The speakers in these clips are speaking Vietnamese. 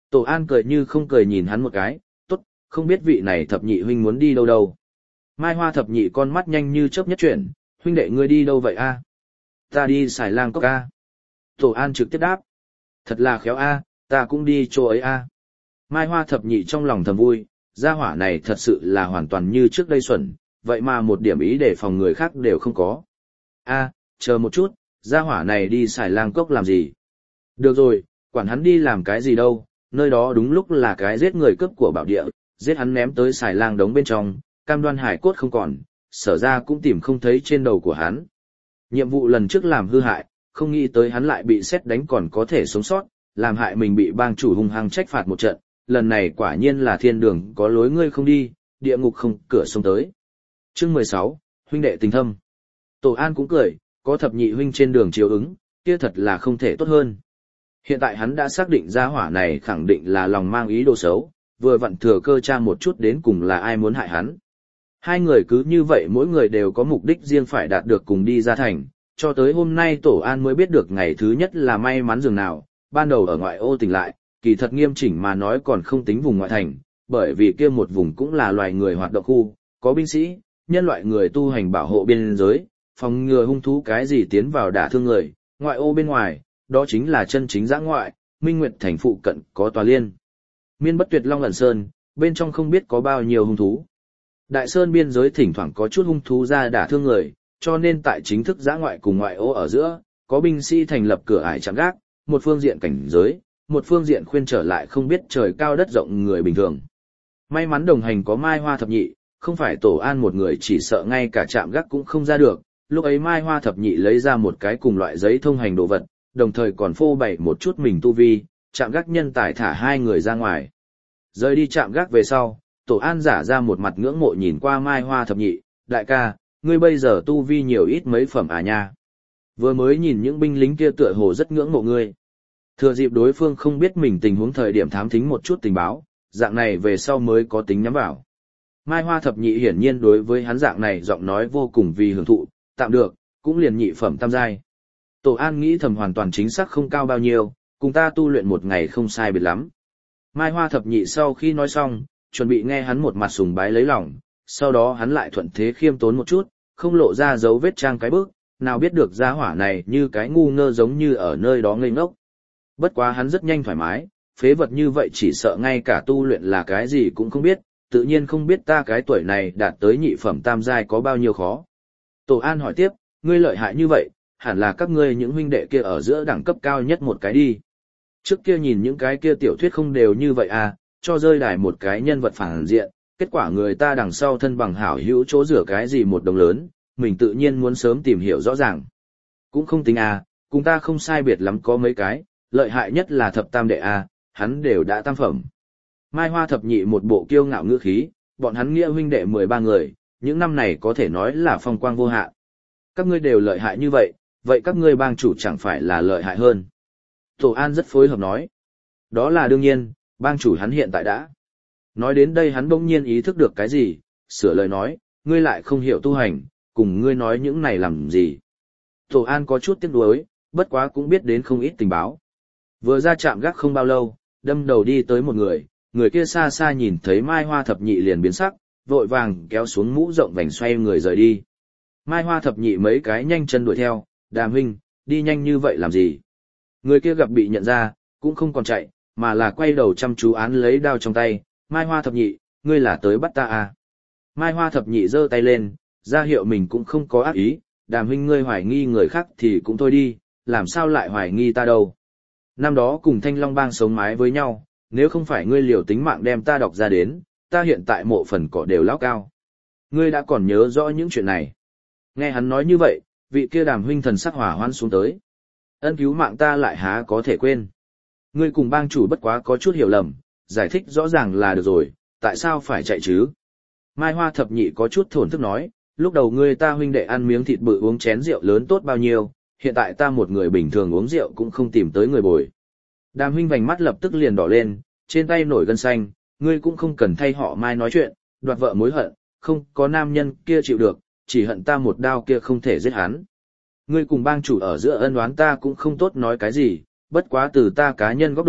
Tổ An cười như không cười nhìn hắn một cái, tốt, không biết vị này thập nhị huynh muốn đi đâu đâu. Mai Hoa thập nhị con mắt nhanh như chớp nhất chuyển, huynh đệ ngươi đi đâu vậy a? Ta đi xài lang cốc a. Tổ An trực tiếp đáp. Thật là khéo a, ta cũng đi chỗ ấy a. Mai Hoa thập nhị trong lòng thầm vui, gia hỏa này thật sự là hoàn toàn như trước đây xuẩn, vậy mà một điểm ý để phòng người khác đều không có. A, chờ một chút, gia hỏa này đi xài lang cốc làm gì? Được rồi, quản hắn đi làm cái gì đâu, nơi đó đúng lúc là cái giết người cướp của bảo địa, giết hắn ném tới xài lang đống bên trong, cam đoan hải cốt không còn, sở ra cũng tìm không thấy trên đầu của hắn. Nhiệm vụ lần trước làm hư hại, không nghĩ tới hắn lại bị sét đánh còn có thể sống sót, làm hại mình bị bang chủ hung hăng trách phạt một trận, lần này quả nhiên là thiên đường có lối ngươi không đi, địa ngục không cửa sông tới. Chương 16, huynh đệ tình thâm. Tổ An cũng cười, có thập nhị huynh trên đường chiếu ứng, kia thật là không thể tốt hơn. Hiện tại hắn đã xác định ra hỏa này khẳng định là lòng mang ý đồ xấu, vừa vặn thừa cơ tra một chút đến cùng là ai muốn hại hắn. Hai người cứ như vậy mỗi người đều có mục đích riêng phải đạt được cùng đi ra thành, cho tới hôm nay Tổ An mới biết được ngày thứ nhất là may mắn dường nào, ban đầu ở ngoại ô tỉnh lại, kỳ thật nghiêm chỉnh mà nói còn không tính vùng ngoại thành, bởi vì kia một vùng cũng là loài người hoạt động khu, có binh sĩ, nhân loại người tu hành bảo hộ biên giới, phòng ngừa hung thú cái gì tiến vào đả thương người, ngoại ô bên ngoài, đó chính là chân chính giã ngoại, Minh Nguyệt thành phụ cận có tòa liên. Miên bất tuyệt Long ẩn sơn, bên trong không biết có bao nhiêu hung thú. Đại sơn biên giới thỉnh thoảng có chút hung thú ra đả thương người, cho nên tại chính thức giã ngoại cùng ngoại ô ở giữa, có binh sĩ thành lập cửa ải chạm gác, một phương diện cảnh giới, một phương diện khuyên trở lại không biết trời cao đất rộng người bình thường. May mắn đồng hành có Mai Hoa thập nhị, không phải Tổ An một người chỉ sợ ngay cả chạm gác cũng không ra được, lúc ấy Mai Hoa thập nhị lấy ra một cái cùng loại giấy thông hành đồ vật, đồng thời còn phô bày một chút mình tu vi, chạm gác nhân tài thả hai người ra ngoài. Rời đi chạm gác về sau, Tổ An giả ra một mặt ngưỡng mộ nhìn qua Mai Hoa thập nhị, đại ca, ngươi bây giờ tu vi nhiều ít mấy phẩm à nha. Vừa mới nhìn những binh lính kia tựa hồ rất ngưỡng mộ ngươi. Thừa dịp đối phương không biết mình tình huống thời điểm thám thính một chút tình báo, dạng này về sau mới có tính nhắm vào. Mai Hoa thập nhị hiển nhiên đối với hắn dạng này giọng nói vô cùng vì hưởng thụ, tạm được, cũng liền nhị phẩm tam giai. Tổ An nghĩ thầm hoàn toàn chính xác không cao bao nhiêu, cùng ta tu luyện một ngày không sai biệt lắm. Mai Hoa thập nhị sau khi nói xong, chuẩn bị nghe hắn một mặt sùng bái lấy lòng, sau đó hắn lại thuận thế khiêm tốn một chút, không lộ ra dấu vết trang cái bước, nào biết được gia hỏa này như cái ngu ngơ giống như ở nơi đó ngây ngốc. Bất quá hắn rất nhanh thoải mái, phế vật như vậy chỉ sợ ngay cả tu luyện là cái gì cũng không biết, tự nhiên không biết ta cái tuổi này đạt tới nhị phẩm tam giai có bao nhiêu khó. Tổ An hỏi tiếp, ngươi lợi hại như vậy, hẳn là các ngươi những huynh đệ kia ở giữa đẳng cấp cao nhất một cái đi. Trước kia nhìn những cái kia tiểu thuyết không đều như vậy à, cho rơi đài một cái nhân vật phản diện, kết quả người ta đằng sau thân bằng hảo hữu chỗ rửa cái gì một đồng lớn, mình tự nhiên muốn sớm tìm hiểu rõ ràng. Cũng không tính à, cùng ta không sai biệt lắm có mấy cái, lợi hại nhất là thập tam đệ à, hắn đều đã tam phẩm. Mai Hoa thập nhị một bộ kiêu ngạo ngữ khí, bọn hắn nghĩa huynh đệ 13 người, những năm này có thể nói là phong quang vô hạn. Các ngươi đều lợi hại như vậy, vậy các ngươi bang chủ chẳng phải là lợi hại hơn. Tổ An rất phối hợp nói. Đó là đương nhiên, bang chủ hắn hiện tại đã. Nói đến đây hắn bỗng nhiên ý thức được cái gì, sửa lời nói, ngươi lại không hiểu tu hành, cùng ngươi nói những này làm gì. Tổ An có chút tiếc nuối, bất quá cũng biết đến không ít tình báo. Vừa ra chạm gác không bao lâu, đâm đầu đi tới một người kia xa xa nhìn thấy Mai Hoa thập nhị liền biến sắc, vội vàng kéo xuống mũ rộng vành xoay người rời đi. Mai Hoa thập nhị mấy cái nhanh chân đuổi theo, Đàm huynh, đi nhanh như vậy làm gì? Người kia gặp bị nhận ra, cũng không còn chạy, mà là quay đầu chăm chú án lấy đao trong tay, Mai Hoa thập nhị, ngươi là tới bắt ta à? Mai Hoa thập nhị giơ tay lên, ra hiệu mình cũng không có ác ý, Đàm huynh ngươi hoài nghi người khác thì cũng thôi đi, làm sao lại hoài nghi ta đâu? Năm đó cùng Thanh Long bang sống mái với nhau, nếu không phải ngươi liều tính mạng đem ta đọc ra đến, ta hiện tại mộ phần cỏ đều lao cao. Ngươi đã còn nhớ rõ những chuyện này. Nghe hắn nói như vậy, vị kia Đàm huynh thần sắc hỏa hoan xuống tới. Ân cứu mạng ta lại há có thể quên. Ngươi cùng bang chủ bất quá có chút hiểu lầm, giải thích rõ ràng là được rồi, tại sao phải chạy chứ? Mai Hoa thập nhị có chút thổn thức nói, lúc đầu ngươi ta huynh đệ ăn miếng thịt bự uống chén rượu lớn tốt bao nhiêu, hiện tại ta một người bình thường uống rượu cũng không tìm tới người bồi. Đàm huynh vành mắt lập tức liền đỏ lên, trên tay nổi gân xanh, ngươi cũng không cần thay họ Mai nói chuyện, đoạt vợ mối hận, không có nam nhân kia chịu được, chỉ hận ta một đao kia không thể giết hắn. Ngươi cùng bang chủ ở giữa ân oán ta cũng không tốt nói cái gì, bất quá từ ta cá nhân góc độ,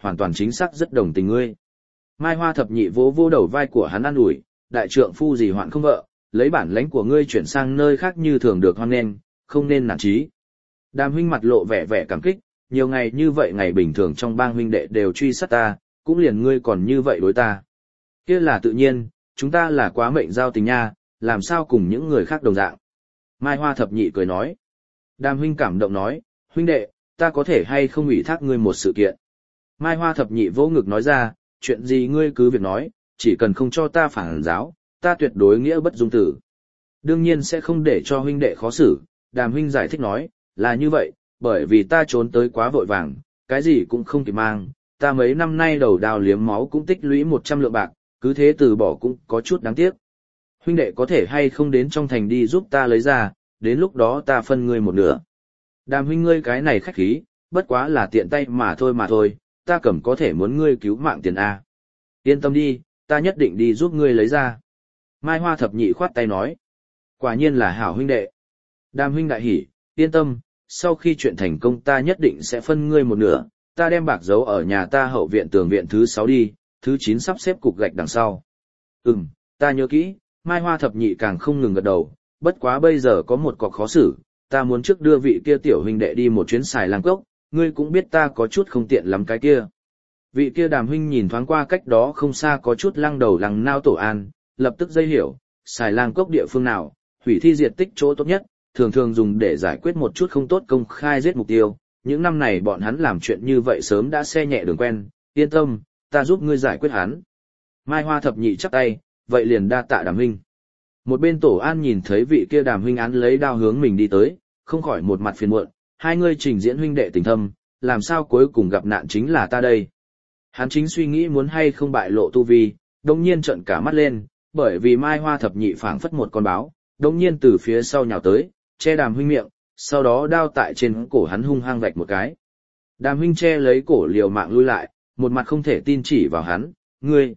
hoàn toàn chính xác rất đồng tình ngươi. Mai Hoa thập nhị vỗ vỗ đầu vai của hắn an ủi, đại trượng phu gì hoạn không vợ, lấy bản lãnh của ngươi chuyển sang nơi khác như thường được hoan nghênh, không nên nản chí. Đàm huynh mặt lộ vẻ vẻ cảm kích, nhiều ngày như vậy ngày bình thường trong bang huynh đệ đều truy sát ta, cũng liền ngươi còn như vậy đối ta. Kia là tự nhiên, chúng ta là quá mệnh giao tình nha, làm sao cùng những người khác đồng dạng. Mai Hoa thập nhị cười nói. Đàm huynh cảm động nói, huynh đệ, ta có thể hay không ủy thác ngươi một sự kiện. Mai Hoa thập nhị vỗ ngực nói ra, chuyện gì ngươi cứ việc nói, chỉ cần không cho ta phản giáo, ta tuyệt đối nghĩa bất dung tử. Đương nhiên sẽ không để cho huynh đệ khó xử, Đàm huynh giải thích nói, là như vậy, bởi vì ta trốn tới quá vội vàng, cái gì cũng không kịp mang, ta mấy năm nay đầu đào liếm máu cũng tích lũy 100 lượng bạc, cứ thế từ bỏ cũng có chút đáng tiếc. Huynh đệ có thể hay không đến trong thành đi giúp ta lấy ra, đến lúc đó ta phân ngươi một nửa. Đàm huynh ngươi cái này khách khí, bất quá là tiện tay mà thôi, ta cầm có thể muốn ngươi cứu mạng tiền A. Yên tâm đi, ta nhất định đi giúp ngươi lấy ra. Mai Hoa thập nhị khoát tay nói. Quả nhiên là hảo huynh đệ. Đàm huynh đại hỉ, yên tâm, sau khi chuyện thành công ta nhất định sẽ phân ngươi một nửa, ta đem bạc giấu ở nhà ta hậu viện tường viện thứ 6 đi, thứ 9 sắp xếp cục gạch đằng sau. Ta nhớ kỹ, Mai Hoa thập nhị càng không ngừng gật đầu, bất quá bây giờ có một cọc khó xử, ta muốn trước đưa vị kia tiểu huynh đệ đi một chuyến xài lang cốc, ngươi cũng biết ta có chút không tiện lắm cái kia. Vị kia Đàm huynh nhìn thoáng qua cách đó không xa có chút lăng đầu lăng nao Tổ An, lập tức dây hiểu, xài lang cốc địa phương nào, hủy thi diệt tích chỗ tốt nhất, thường thường dùng để giải quyết một chút không tốt công khai giết mục tiêu. Những năm này bọn hắn làm chuyện như vậy sớm đã xe nhẹ đường quen, yên tâm, ta giúp ngươi giải quyết hắn. Mai Hoa thập nhị chắp tay, vậy liền đa tạ Đàm huynh. Một bên Tổ An nhìn thấy vị kia Đàm huynh án lấy đao hướng mình đi tới, không khỏi một mặt phiền muộn, hai ngươi trình diễn huynh đệ tình thâm, làm sao cuối cùng gặp nạn chính là ta đây. Hắn chính suy nghĩ muốn hay không bại lộ tu vi, đồng nhiên trợn cả mắt lên, bởi vì Mai Hoa thập nhị phảng phất một con báo, đồng nhiên từ phía sau nhào tới, che Đàm huynh miệng, sau đó đao tại trên cổ hắn hung hăng vạch một cái. Đàm huynh che lấy cổ liều mạng lui lại, một mặt không thể tin chỉ vào hắn, ngươi.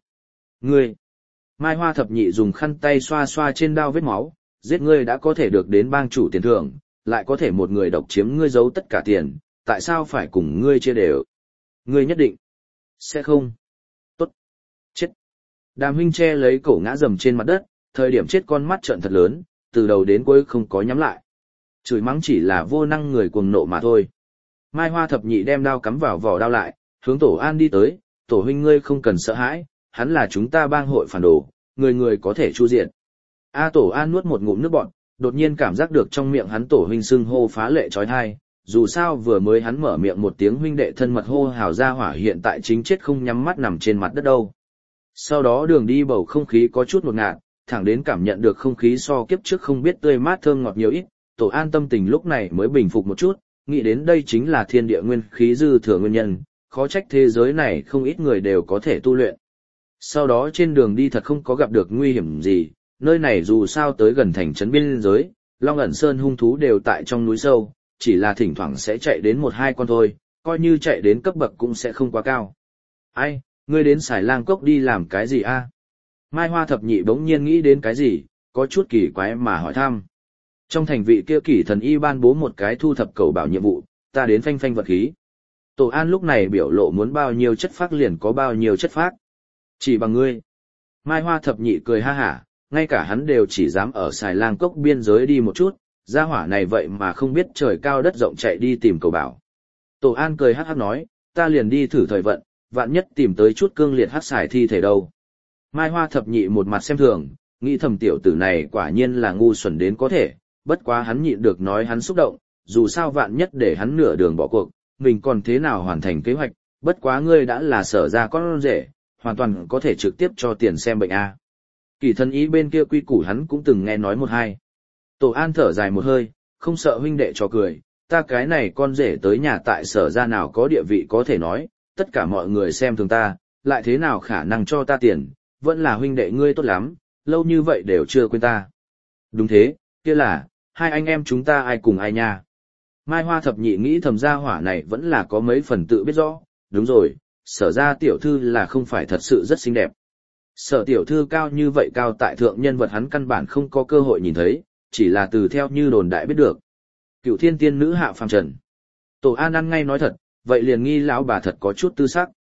Mai Hoa thập nhị dùng khăn tay xoa xoa trên đao vết máu, giết ngươi đã có thể được đến bang chủ tiền thưởng, lại có thể một người độc chiếm ngươi giấu tất cả tiền, tại sao phải cùng ngươi chia đều? Ngươi nhất định sẽ không. Tốt. Chết. Đàm huynh che lấy cổ ngã rầm trên mặt đất, thời điểm chết con mắt trợn thật lớn, từ đầu đến cuối không có nhắm lại. Chửi mắng chỉ là vô năng người cuồng nộ mà thôi. Mai Hoa thập nhị đem đao cắm vào vỏ đao lại, hướng Tổ An đi tới, Tổ huynh ngươi không cần sợ hãi, hắn là chúng ta bang hội phản đồ, người người có thể chu diệt. Tổ An nuốt một ngụm nước bọt, đột nhiên cảm giác được trong miệng hắn Tổ huynh xưng hô phá lệ trói thai, dù sao vừa mới hắn mở miệng một tiếng huynh đệ thân mật hô hào ra hỏa hiện tại chính chết không nhắm mắt nằm trên mặt đất đâu. Sau đó đường đi bầu không khí có chút ngột ngạt, thẳng đến cảm nhận được không khí so kiếp trước không biết tươi mát thơm ngọt nhiều ít, Tổ An tâm tình lúc này mới bình phục một chút, nghĩ đến đây chính là thiên địa nguyên khí dư thừa nguyên nhân, khó trách thế giới này không ít người đều có thể tu luyện. Sau đó trên đường đi thật không có gặp được nguy hiểm gì, nơi này dù sao tới gần thành trấn biên giới, Long ẩn sơn hung thú đều tại trong núi sâu, chỉ là thỉnh thoảng sẽ chạy đến 1-2 con thôi, coi như chạy đến cấp bậc cũng sẽ không quá cao. Ai, ngươi đến xài lang cốc đi làm cái gì a? Mai Hoa thập nhị bỗng nhiên nghĩ đến cái gì, có chút kỳ quái mà hỏi thăm. Trong thành vị kia kỷ thần y ban bố một cái thu thập cầu bảo nhiệm vụ, ta đến phanh phanh vật khí. Tổ An lúc này biểu lộ muốn bao nhiêu chất phác liền có bao nhiêu chất phác. Chỉ bằng ngươi. Mai Hoa thập nhị cười ha hả, ngay cả hắn đều chỉ dám ở xài lang cốc biên giới đi một chút, gia hỏa này vậy mà không biết trời cao đất rộng chạy đi tìm cầu bảo. Tổ An cười hắc hắc nói, ta liền đi thử thời vận, vạn nhất tìm tới chút cương liệt hắc xài thi thể đâu. Mai Hoa thập nhị một mặt xem thường, nghĩ thầm tiểu tử này quả nhiên là ngu xuẩn đến có thể, bất quá hắn nhịn được nói hắn xúc động, dù sao vạn nhất để hắn nửa đường bỏ cuộc, mình còn thế nào hoàn thành kế hoạch, bất quá ngươi đã là Sở ra con rể, hoàn toàn có thể trực tiếp cho tiền xem bệnh a. Kỳ thân ý bên kia quy củ hắn cũng từng nghe nói 1-2. Tổ An thở dài một hơi, không sợ huynh đệ cho cười, ta cái này con rể tới nhà tại Sở ra nào có địa vị có thể nói, tất cả mọi người xem thường ta, lại thế nào khả năng cho ta tiền, vẫn là huynh đệ ngươi tốt lắm, lâu như vậy đều chưa quên ta. Đúng thế, kia là, hai anh em chúng ta ai cùng ai nha. Mai Hoa thập nhị nghĩ thầm gia hỏa này vẫn là có mấy phần tự biết rõ, đúng rồi, Sở ra tiểu thư là không phải thật sự rất xinh đẹp. Sở tiểu thư cao như vậy cao tại thượng nhân vật hắn căn bản không có cơ hội nhìn thấy, chỉ là từ theo như đồn đại biết được. Cựu thiên tiên nữ hạ phàm trần. Tổ An ăn ngay nói thật, vậy liền nghi lão bà thật có chút tư sắc.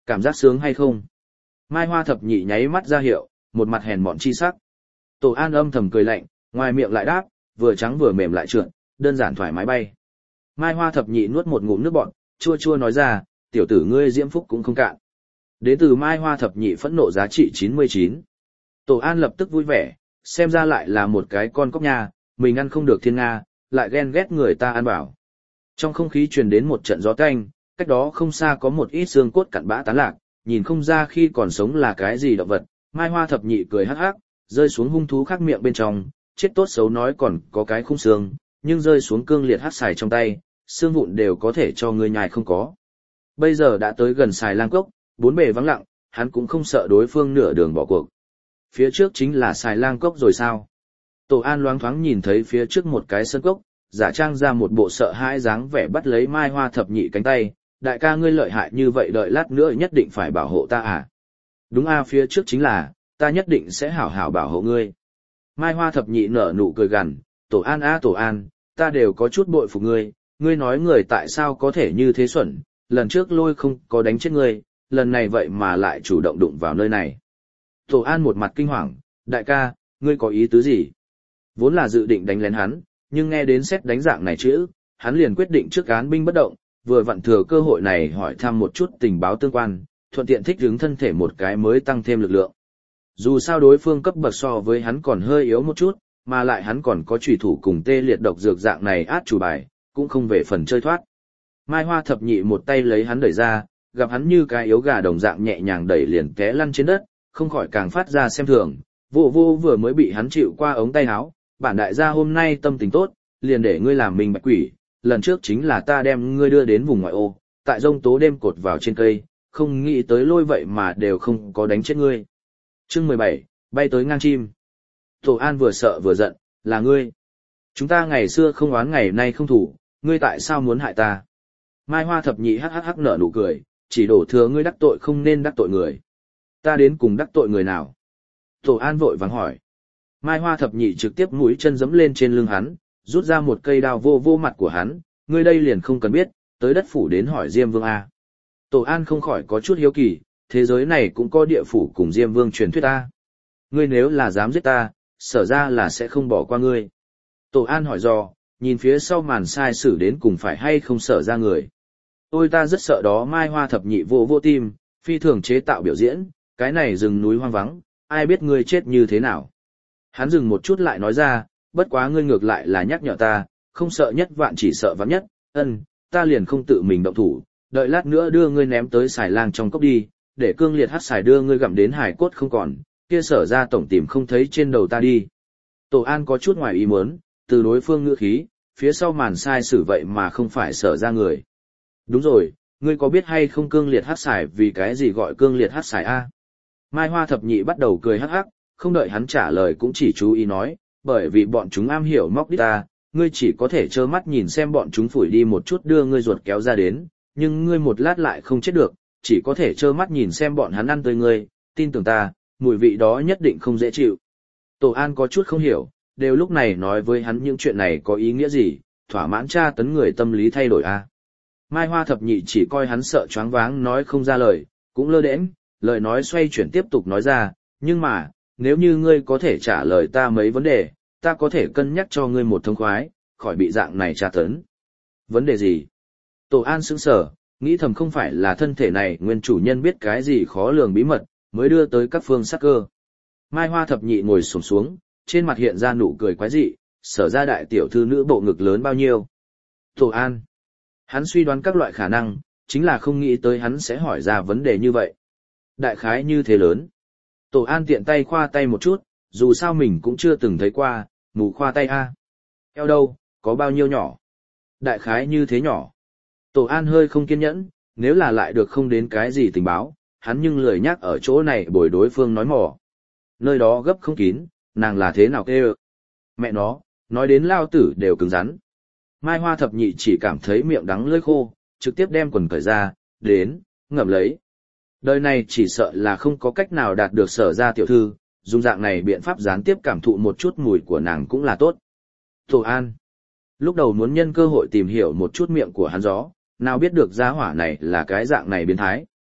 Cảm giác sướng hay không? Mai Hoa thập nhị nháy mắt ra hiệu, một mặt hèn mọn chi sắc. Tổ An âm thầm cười lạnh, ngoài miệng lại đáp, vừa trắng vừa mềm lại trượt, đơn giản thoải mái bay. Mai Hoa thập nhị nuốt một ngụm nước bọt, chua chua nói ra, tiểu tử ngươi diễm phúc cũng không cạn. Đến từ Mai Hoa thập nhị phẫn nộ giá trị 99. Tổ An lập tức vui vẻ, xem ra lại là một cái con cóc nha, mình ăn không được thiên nga, lại ghen ghét người ta ăn bảo. Trong không khí truyền đến một trận gió tanh, cách đó không xa có một ít xương cốt cặn bã tán lạc, nhìn không ra khi còn sống là cái gì động vật. Mai Hoa thập nhị cười hắc hắc, rơi xuống hung thú khác miệng bên trong, chết tốt xấu nói còn có cái khung xương, nhưng rơi xuống cương liệt hắc xài trong tay, xương vụn đều có thể cho người nhai không có. Bây giờ đã tới gần xài lang cốc, bốn bề vắng lặng, hắn cũng không sợ đối phương nửa đường bỏ cuộc. Phía trước chính là xài lang cốc rồi sao? Tổ An loáng thoáng nhìn thấy phía trước một cái sân cốc, giả trang ra một bộ sợ hãi dáng vẻ bắt lấy Mai Hoa thập nhị cánh tay, đại ca ngươi lợi hại như vậy đợi lát nữa nhất định phải bảo hộ ta à? Đúng a, phía trước chính là, ta nhất định sẽ hảo hảo bảo hộ ngươi. Mai Hoa thập nhị nở nụ cười gằn, Tổ An a Tổ An, ta đều có chút bội phục ngươi, ngươi nói người tại sao có thể như thế xuẩn, lần trước lôi không có đánh chết ngươi, lần này vậy mà lại chủ động đụng vào nơi này. Tổ An một mặt kinh hoàng, đại ca, ngươi có ý tứ gì? Vốn là dự định đánh lén hắn, nhưng nghe đến xét đánh dạng này chữ, hắn liền quyết định trước án binh bất động, vừa vặn thừa cơ hội này hỏi thăm một chút tình báo tương quan, thuận tiện thích ứng thân thể một cái mới tăng thêm lực lượng. Dù sao đối phương cấp bậc so với hắn còn hơi yếu một chút, mà lại hắn còn có chủy thủ cùng tê liệt độc dược dạng này át chủ bài, cũng không về phần chơi thoát. Mai Hoa thập nhị một tay lấy hắn đẩy ra, gặp hắn như cái yếu gà đồng dạng nhẹ nhàng đẩy liền té lăn trên đất, không khỏi càng phát ra xem thường, vô vô vừa mới bị hắn chịu qua ống tay áo, bản đại gia hôm nay tâm tình tốt, liền để ngươi làm mình bạch quỷ, lần trước chính là ta đem ngươi đưa đến vùng ngoại ô, tại rông tố đêm cột vào trên cây, không nghĩ tới lôi vậy mà đều không có đánh chết ngươi. Chương 17, bay tới ngang chim. Tổ An vừa sợ vừa giận, là ngươi. Chúng ta ngày xưa không oán ngày nay không thủ, ngươi tại sao muốn hại ta? Mai Hoa thập nhị hắc hắc hắc nở nụ cười, chỉ đổ thừa ngươi đắc tội không nên đắc tội người. Ta đến cùng đắc tội người nào? Tổ An vội vàng hỏi. Mai Hoa thập nhị trực tiếp mũi chân giẫm lên trên lưng hắn, rút ra một cây đao vô vô mặt của hắn, ngươi đây liền không cần biết, tới đất phủ đến hỏi Diêm Vương a. Tổ An không khỏi có chút hiếu kỳ, thế giới này cũng có địa phủ cùng Diêm Vương truyền thuyết a. Ngươi nếu là dám giết ta, sở ra là sẽ không bỏ qua ngươi. Tổ An hỏi dò, nhìn phía sau màn sai sử đến cùng phải hay không sở ra người. Ôi ta rất sợ đó. Mai Hoa thập nhị vô vô tim, phi thường chế tạo biểu diễn, cái này rừng núi hoang vắng, ai biết ngươi chết như thế nào. Hắn dừng một chút lại nói ra, bất quá ngươi ngược lại là nhắc nhở ta, không sợ nhất vạn chỉ sợ vạn nhất, ta liền không tự mình động thủ, đợi lát nữa đưa ngươi ném tới xài lang trong cốc đi, để cương liệt hắc xài đưa ngươi gặm đến hải cốt không còn, kia sở ra tổng tìm không thấy trên đầu ta đi. Tổ An có chút ngoài ý muốn, từ đối phương ngữ khí, phía sau màn sai sử vậy mà không phải sở ra người. Đúng rồi, ngươi có biết hay không cương liệt hắc xài vì cái gì gọi cương liệt hắc xài a? Mai Hoa thập nhị bắt đầu cười hắc hắc, không đợi hắn trả lời cũng chỉ chú ý nói, bởi vì bọn chúng am hiểu móc đít ta, ngươi chỉ có thể trơ mắt nhìn xem bọn chúng phủi đi một chút đưa ngươi ruột kéo ra đến, nhưng ngươi một lát lại không chết được, chỉ có thể trơ mắt nhìn xem bọn hắn ăn tới ngươi, tin tưởng ta, mùi vị đó nhất định không dễ chịu. Tổ An có chút không hiểu, đều lúc này nói với hắn những chuyện này có ý nghĩa gì, thỏa mãn tra tấn người tâm lý thay đổi a. Mai Hoa thập nhị chỉ coi hắn sợ choáng váng nói không ra lời, cũng lơ đễnh, lời nói xoay chuyển tiếp tục nói ra, nhưng mà, nếu như ngươi có thể trả lời ta mấy vấn đề, ta có thể cân nhắc cho ngươi một thông khoái, khỏi bị dạng này tra tấn. Vấn đề gì? Tổ An sững sờ, nghĩ thầm không phải là thân thể này nguyên chủ nhân biết cái gì khó lường bí mật, mới đưa tới các phương sát cơ. Mai Hoa thập nhị ngồi xổm xuống, trên mặt hiện ra nụ cười quái dị, sở ra đại tiểu thư nữ bộ ngực lớn bao nhiêu. Tổ An. Hắn suy đoán các loại khả năng, chính là không nghĩ tới hắn sẽ hỏi ra vấn đề như vậy. Đại khái như thế lớn. Tổ An tiện tay khoa tay một chút, dù sao mình cũng chưa từng thấy qua, mù khoa tay a. Eo đâu, có bao nhiêu nhỏ? Đại khái như thế nhỏ. Tổ An hơi không kiên nhẫn, nếu là lại được không đến cái gì tình báo, hắn nhưng lười nhắc ở chỗ này bồi đối phương nói mỏ. Nơi đó gấp không kín, nàng là thế nào kêu? Mẹ nó, nói đến lao tử đều cứng rắn. Mai Hoa thập nhị chỉ cảm thấy miệng đắng lưỡi khô, trực tiếp đem quần cởi ra, đến, ngậm lấy. Đời này chỉ sợ là không có cách nào đạt được sở ra tiểu thư, dùng dạng này biện pháp gián tiếp cảm thụ một chút mùi của nàng cũng là tốt. Tổ An. Lúc đầu muốn nhân cơ hội tìm hiểu một chút miệng của hắn gió, nào biết được gia hỏa này là cái dạng này biến thái.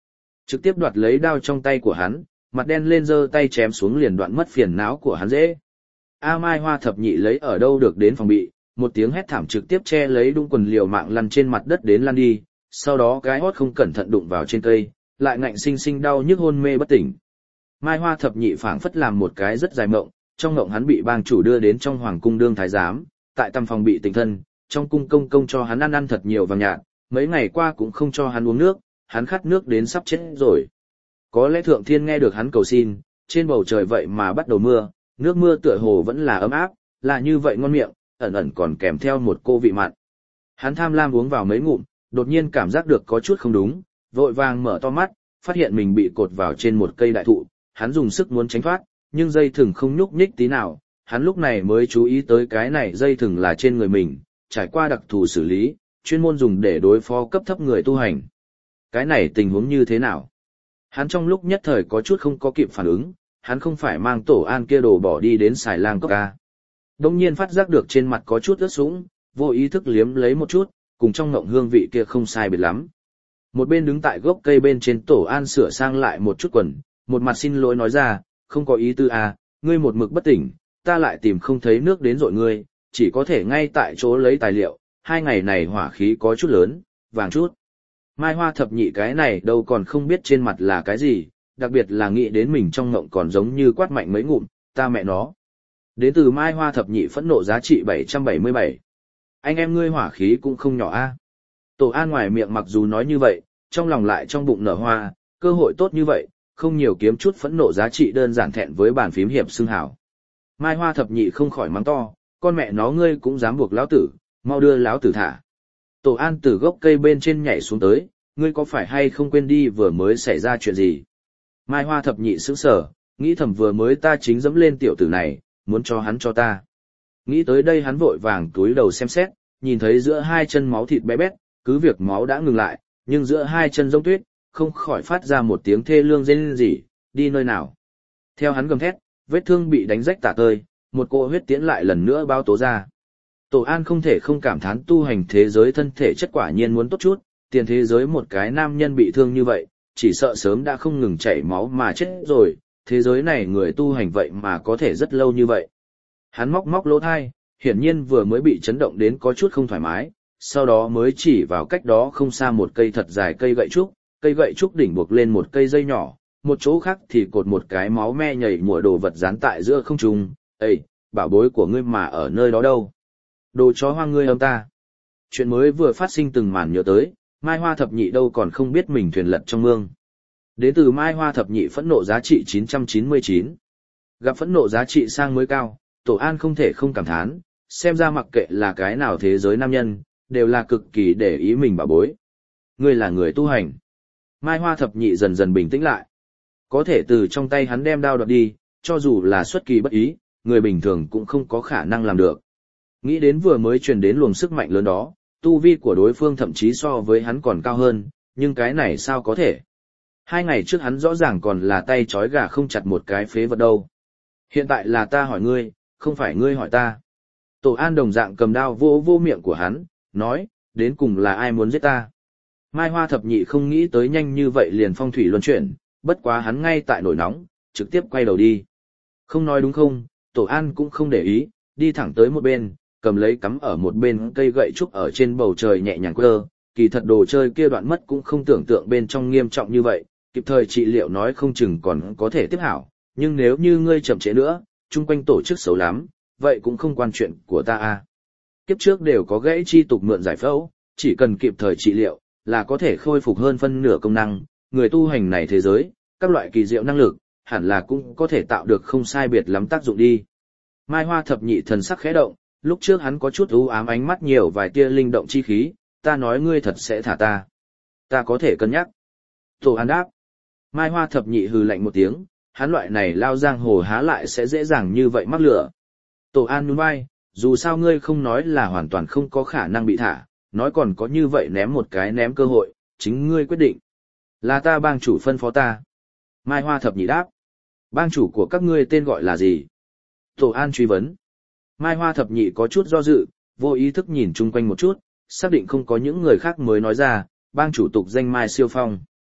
Trực tiếp đoạt lấy đao trong tay của hắn, mặt đen lên giơ tay chém xuống liền đoạn mất phiền não của hắn dễ. A Mai Hoa thập nhị lấy ở đâu được đến phòng bị, một tiếng hét thảm trực tiếp che lấy đung quần liều mạng lăn trên mặt đất đến lăn đi, sau đó cái hót không cẩn thận đụng vào trên cây, lại ngạnh sinh sinh đau nhức hôn mê bất tỉnh. Mai Hoa thập nhị phảng phất làm một cái rất dài mộng, trong mộng hắn bị bang chủ đưa đến trong hoàng cung đương thái giám, tại tầm phòng bị tình thân, trong cung công công cho hắn ăn thật nhiều vàng nhạt, mấy ngày qua cũng không cho hắn uống nước, hắn khát nước đến sắp chết rồi. Có lẽ thượng thiên nghe được hắn cầu xin, trên bầu trời vậy mà bắt đầu mưa, nước mưa tựa hồ vẫn là ấm áp, là như vậy ngon miệng, ẩn ẩn còn kèm theo một cô vị mặn. Hắn tham lam uống vào mấy ngụm, đột nhiên cảm giác được có chút không đúng, vội vàng mở to mắt, phát hiện mình bị cột vào trên một cây đại thụ, hắn dùng sức muốn tránh thoát, nhưng dây thừng không nhúc nhích tí nào, hắn lúc này mới chú ý tới cái này dây thừng là trên người mình, trải qua đặc thù xử lý, chuyên môn dùng để đối phó cấp thấp người tu hành. Cái này tình huống như thế nào? Hắn trong lúc nhất thời có chút không có kịp phản ứng, hắn không phải mang tổ an kia đồ bỏ đi đến xài lang cốc ca. Đông nhiên phát giác được trên mặt có chút ướt sũng, vô ý thức liếm lấy một chút, cùng trong ngộng hương vị kia không sai biệt lắm. Một bên đứng tại gốc cây bên trên tổ an sửa sang lại một chút quần, một mặt xin lỗi nói ra, không có ý tư à, ngươi một mực bất tỉnh, ta lại tìm không thấy nước đến dội ngươi, chỉ có thể ngay tại chỗ lấy tài liệu, 2 ngày này hỏa khí có chút lớn, vàng chút. Mai Hoa thập nhị cái này đâu còn không biết trên mặt là cái gì, đặc biệt là nghĩ đến mình trong ngộng còn giống như quát mạnh mấy ngụm, ta mẹ nó. Đến từ Mai Hoa thập nhị phẫn nộ giá trị 777. Anh em ngươi hỏa khí cũng không nhỏ a. Tổ an ngoài miệng mặc dù nói như vậy, trong lòng lại trong bụng nở hoa, cơ hội tốt như vậy, không nhiều kiếm chút phẫn nộ giá trị đơn giản thẹn với bàn phím hiệp xưng hảo. Mai Hoa thập nhị không khỏi mắng to, con mẹ nó ngươi cũng dám buộc lão tử, mau đưa lão tử thả. Tổ an từ gốc cây bên trên nhảy xuống tới, ngươi có phải hay không quên đi vừa mới xảy ra chuyện gì? Mai Hoa thập nhị sững sờ, nghĩ thầm vừa mới ta chính dẫm lên tiểu tử này, muốn cho hắn cho ta. Nghĩ tới đây hắn vội vàng túi đầu xem xét, nhìn thấy giữa hai chân máu thịt bé bét, cứ việc máu đã ngừng lại, nhưng giữa hai chân giống tuyết, không khỏi phát ra một tiếng thê lương rên rỉ, đi nơi nào. Theo hắn gầm thét, vết thương bị đánh rách tả tơi, một cỗ huyết tiễn lại lần nữa bao tố ra. Tổ an không thể không cảm thán tu hành thế giới thân thể chất quả nhiên muốn tốt chút, tiền thế giới một cái nam nhân bị thương như vậy, chỉ sợ sớm đã không ngừng chảy máu mà chết rồi, thế giới này người tu hành vậy mà có thể rất lâu như vậy. Hắn móc móc lỗ thai, hiển nhiên vừa mới bị chấn động đến có chút không thoải mái, sau đó mới chỉ vào cách đó không xa một cây thật dài cây gậy trúc đỉnh buộc lên một cây dây nhỏ, một chỗ khác thì cột một cái máu me nhảy mùa đồ vật dán tại giữa không trung. Ê, bảo bối của ngươi mà ở nơi đó đâu? Đồ chó hoang ngươi âm ta. Chuyện mới vừa phát sinh từng màn nhớ tới, Mai Hoa thập nhị đâu còn không biết mình thuyền lật trong mương. Đến từ Mai Hoa thập nhị phẫn nộ giá trị 999. Gặp phẫn nộ giá trị sang mới cao, Tổ An không thể không cảm thán, xem ra mặc kệ là cái nào thế giới nam nhân, đều là cực kỳ để ý mình bảo bối. Ngươi là người tu hành. Mai Hoa thập nhị dần dần bình tĩnh lại. Có thể từ trong tay hắn đem đao đoạt đi, cho dù là xuất kỳ bất ý, người bình thường cũng không có khả năng làm được. Nghĩ đến vừa mới truyền đến luồng sức mạnh lớn đó, tu vi của đối phương thậm chí so với hắn còn cao hơn, nhưng cái này sao có thể? 2 ngày trước hắn rõ ràng còn là tay trói gà không chặt một cái phế vật đâu. Hiện tại là ta hỏi ngươi, không phải ngươi hỏi ta. Tổ An đồng dạng cầm đao vô miệng của hắn, nói, đến cùng là ai muốn giết ta? Mai Hoa thập nhị không nghĩ tới nhanh như vậy liền phong thủy luân chuyển, bất quá hắn ngay tại nổi nóng, trực tiếp quay đầu đi. Không nói đúng không, Tổ An cũng không để ý, đi thẳng tới một bên, cầm lấy cắm ở một bên cây gậy trúc ở trên bầu trời nhẹ nhàng quơ, kỳ thật đồ chơi kia đoạn mất cũng không tưởng tượng bên trong nghiêm trọng như vậy, kịp thời trị liệu nói không chừng còn có thể tiếp hảo, nhưng nếu như ngươi chậm trễ nữa, chung quanh tổ chức xấu lắm, vậy cũng không quan chuyện của ta à. Kiếp trước đều có gãy chi tục mượn giải phẫu, chỉ cần kịp thời trị liệu, là có thể khôi phục hơn phân nửa công năng, người tu hành này thế giới, các loại kỳ diệu năng lực, hẳn là cũng có thể tạo được không sai biệt lắm tác dụng đi. Mai Hoa thập nhị thần sắc khẽ động, lúc trước hắn có chút u ám ánh mắt nhiều vài tia linh động chi khí, ta nói ngươi thật sẽ thả ta. Ta có thể cân nhắc. Tổ An đáp. Mai Hoa thập nhị hừ lạnh một tiếng, hắn loại này lao giang hồ há lại sẽ dễ dàng như vậy mắc lửa. Tổ An nhún vai, dù sao ngươi không nói là hoàn toàn không có khả năng bị thả, nói còn có như vậy ném một cái ném cơ hội, chính ngươi quyết định. Là ta bang chủ phân phó ta. Mai Hoa thập nhị đáp. Bang chủ của các ngươi tên gọi là gì? Tổ An truy vấn. Mai Hoa thập nhị có chút do dự, vô ý thức nhìn chung quanh một chút, xác định không có những người khác mới nói ra, bang chủ tục danh Mai Siêu Phong.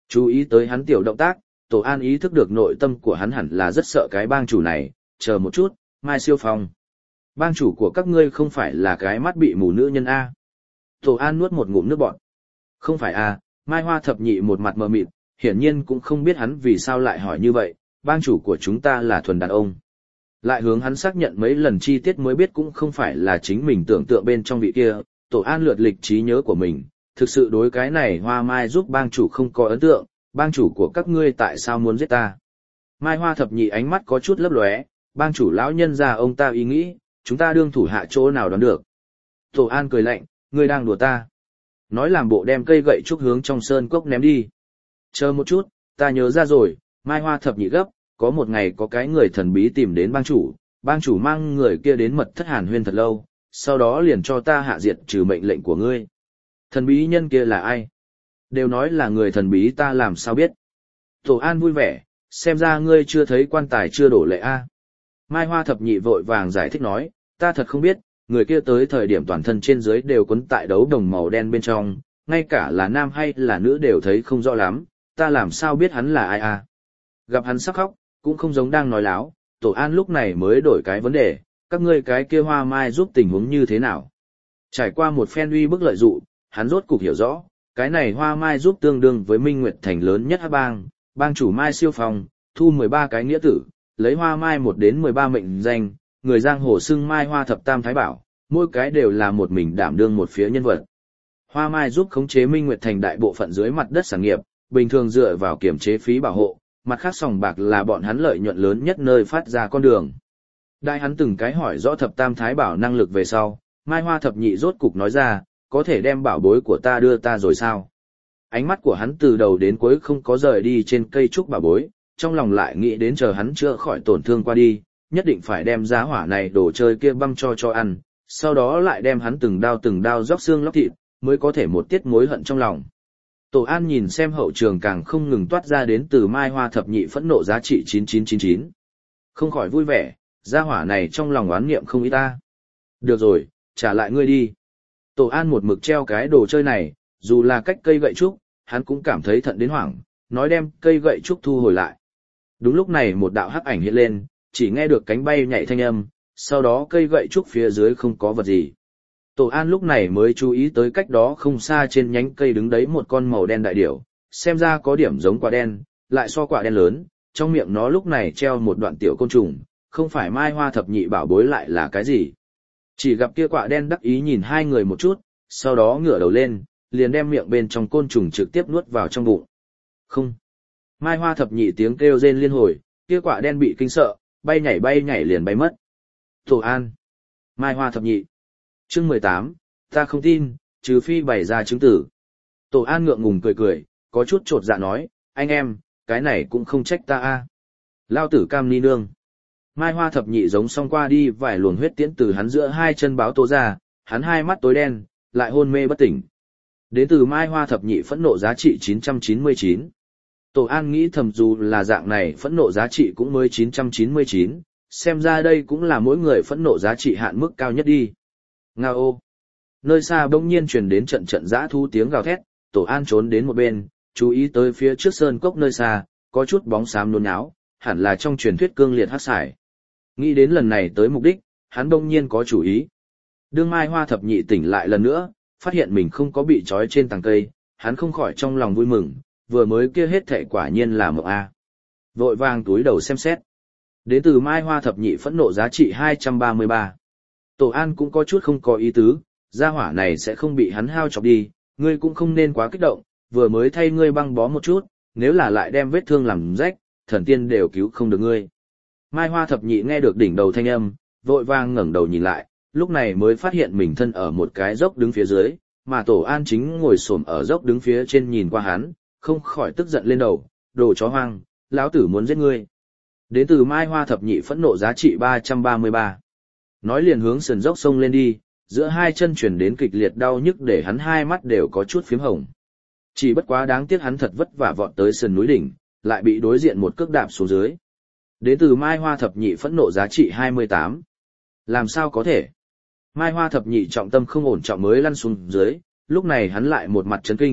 Chú ý tới hắn tiểu động tác, Tổ An ý thức được nội tâm của hắn hẳn là rất sợ cái bang chủ này, chờ một chút, Mai Siêu Phong. Bang chủ của các ngươi không phải là cái mắt bị mù nữ nhân A. Tổ An nuốt một ngụm nước bọt. Không phải A, Mai Hoa thập nhị một mặt mờ mịt, hiển nhiên cũng không biết hắn vì sao lại hỏi như vậy, bang chủ của chúng ta là thuần đàn ông. Lại hướng hắn xác nhận mấy lần chi tiết mới biết cũng không phải là chính mình tưởng tượng bên trong vị kia, Tổ An lượt lịch trí nhớ của mình, thực sự đối cái này Hoa Mai giúp bang chủ không có ấn tượng, bang chủ của các ngươi tại sao muốn giết ta. Mai Hoa thập nhị ánh mắt có chút lấp lóe, bang chủ lão nhân già ông ta ý nghĩ, chúng ta đương thủ hạ chỗ nào đoán được. Tổ An cười lạnh, ngươi đang đùa ta. Nói làm bộ đem cây gậy trúc hướng trong sơn cốc ném đi. Chờ một chút, ta nhớ ra rồi, Mai Hoa thập nhị gấp, có một ngày có cái người thần bí tìm đến bang chủ mang người kia đến mật thất hàn huyên thật lâu, sau đó liền cho ta hạ diệt trừ mệnh lệnh của ngươi. Thần bí nhân kia là ai? Đều nói là người thần bí, ta làm sao biết? Tổ An vui vẻ, xem ra ngươi chưa thấy quan tài chưa đổ lệ a. Mai Hoa thập nhị vội vàng giải thích nói, ta thật không biết, người kia tới thời điểm toàn thân trên dưới đều quấn tại đấu đồng màu đen bên trong, ngay cả là nam hay là nữ đều thấy không rõ lắm, ta làm sao biết hắn là ai a? Gặp hắn sắc khóc, cũng không giống đang nói láo, Tổ An lúc này mới đổi cái vấn đề, các ngươi cái kia Hoa Mai giúp tình huống như thế nào? Trải qua một phen uy bức lợi dụ, hắn rốt cục hiểu rõ, cái này Hoa Mai giúp tương đương với Minh Nguyệt Thành lớn nhất hắc bang, bang chủ Mai Siêu Phong, thu 13 cái nghĩa tử, lấy Hoa Mai 1 đến 13 mệnh danh, người giang hồ xưng Mai Hoa thập tam thái bảo, mỗi cái đều là một mình đảm đương một phía nhân vật. Hoa Mai giúp khống chế Minh Nguyệt Thành đại bộ phận dưới mặt đất sản nghiệp, bình thường dựa vào kiểm chế phí bảo hộ, mặt khác sòng bạc là bọn hắn lợi nhuận lớn nhất nơi phát ra con đường. Đại hắn từng cái hỏi rõ thập tam thái bảo năng lực về sau, Mai Hoa thập nhị rốt cục nói ra, có thể đem bảo bối của ta đưa ta rồi sao? Ánh mắt của hắn từ đầu đến cuối không có rời đi trên cây trúc bảo bối, trong lòng lại nghĩ đến chờ hắn chữa khỏi tổn thương qua đi, nhất định phải đem giá hỏa này đồ chơi kia băm cho ăn, sau đó lại đem hắn từng đao róc xương lóc thịt, mới có thể một tiết mối hận trong lòng. Tổ An nhìn xem hậu trường càng không ngừng toát ra đến từ Mai Hoa thập nhị phẫn nộ giá trị 9999. Không khỏi vui vẻ, gia hỏa này trong lòng oán niệm không ít ta. Được rồi, trả lại ngươi đi. Tổ An một mực treo cái đồ chơi này, dù là cách cây gậy trúc, hắn cũng cảm thấy thận đến hoảng, nói đem cây gậy trúc thu hồi lại. Đúng lúc này một đạo hắc ảnh hiện lên, chỉ nghe được cánh bay nhảy thanh âm, sau đó cây gậy trúc phía dưới không có vật gì. Tổ An lúc này mới chú ý tới cách đó không xa trên nhánh cây đứng đấy một con màu đen đại điểu, xem ra có điểm giống quả đen, lại so quả đen lớn, trong miệng nó lúc này treo một đoạn tiểu côn trùng, không phải Mai Hoa thập nhị bảo bối lại là cái gì. Chỉ gặp kia quả đen đắc ý nhìn hai người một chút, sau đó ngửa đầu lên, liền đem miệng bên trong côn trùng trực tiếp nuốt vào trong bụng. Không. Mai Hoa thập nhị tiếng kêu rên liên hồi, kia quả đen bị kinh sợ, bay nhảy liền bay mất. Tổ An. Mai Hoa thập nhị. Chương 18, ta không tin, trừ phi bày ra chứng tử. Tổ An ngượng ngùng cười, có chút chột dạ nói, anh em, cái này cũng không trách ta a. Lao tử cam ni nương. Mai Hoa thập nhị giống xong qua đi vài luồng huyết tiễn từ hắn giữa hai chân báo tố ra, hắn hai mắt tối đen, lại hôn mê bất tỉnh. Đến từ Mai Hoa thập nhị phẫn nộ giá trị 999. Tổ An nghĩ thầm dù là dạng này phẫn nộ giá trị cũng mới 999, xem ra đây cũng là mỗi người phẫn nộ giá trị hạn mức cao nhất đi. Ngao ô. Nơi xa bỗng nhiên truyền đến trận dã thu tiếng gào thét, Tổ An trốn đến một bên, chú ý tới phía trước sơn cốc nơi xa, có chút bóng xám nôn áo, hẳn là trong truyền thuyết cương liệt hắc sải. Nghĩ đến lần này tới mục đích, hắn bỗng nhiên có chủ ý. Đương Mai Hoa thập nhị tỉnh lại lần nữa, phát hiện mình không có bị trói trên tàng cây, hắn không khỏi trong lòng vui mừng, vừa mới kia hết thệ quả nhiên là mộng a. Vội vàng túi đầu xem xét. Đến từ Mai Hoa thập nhị phẫn nộ giá trị 233. Tổ An cũng có chút không có ý tứ, gia hỏa này sẽ không bị hắn hao chọc đi, ngươi cũng không nên quá kích động, vừa mới thay ngươi băng bó một chút, nếu là lại đem vết thương làm rách, thần tiên đều cứu không được ngươi. Mai Hoa thập nhị nghe được đỉnh đầu thanh âm, vội vàng ngẩng đầu nhìn lại, lúc này mới phát hiện mình thân ở một cái dốc đứng phía dưới, mà Tổ An chính ngồi xổm ở dốc đứng phía trên nhìn qua hắn, không khỏi tức giận lên đầu, đồ chó hoang, lão tử muốn giết ngươi. Đến từ Mai Hoa thập nhị phẫn nộ giá trị 333. Nói liền hướng sườn dốc sông lên đi, giữa hai chân chuyển đến kịch liệt đau nhức để hắn hai mắt đều có chút phím hồng. Chỉ bất quá đáng tiếc hắn thật vất vả vọt tới sườn núi đỉnh, lại bị đối diện một cước đạp xuống dưới. Đến từ Mai Hoa thập nhị phẫn nộ giá trị 28. Làm sao có thể? Mai Hoa thập nhị trọng tâm không ổn trọng mới lăn xuống dưới, lúc này hắn lại một mặt chấn kinh,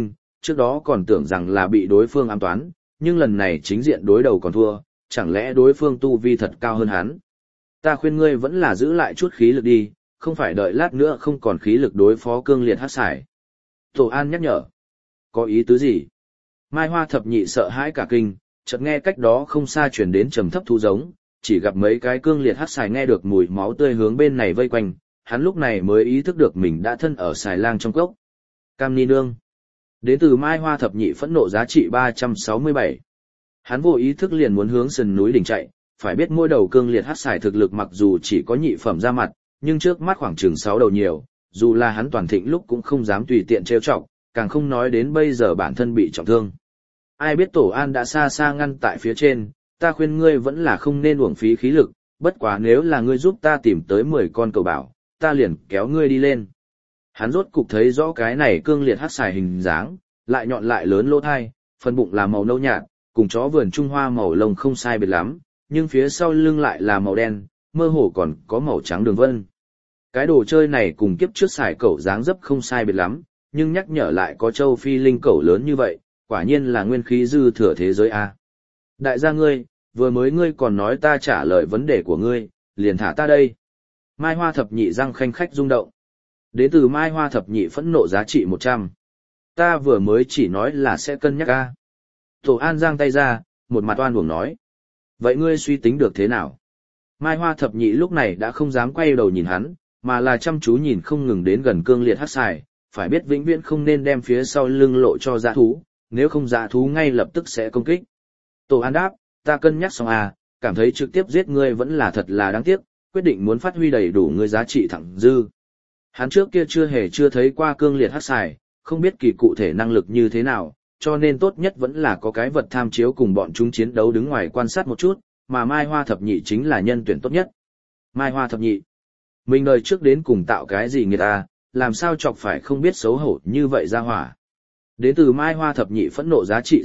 trước đó còn tưởng rằng là bị đối phương ám toán, nhưng lần này chính diện đối đầu còn thua, chẳng lẽ đối phương tu vi thật cao hơn hắn. Ta khuyên ngươi vẫn là giữ lại chút khí lực đi, không phải đợi lát nữa không còn khí lực đối phó cương liệt hắc xài. Tổ An nhắc nhở. Có ý tứ gì? Mai Hoa thập nhị sợ hãi cả kinh, chợt nghe cách đó không xa chuyển đến trầm thấp thú giống, chỉ gặp mấy cái cương liệt hắc xài nghe được mùi máu tươi hướng bên này vây quanh, hắn lúc này mới ý thức được mình đã thân ở xài lang trong cốc. Cam Ni Nương. Đến từ Mai Hoa thập nhị phẫn nộ giá trị 367. Hắn vô ý thức liền muốn hướng sườn núi đỉnh chạy, phải biết mỗi đầu cương liệt hắc xài thực lực mặc dù chỉ có nhị phẩm ra mặt, nhưng trước mắt khoảng chừng 6 đầu nhiều, dù là hắn toàn thịnh lúc cũng không dám tùy tiện trêu chọc, càng không nói đến bây giờ bản thân bị trọng thương. Ai biết Tổ An đã xa xa ngăn tại phía trên, ta khuyên ngươi vẫn là không nên uổng phí khí lực, bất quá nếu là ngươi giúp ta tìm tới 10 con cầu bảo, ta liền kéo ngươi đi lên. Hắn rốt cục thấy rõ cái này cương liệt hắc xài hình dáng, lại nhọn lại lớn lỗ thai, phần bụng là màu nâu nhạt, cùng chó vườn Trung Hoa màu lông không sai biệt lắm, nhưng phía sau lưng lại là màu đen, mơ hồ còn có màu trắng đường vân. Cái đồ chơi này cùng kiếp trước xài cẩu dáng dấp không sai biệt lắm, nhưng nhắc nhở lại có châu phi linh cẩu lớn như vậy, quả nhiên là nguyên khí dư thừa thế giới a. Đại gia ngươi, vừa mới ngươi còn nói ta trả lời vấn đề của ngươi, liền thả ta đây. Mai Hoa thập nhị răng khanh khách rung động. Đến từ Mai Hoa thập nhị phẫn nộ giá trị 100. Ta vừa mới chỉ nói là sẽ cân nhắc a. Tổ An giang tay ra, một mặt oan uổng nói. Vậy ngươi suy tính được thế nào? Mai Hoa thập nhị lúc này đã không dám quay đầu nhìn hắn, mà là chăm chú nhìn không ngừng đến gần cương liệt hắc xài, phải biết vĩnh viễn không nên đem phía sau lưng lộ cho dã thú, nếu không dã thú ngay lập tức sẽ công kích. Tổ An đáp, ta cân nhắc xong à, cảm thấy trực tiếp giết ngươi vẫn là thật là đáng tiếc, quyết định muốn phát huy đầy đủ ngươi giá trị thẳng dư. Hắn trước kia chưa thấy qua cương liệt hắc xài, không biết kỳ cụ thể năng lực như thế nào, cho nên tốt nhất vẫn là có cái vật tham chiếu cùng bọn chúng chiến đấu đứng ngoài quan sát một chút, mà Mai Hoa thập nhị chính là nhân tuyển tốt nhất. Mai Hoa thập nhị, mình đời trước đến cùng tạo cái gì người ta, làm sao chọc phải không biết xấu hổ như vậy ra hỏa. Đến từ Mai Hoa thập nhị phẫn nộ giá trị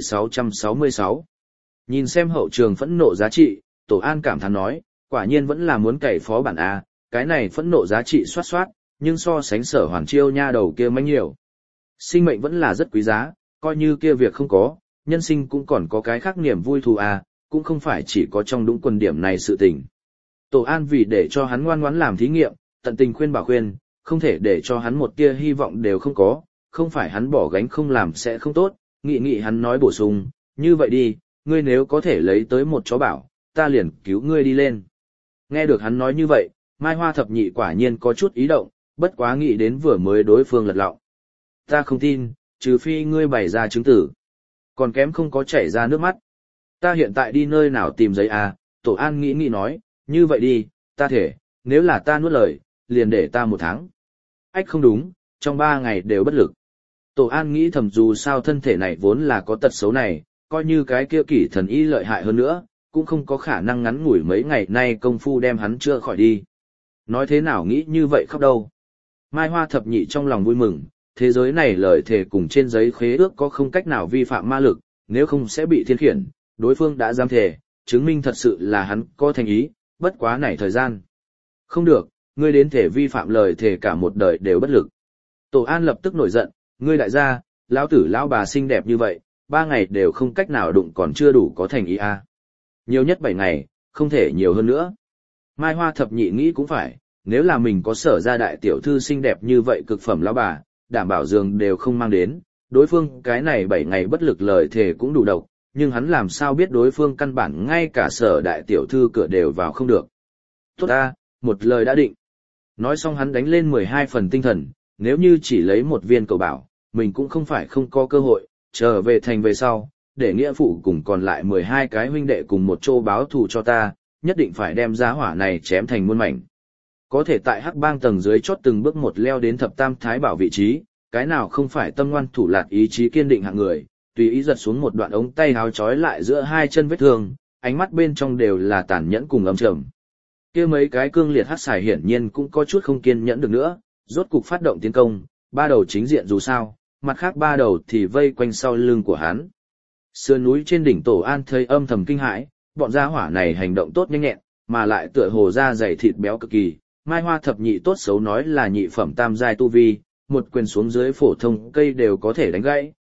666. Nhìn xem hậu trường phẫn nộ giá trị, Tổ An cảm thán nói, quả nhiên vẫn là muốn cày phó bản A, cái này phẫn nộ giá trị soát soát, nhưng so sánh Sở Hoàn Chiêu nha đầu kia manh nhiều. Sinh mệnh vẫn là rất quý giá, coi như kia việc không có, nhân sinh cũng còn có cái khác niềm vui thú A, cũng không phải chỉ có trong đúng quần điểm này sự tình. Tổ An vì để cho hắn ngoan ngoãn làm thí nghiệm, tận tình khuyên bảo khuyên, không thể để cho hắn một tia hy vọng đều không có, không phải hắn bỏ gánh không làm sẽ không tốt, nghị hắn nói bổ sung, như vậy đi, ngươi nếu có thể lấy tới một chó bảo, ta liền cứu ngươi đi lên. Nghe được hắn nói như vậy, Mai Hoa thập nhị quả nhiên có chút ý động, bất quá nghĩ đến vừa mới đối phương lật lọng. Ta không tin, trừ phi ngươi bày ra chứng tử. Còn kém không có chảy ra nước mắt. Ta hiện tại đi nơi nào tìm giấy à, Tổ An nghĩ nói, như vậy đi, ta thể, nếu là ta nuốt lời, liền để ta 1 tháng. Ách không đúng, trong 3 ngày đều bất lực. Tổ An nghĩ thầm dù sao thân thể này vốn là có tật xấu này, coi như cái kia kỷ thần y lợi hại hơn nữa, cũng không có khả năng ngắn ngủi mấy ngày nay công phu đem hắn chữa khỏi đi. Nói thế nào nghĩ như vậy khóc đâu. Mai Hoa thập nhị trong lòng vui mừng, thế giới này lời thề cùng trên giấy khế ước có không cách nào vi phạm ma lực, nếu không sẽ bị thiên khiển, đối phương đã dám thề, chứng minh thật sự là hắn có thành ý, bất quá nảy thời gian. Không được, ngươi đến thể vi phạm lời thề cả một đời đều bất lực. Tổ An lập tức nổi giận, ngươi đại gia, lão tử lão bà xinh đẹp như vậy, 3 ngày đều không cách nào đụng còn chưa đủ có thành ý à. Nhiều nhất 7 ngày, không thể nhiều hơn nữa. Mai Hoa thập nhị nghĩ cũng phải, nếu là mình có Sở gia đại tiểu thư xinh đẹp như vậy cực phẩm lão bà, đảm bảo giường đều không mang đến, đối phương cái này 7 ngày bất lực lời thề cũng đủ độc, nhưng hắn làm sao biết đối phương căn bản ngay cả Sở đại tiểu thư cửa đều vào không được. Tốt ta, một lời đã định. Nói xong hắn đánh lên 12 phần tinh thần, nếu như chỉ lấy một viên cầu bảo, mình cũng không phải không có cơ hội, trở về thành về sau, để nghĩa phụ cùng còn lại 12 cái huynh đệ cùng một chỗ báo thù cho ta, nhất định phải đem giá hỏa này chém thành muôn mảnh. Có thể tại Hắc Bang tầng dưới chót từng bước một leo đến thập tam thái bảo vị trí, cái nào không phải tâm ngoan thủ lạt ý chí kiên định hạng người, tùy ý giật xuống một đoạn ống tay háo trói lại giữa hai chân vết thương, ánh mắt bên trong đều là tàn nhẫn cùng âm trầm. Kia mấy cái cương liệt hắc xài hiển nhiên cũng có chút không kiên nhẫn được nữa, rốt cục phát động tiến công, 3 đầu chính diện dù sao, mặt khác 3 đầu thì vây quanh sau lưng của hắn. Sườn núi trên đỉnh Tổ An thấy âm thầm kinh hãi, bọn gia hỏa này hành động tốt nhanh nhẹn, mà lại tựa hồ da dày thịt béo cực kỳ, Mai Hoa thập nhị tốt xấu nói là nhị phẩm tam giai tu vi, một quyền xuống dưới phổ thông cây đều có thể đánh gãy,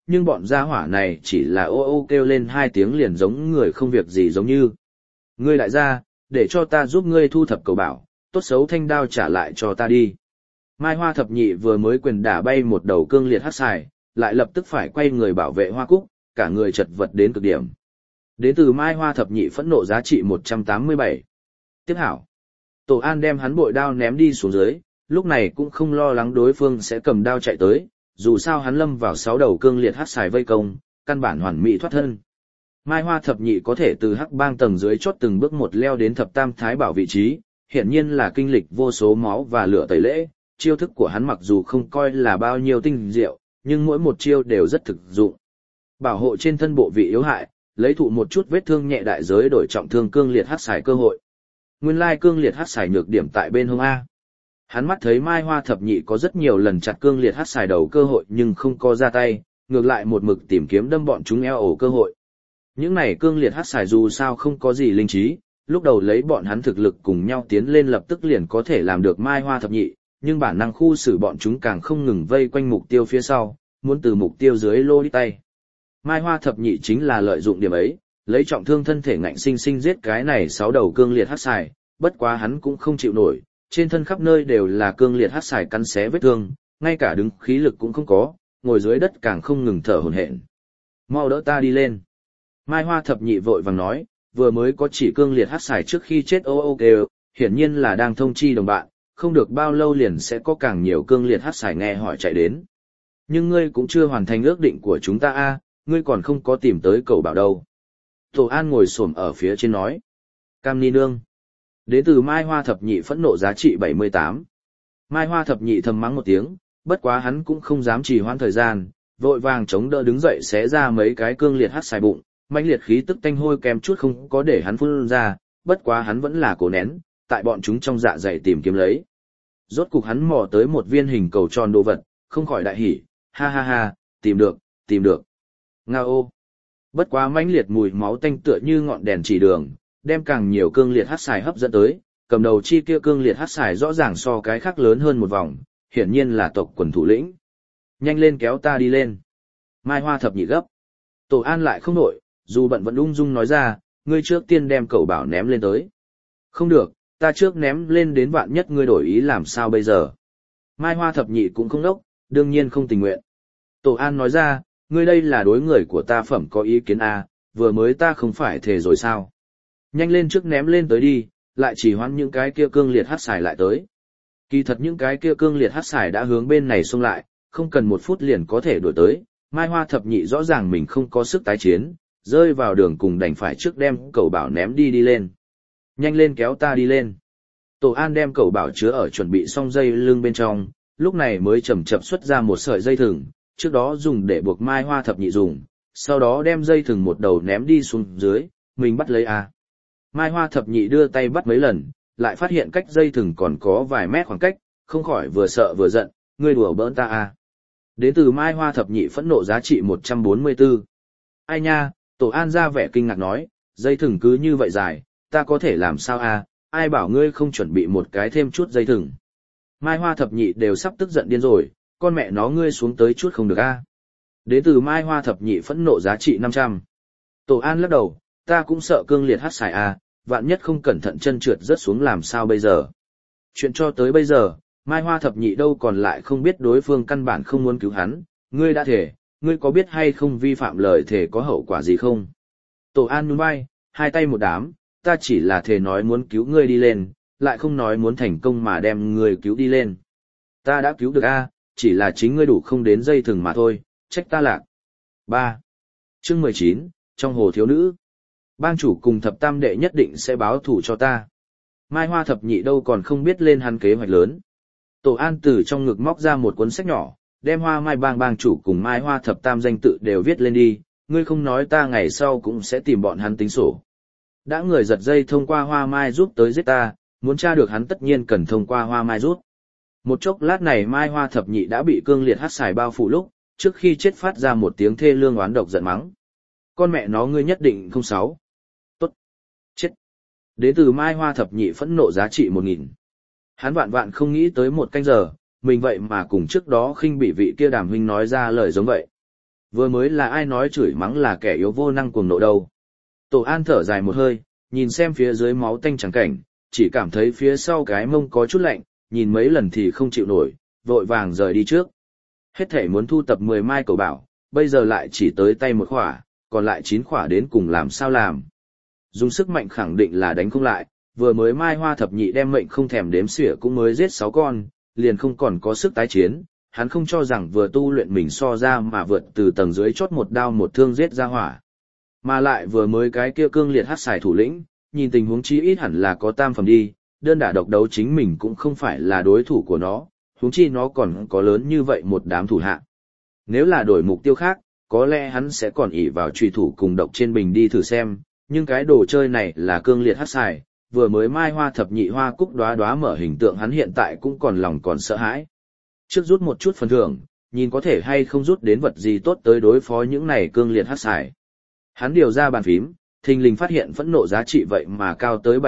nhưng bọn gia hỏa này chỉ là ô ô kêu lên 2 tiếng liền giống người không việc gì giống như. Ngươi đại gia, để cho ta giúp ngươi thu thập cầu bảo, tốt xấu thanh đao trả lại cho ta đi. Mai Hoa thập nhị vừa mới quyền đả bay một đầu cương liệt hắc xài, lại lập tức phải quay người bảo vệ Hoa Cúc, cả người chật vật đến cực điểm. Đến từ Mai Hoa thập nhị phẫn nộ giá trị 187. Tiếp hảo. Tổ An đem hắn bội đao ném đi xuống dưới, lúc này cũng không lo lắng đối phương sẽ cầm đao chạy tới, dù sao hắn lâm vào 6 đầu cương liệt hắc xài vây công, căn bản hoàn mỹ thoát thân. Mai Hoa thập nhị có thể từ hắc bang tầng dưới chót từng bước một leo đến thập tam thái bảo vị trí, hiển nhiên là kinh lịch vô số máu và lửa tẩy lễ, chiêu thức của hắn mặc dù không coi là bao nhiêu tinh diệu, nhưng mỗi một chiêu đều rất thực dụng. Bảo hộ trên thân bộ vị yếu hại, lấy thụ một chút vết thương nhẹ đại giới đổi trọng thương cương liệt hắc xài cơ hội. Nguyên lai cương liệt hắc xài nhược điểm tại bên hông A. Hắn mắt thấy Mai Hoa thập nhị có rất nhiều lần chặt cương liệt hắc xài đầu cơ hội nhưng không có ra tay, ngược lại một mực tìm kiếm đâm bọn chúng eo ổ cơ hội. Những này cương liệt hắc xài dù sao không có gì linh trí, lúc đầu lấy bọn hắn thực lực cùng nhau tiến lên lập tức liền có thể làm được Mai Hoa thập nhị, nhưng bản năng khu xử bọn chúng càng không ngừng vây quanh mục tiêu phía sau, muốn từ mục tiêu dưới lô đi tay. Mai Hoa thập nhị chính là lợi dụng điểm ấy, lấy trọng thương thân thể ngạnh sinh sinh giết cái này 6 đầu cương liệt hắc xài, bất quá hắn cũng không chịu nổi, trên thân khắp nơi đều là cương liệt hắc xài cắn xé vết thương, ngay cả đứng khí lực cũng không có, ngồi dưới đất càng không ngừng thở hổn hển. Mau đỡ ta đi lên. Mai Hoa thập nhị vội vàng nói, vừa mới có chỉ cương liệt hắc xài trước khi chết ô ô kêu, hiển nhiên là đang thông chi đồng bạn, không được bao lâu liền sẽ có càng nhiều cương liệt hắc xài nghe hỏi chạy đến. Nhưng ngươi cũng chưa hoàn thành ước định của chúng ta a, ngươi còn không có tìm tới cầu bảo đâu. Tổ An ngồi xổm ở phía trên nói. Cam Ni Nương. Đến từ Mai Hoa thập nhị phẫn nộ giá trị 78. Mai Hoa thập nhị thầm mắng một tiếng, bất quá hắn cũng không dám trì hoãn thời gian, vội vàng chống đỡ đứng dậy xé ra mấy cái cương liệt hắc xài bụng, mãnh liệt khí tức tanh hôi kèm chút không có để hắn phun ra, bất quá hắn vẫn là cố nén, tại bọn chúng trong dạ dày tìm kiếm lấy. Rốt cục hắn mò tới một viên hình cầu tròn đồ vật, không khỏi đại hỉ, ha ha ha, tìm được. Nga ô. Bất quá mãnh liệt mùi máu tanh tựa như ngọn đèn chỉ đường, đem càng nhiều cương liệt hắc xài hấp dẫn tới, cầm đầu chi kia cương liệt hắc xài rõ ràng so cái khác lớn hơn một vòng, hiển nhiên là tộc quần thủ lĩnh. Nhanh lên kéo ta đi lên. Mai Hoa thập nhị gấp. Tổ An lại không nổi, dù bận vẫn ung dung nói ra, ngươi trước tiên đem cậu bảo ném lên tới. Không được, ta trước ném lên đến vạn nhất ngươi đổi ý làm sao bây giờ. Mai Hoa thập nhị cũng không đốc, đương nhiên không tình nguyện. Tổ An nói ra, ngươi đây là đối người của ta phẩm có ý kiến à, vừa mới ta không phải thề rồi sao. Nhanh lên trước ném lên tới đi, lại chỉ hoãn những cái kia cương liệt hắc xài lại tới. Kỳ thật những cái kia cương liệt hắc xài đã hướng bên này xông lại, không cần 1 phút liền có thể đuổi tới. Mai Hoa thập nhị rõ ràng mình không có sức tái chiến, rơi vào đường cùng đành phải trước đem cẩu bảo ném đi lên. Nhanh lên kéo ta đi lên. Tổ An đem cẩu bảo chứa ở chuẩn bị xong dây lưng bên trong, lúc này mới chậm chậm xuất ra một sợi dây thừng, trước đó dùng để buộc Mai Hoa thập nhị dùng, sau đó đem dây thừng một đầu ném đi xuống dưới, mình bắt lấy a. Mai Hoa thập nhị đưa tay bắt mấy lần, lại phát hiện cách dây thừng còn có vài mét khoảng cách, không khỏi vừa sợ vừa giận, ngươi đùa bỡn ta a. Đến từ Mai Hoa thập nhị phẫn nộ giá trị 144. Ai nha, Tổ An ra vẻ kinh ngạc nói, dây thừng cứ như vậy dài, ta có thể làm sao a? Ai bảo ngươi không chuẩn bị một cái thêm chút dây thừng. Mai Hoa thập nhị đều sắp tức giận điên rồi, con mẹ nó ngươi xuống tới chút không được a. Đến từ Mai Hoa thập nhị phẫn nộ giá trị 500. Tổ An lắc đầu, ta cũng sợ cương liệt hắc xài a, vạn nhất không cẩn thận chân trượt rớt xuống làm sao bây giờ. Chuyện cho tới bây giờ, Mai Hoa thập nhị đâu còn lại không biết đối phương căn bản không muốn cứu hắn, ngươi đã thể, ngươi có biết hay không vi phạm lời thề có hậu quả gì không? Tổ An nhún vai, hai tay một đám, ta chỉ là thề nói muốn cứu ngươi đi lên, lại không nói muốn thành công mà đem ngươi cứu đi lên. Ta đã cứu được a, chỉ là chính ngươi đủ không đến dây thừng mà thôi, trách ta lạc. 3. Chương 19, trong hồ thiếu nữ. Bang chủ cùng thập tam đệ nhất định sẽ báo thù cho ta. Mai Hoa thập nhị đâu còn không biết lên hắn kế hoạch lớn. Tổ An từ trong ngực móc ra một cuốn sách nhỏ, đem Hoa Mai bang chủ cùng Mai Hoa thập tam danh tự đều viết lên đi, ngươi không nói ta ngày sau cũng sẽ tìm bọn hắn tính sổ. Đã người giật dây thông qua Hoa Mai giúp tới giết ta, muốn tra được hắn tất nhiên cần thông qua Hoa Mai giúp. Một chốc lát này Mai Hoa thập nhị đã bị cương liệt hắc xài bao phủ lúc, trước khi chết phát ra một tiếng thê lương oán độc giận mắng. Con mẹ nó ngươi nhất định không sáu. Tốt. Chết. Đến từ Mai Hoa thập nhị phẫn nộ giá trị 1000. Hắn vạn vạn không nghĩ tới một canh giờ, mình vậy mà cùng trước đó khinh bị vị kia Đàm huynh nói ra lời giống vậy. Vừa mới là ai nói chửi mắng là kẻ yếu vô năng cuồng nộ đâu. Tổ An thở dài một hơi, nhìn xem phía dưới máu tanh chẳng cảnh, chỉ cảm thấy phía sau cái mông có chút lạnh, nhìn mấy lần thì không chịu nổi, vội vàng rời đi trước. Hết thể muốn thu tập 10 mai cầu bảo, bây giờ lại chỉ tới tay một khỏa, còn lại 9 khỏa đến cùng làm sao làm. Dùng sức mạnh khẳng định là đánh không lại, vừa mới mai hoa thập nhị đem mệnh không thèm đếm xỉa cũng mới giết 6 con, liền không còn có sức tái chiến, hắn không cho rằng vừa tu luyện mình so ra mà vượt từ tầng dưới chót một đao một thương giết ra hỏa. Mà lại vừa mới cái kia cương liệt hắc xài thủ lĩnh, nhìn tình huống chí ít hẳn là có tam phẩm đi, đơn đả độc đấu chính mình cũng không phải là đối thủ của nó, huống chi nó còn có lớn như vậy một đám thủ hạ. Nếu là đổi mục tiêu khác, có lẽ hắn sẽ còn ỷ vào truy thủ cùng độc trên bình đi thử xem, nhưng cái đồ chơi này là cương liệt hắc xài, vừa mới mai hoa thập nhị hoa cúc đóa đóa mở hình tượng hắn hiện tại cũng còn lòng còn sợ hãi. Trước rút một chút phần thưởng, nhìn có thể hay không rút đến vật gì tốt tới đối phó những này cương liệt hắc xài. Hắn điều ra bàn phím, thình lình phát hiện phẫn nộ giá trị vậy mà cao tới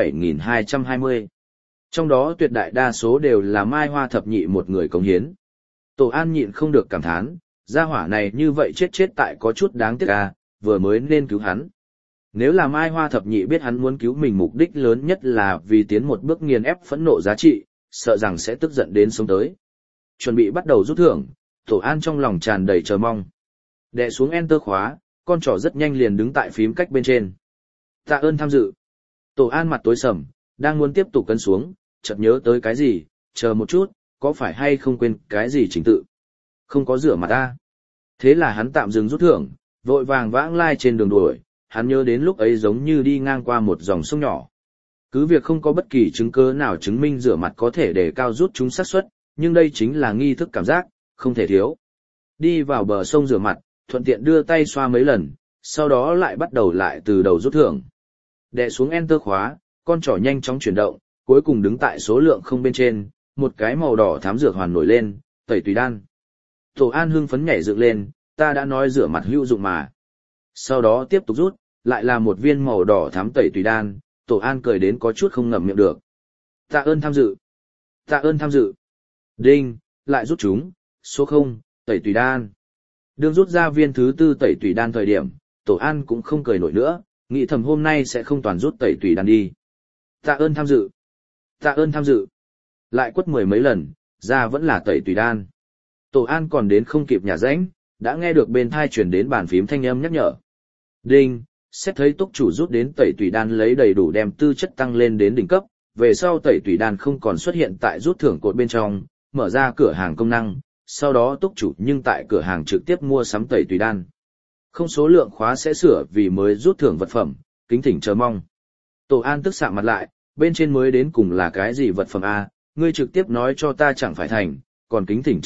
7.220. Trong đó tuyệt đại đa số đều là mai hoa thập nhị một người cống hiến. Tổ An nhịn không được cảm thán, gia hỏa này như vậy chết tại có chút đáng tiếc à, vừa mới nên cứu hắn. Nếu là mai hoa thập nhị biết hắn muốn cứu mình mục đích lớn nhất là vì tiến một bước nghiền ép phẫn nộ giá trị, sợ rằng sẽ tức giận đến sống tới. Chuẩn bị bắt đầu rút thưởng, Tổ An trong lòng tràn đầy chờ mong. Đè xuống Enter khóa, con trỏ rất nhanh liền đứng tại phím cách bên trên. Tạ ơn tham dự. Tổ An mặt tối sầm, đang muốn tiếp tục cân xuống, chợt nhớ tới cái gì, chờ một chút, có phải hay không quên cái gì trình tự. Không có rửa mặt ta. Thế là hắn tạm dừng rút thưởng, vội vàng vãng lai trên đường đuổi, hắn nhớ đến lúc ấy giống như đi ngang qua một dòng sông nhỏ. Cứ việc không có bất kỳ chứng cứ nào chứng minh rửa mặt có thể để cao rút chúng xác suất, nhưng đây chính là nghi thức cảm giác, không thể thiếu. Đi vào bờ sông rửa mặt, thuận tiện đưa tay xoa mấy lần, sau đó lại bắt đầu lại từ đầu rút thưởng. Đè xuống Enter khóa, con trỏ nhanh chóng chuyển động, cuối cùng đứng tại số lượng không bên trên, một cái màu đỏ thám dược hoàn nổi lên, tẩy tùy đan. Tổ An hưng phấn nhảy dựng lên, ta đã nói rửa mặt hữu dụng mà. Sau đó tiếp tục rút, lại là một viên màu đỏ thám tẩy tùy đan, Tổ An cười đến có chút không ngậm miệng được. Tạ ơn tham dự. Tạ ơn tham dự. Đinh, lại rút chúng, số 0, tẩy tùy đan. Đương rút ra viên thứ 4 tẩy tùy đan thời điểm, Tổ An cũng không cười nổi nữa, nghĩ thầm hôm nay sẽ không toàn rút tẩy tùy đan đi. Tạ ơn tham dự. Tạ ơn tham dự. Lại quất 10 mấy lần, ra vẫn là tẩy tùy đan. Tổ An còn đến không kịp nhả rãnh, đã nghe được bên thai chuyển đến bàn phím thanh âm nhắc nhở. Đinh, xét thấy túc chủ rút đến tẩy tùy đan lấy đầy đủ đem tư chất tăng lên đến đỉnh cấp, về sau tẩy tùy đan không còn xuất hiện tại rút thưởng cột bên trong, mở ra cửa hàng công năng, sau đó túc chủ nhưng tại cửa hàng trực tiếp mua sắm tẩy tùy đan. Không số lượng khóa sẽ sửa vì mới rút thưởng vật phẩm, kính thỉnh chờ mong. Tổ An tức sạm mặt lại, bên trên mới đến cùng là cái gì vật phẩm a, ngươi trực tiếp nói cho ta chẳng phải thành, còn kính thỉnh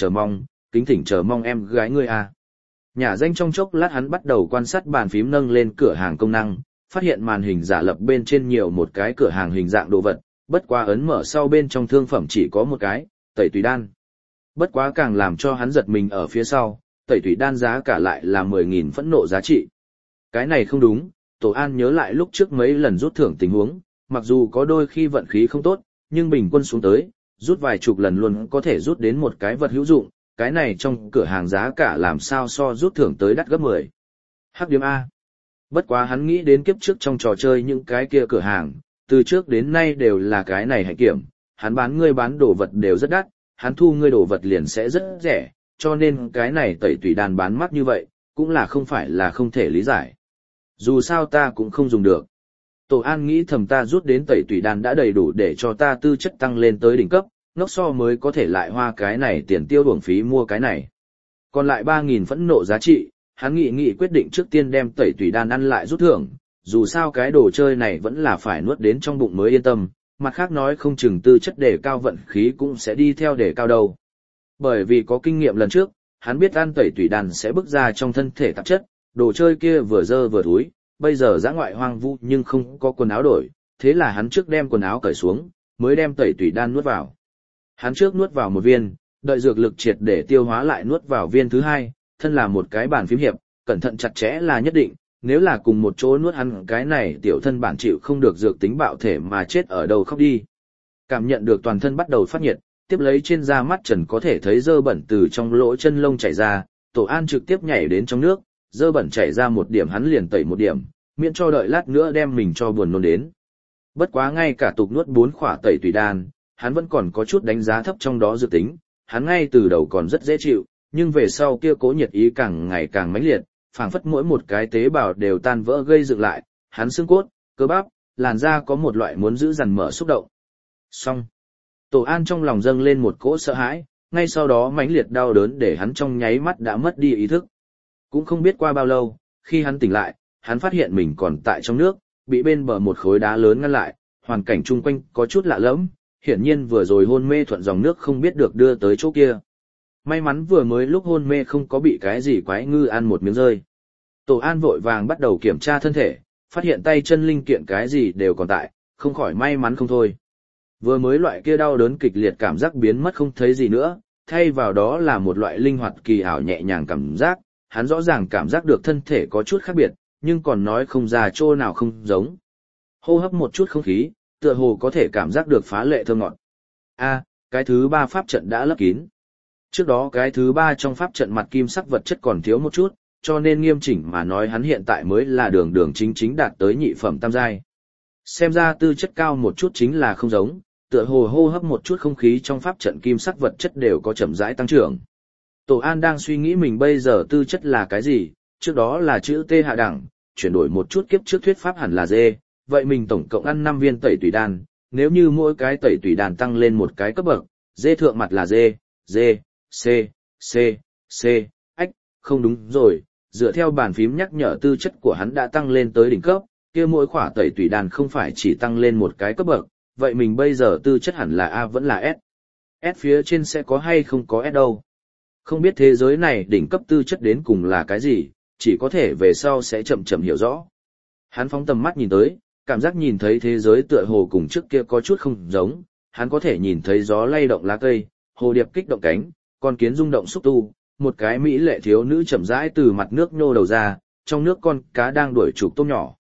chờ mong em gái ngươi a. Nhả danh trong chốc lát hắn bắt đầu quan sát bàn phím nâng lên cửa hàng công năng, phát hiện màn hình giả lập bên trên nhiều một cái cửa hàng hình dạng đồ vật, bất quá ấn mở sau bên trong thương phẩm chỉ có một cái, tẩy tùy đan. Bất quá càng làm cho hắn giật mình ở phía sau, tẩy tùy đan giá cả lại là 10.000 phẫn nộ giá trị. Cái này không đúng, Tổ An nhớ lại lúc trước mấy lần rút thưởng tình huống, mặc dù có đôi khi vận khí không tốt, nhưng bình quân xuống tới, rút vài chục lần luôn có thể rút đến một cái vật hữu dụng, cái này trong cửa hàng giá cả làm sao so rút thưởng tới đắt gấp 10. Hắc điểm A. Bất quá hắn nghĩ đến kiếp trước trong trò chơi những cái kia cửa hàng, từ trước đến nay đều là cái này hạnh kiểm, hắn bán ngươi bán đồ vật đều rất đắt, hắn thu ngươi đồ vật liền sẽ rất rẻ, cho nên cái này tẩy tùy đan bán mắc như vậy, cũng là không phải là không thể lý giải. Dù sao ta cũng không dùng được. Tổ An nghĩ thầm ta rút đến tẩy tùy đan đã đầy đủ để cho ta tư chất tăng lên tới đỉnh cấp, ngốc so mới có thể lại hoa cái này tiền tiêu uổng phí mua cái này. Còn lại 3.000 phẫn nộ giá trị, hắn nghị quyết định trước tiên đem tẩy tùy đan ăn lại rút thưởng, dù sao cái đồ chơi này vẫn là phải nuốt đến trong bụng mới yên tâm, mặt khác nói không chừng tư chất đề cao vận khí cũng sẽ đi theo đề cao đâu. Bởi vì có kinh nghiệm lần trước, hắn biết ăn tẩy tùy đan sẽ bức ra trong thân thể tạp chất, đồ chơi kia vừa dơ vừa thúi, bây giờ dã ngoại hoang vu nhưng không có quần áo đổi, thế là hắn trước đem quần áo cởi xuống, mới đem tẩy tùy đan nuốt vào. Hắn trước nuốt vào một viên, đợi dược lực triệt để tiêu hóa lại nuốt vào viên thứ hai, thân là một cái bàn phím hiệp, cẩn thận chặt chẽ là nhất định, nếu là cùng một chỗ nuốt hắn cái này tiểu thân bản chịu không được dược tính bạo thể mà chết ở đầu khóc đi. Cảm nhận được toàn thân bắt đầu phát nhiệt, tiếp lấy trên da mắt trần có thể thấy dơ bẩn từ trong lỗ chân lông chảy ra, Tổ An trực tiếp nhảy đến trong nước, dơ bẩn chảy ra một điểm hắn liền tẩy một điểm, miễn cho đợi lát nữa đem mình cho buồn nôn đến. Bất quá ngay cả tục nuốt 4 khỏa tẩy tùy đan, hắn vẫn còn có chút đánh giá thấp trong đó dự tính, hắn ngay từ đầu còn rất dễ chịu, nhưng về sau kia cố nhiệt ý càng ngày càng mãnh liệt, phảng phất mỗi một cái tế bào đều tan vỡ gây dựng lại, hắn xương cốt, cơ bắp, làn da có một loại muốn giữ dằn mở xúc động. Xong. Tổ An trong lòng dâng lên một cỗ sợ hãi, ngay sau đó mãnh liệt đau đớn để hắn trong nháy mắt đã mất đi ý thức. Cũng không biết qua bao lâu, khi hắn tỉnh lại, hắn phát hiện mình còn tại trong nước, bị bên bờ một khối đá lớn ngăn lại, hoàn cảnh chung quanh có chút lạ lẫm, hiển nhiên vừa rồi hôn mê thuận dòng nước không biết được đưa tới chỗ kia. May mắn vừa mới lúc hôn mê không có bị cái gì quái ngư ăn một miếng rơi. Tổ An vội vàng bắt đầu kiểm tra thân thể, phát hiện tay chân linh kiện cái gì đều còn tại, không khỏi may mắn không thôi. Vừa mới loại kia đau đớn kịch liệt cảm giác biến mất không thấy gì nữa, thay vào đó là một loại linh hoạt kỳ ảo nhẹ nhàng cảm giác, hắn rõ ràng cảm giác được thân thể có chút khác biệt, nhưng còn nói không ra chỗ nào không giống. Hô hấp một chút không khí, tựa hồ có thể cảm giác được phá lệ thơm ngọt. Cái thứ 3 pháp trận đã lấp kín. Trước đó cái thứ 3 trong pháp trận mặt kim sắc vật chất còn thiếu một chút, cho nên nghiêm chỉnh mà nói hắn hiện tại mới là đường chính chính đạt tới nhị phẩm tam giai. Xem ra tư chất cao một chút chính là không giống, tựa hồ hô hấp một chút không khí trong pháp trận kim sắc vật chất đều có chậm rãi tăng trưởng. Tổ An đang suy nghĩ mình bây giờ tư chất là cái gì, trước đó là chữ T hạ đẳng, chuyển đổi một chút kiếp trước thuyết pháp hẳn là D, vậy mình tổng cộng ăn 5 viên tẩy tùy đan, nếu như mỗi cái tẩy tùy đan tăng lên một cái cấp bậc, D thượng mặt là D, C, không đúng rồi, dựa theo bàn phím nhắc nhở tư chất của hắn đã tăng lên tới đỉnh cấp, kia mỗi khỏa tẩy tùy đan không phải chỉ tăng lên một cái cấp bậc, vậy mình bây giờ tư chất hẳn là A vẫn là S. S phía trên sẽ có hay không có S đâu. Không biết thế giới này đỉnh cấp tư chất đến cùng là cái gì, chỉ có thể về sau sẽ chậm chậm hiểu rõ. Hắn phóng tầm mắt nhìn tới, cảm giác nhìn thấy thế giới tựa hồ cùng trước kia có chút không giống, hắn có thể nhìn thấy gió lay động lá cây, hồ điệp kích động cánh, con kiến rung động xúc tu, một cái mỹ lệ thiếu nữ chậm rãi từ mặt nước nhô đầu ra, trong nước con cá đang đuổi chụp tôm nhỏ.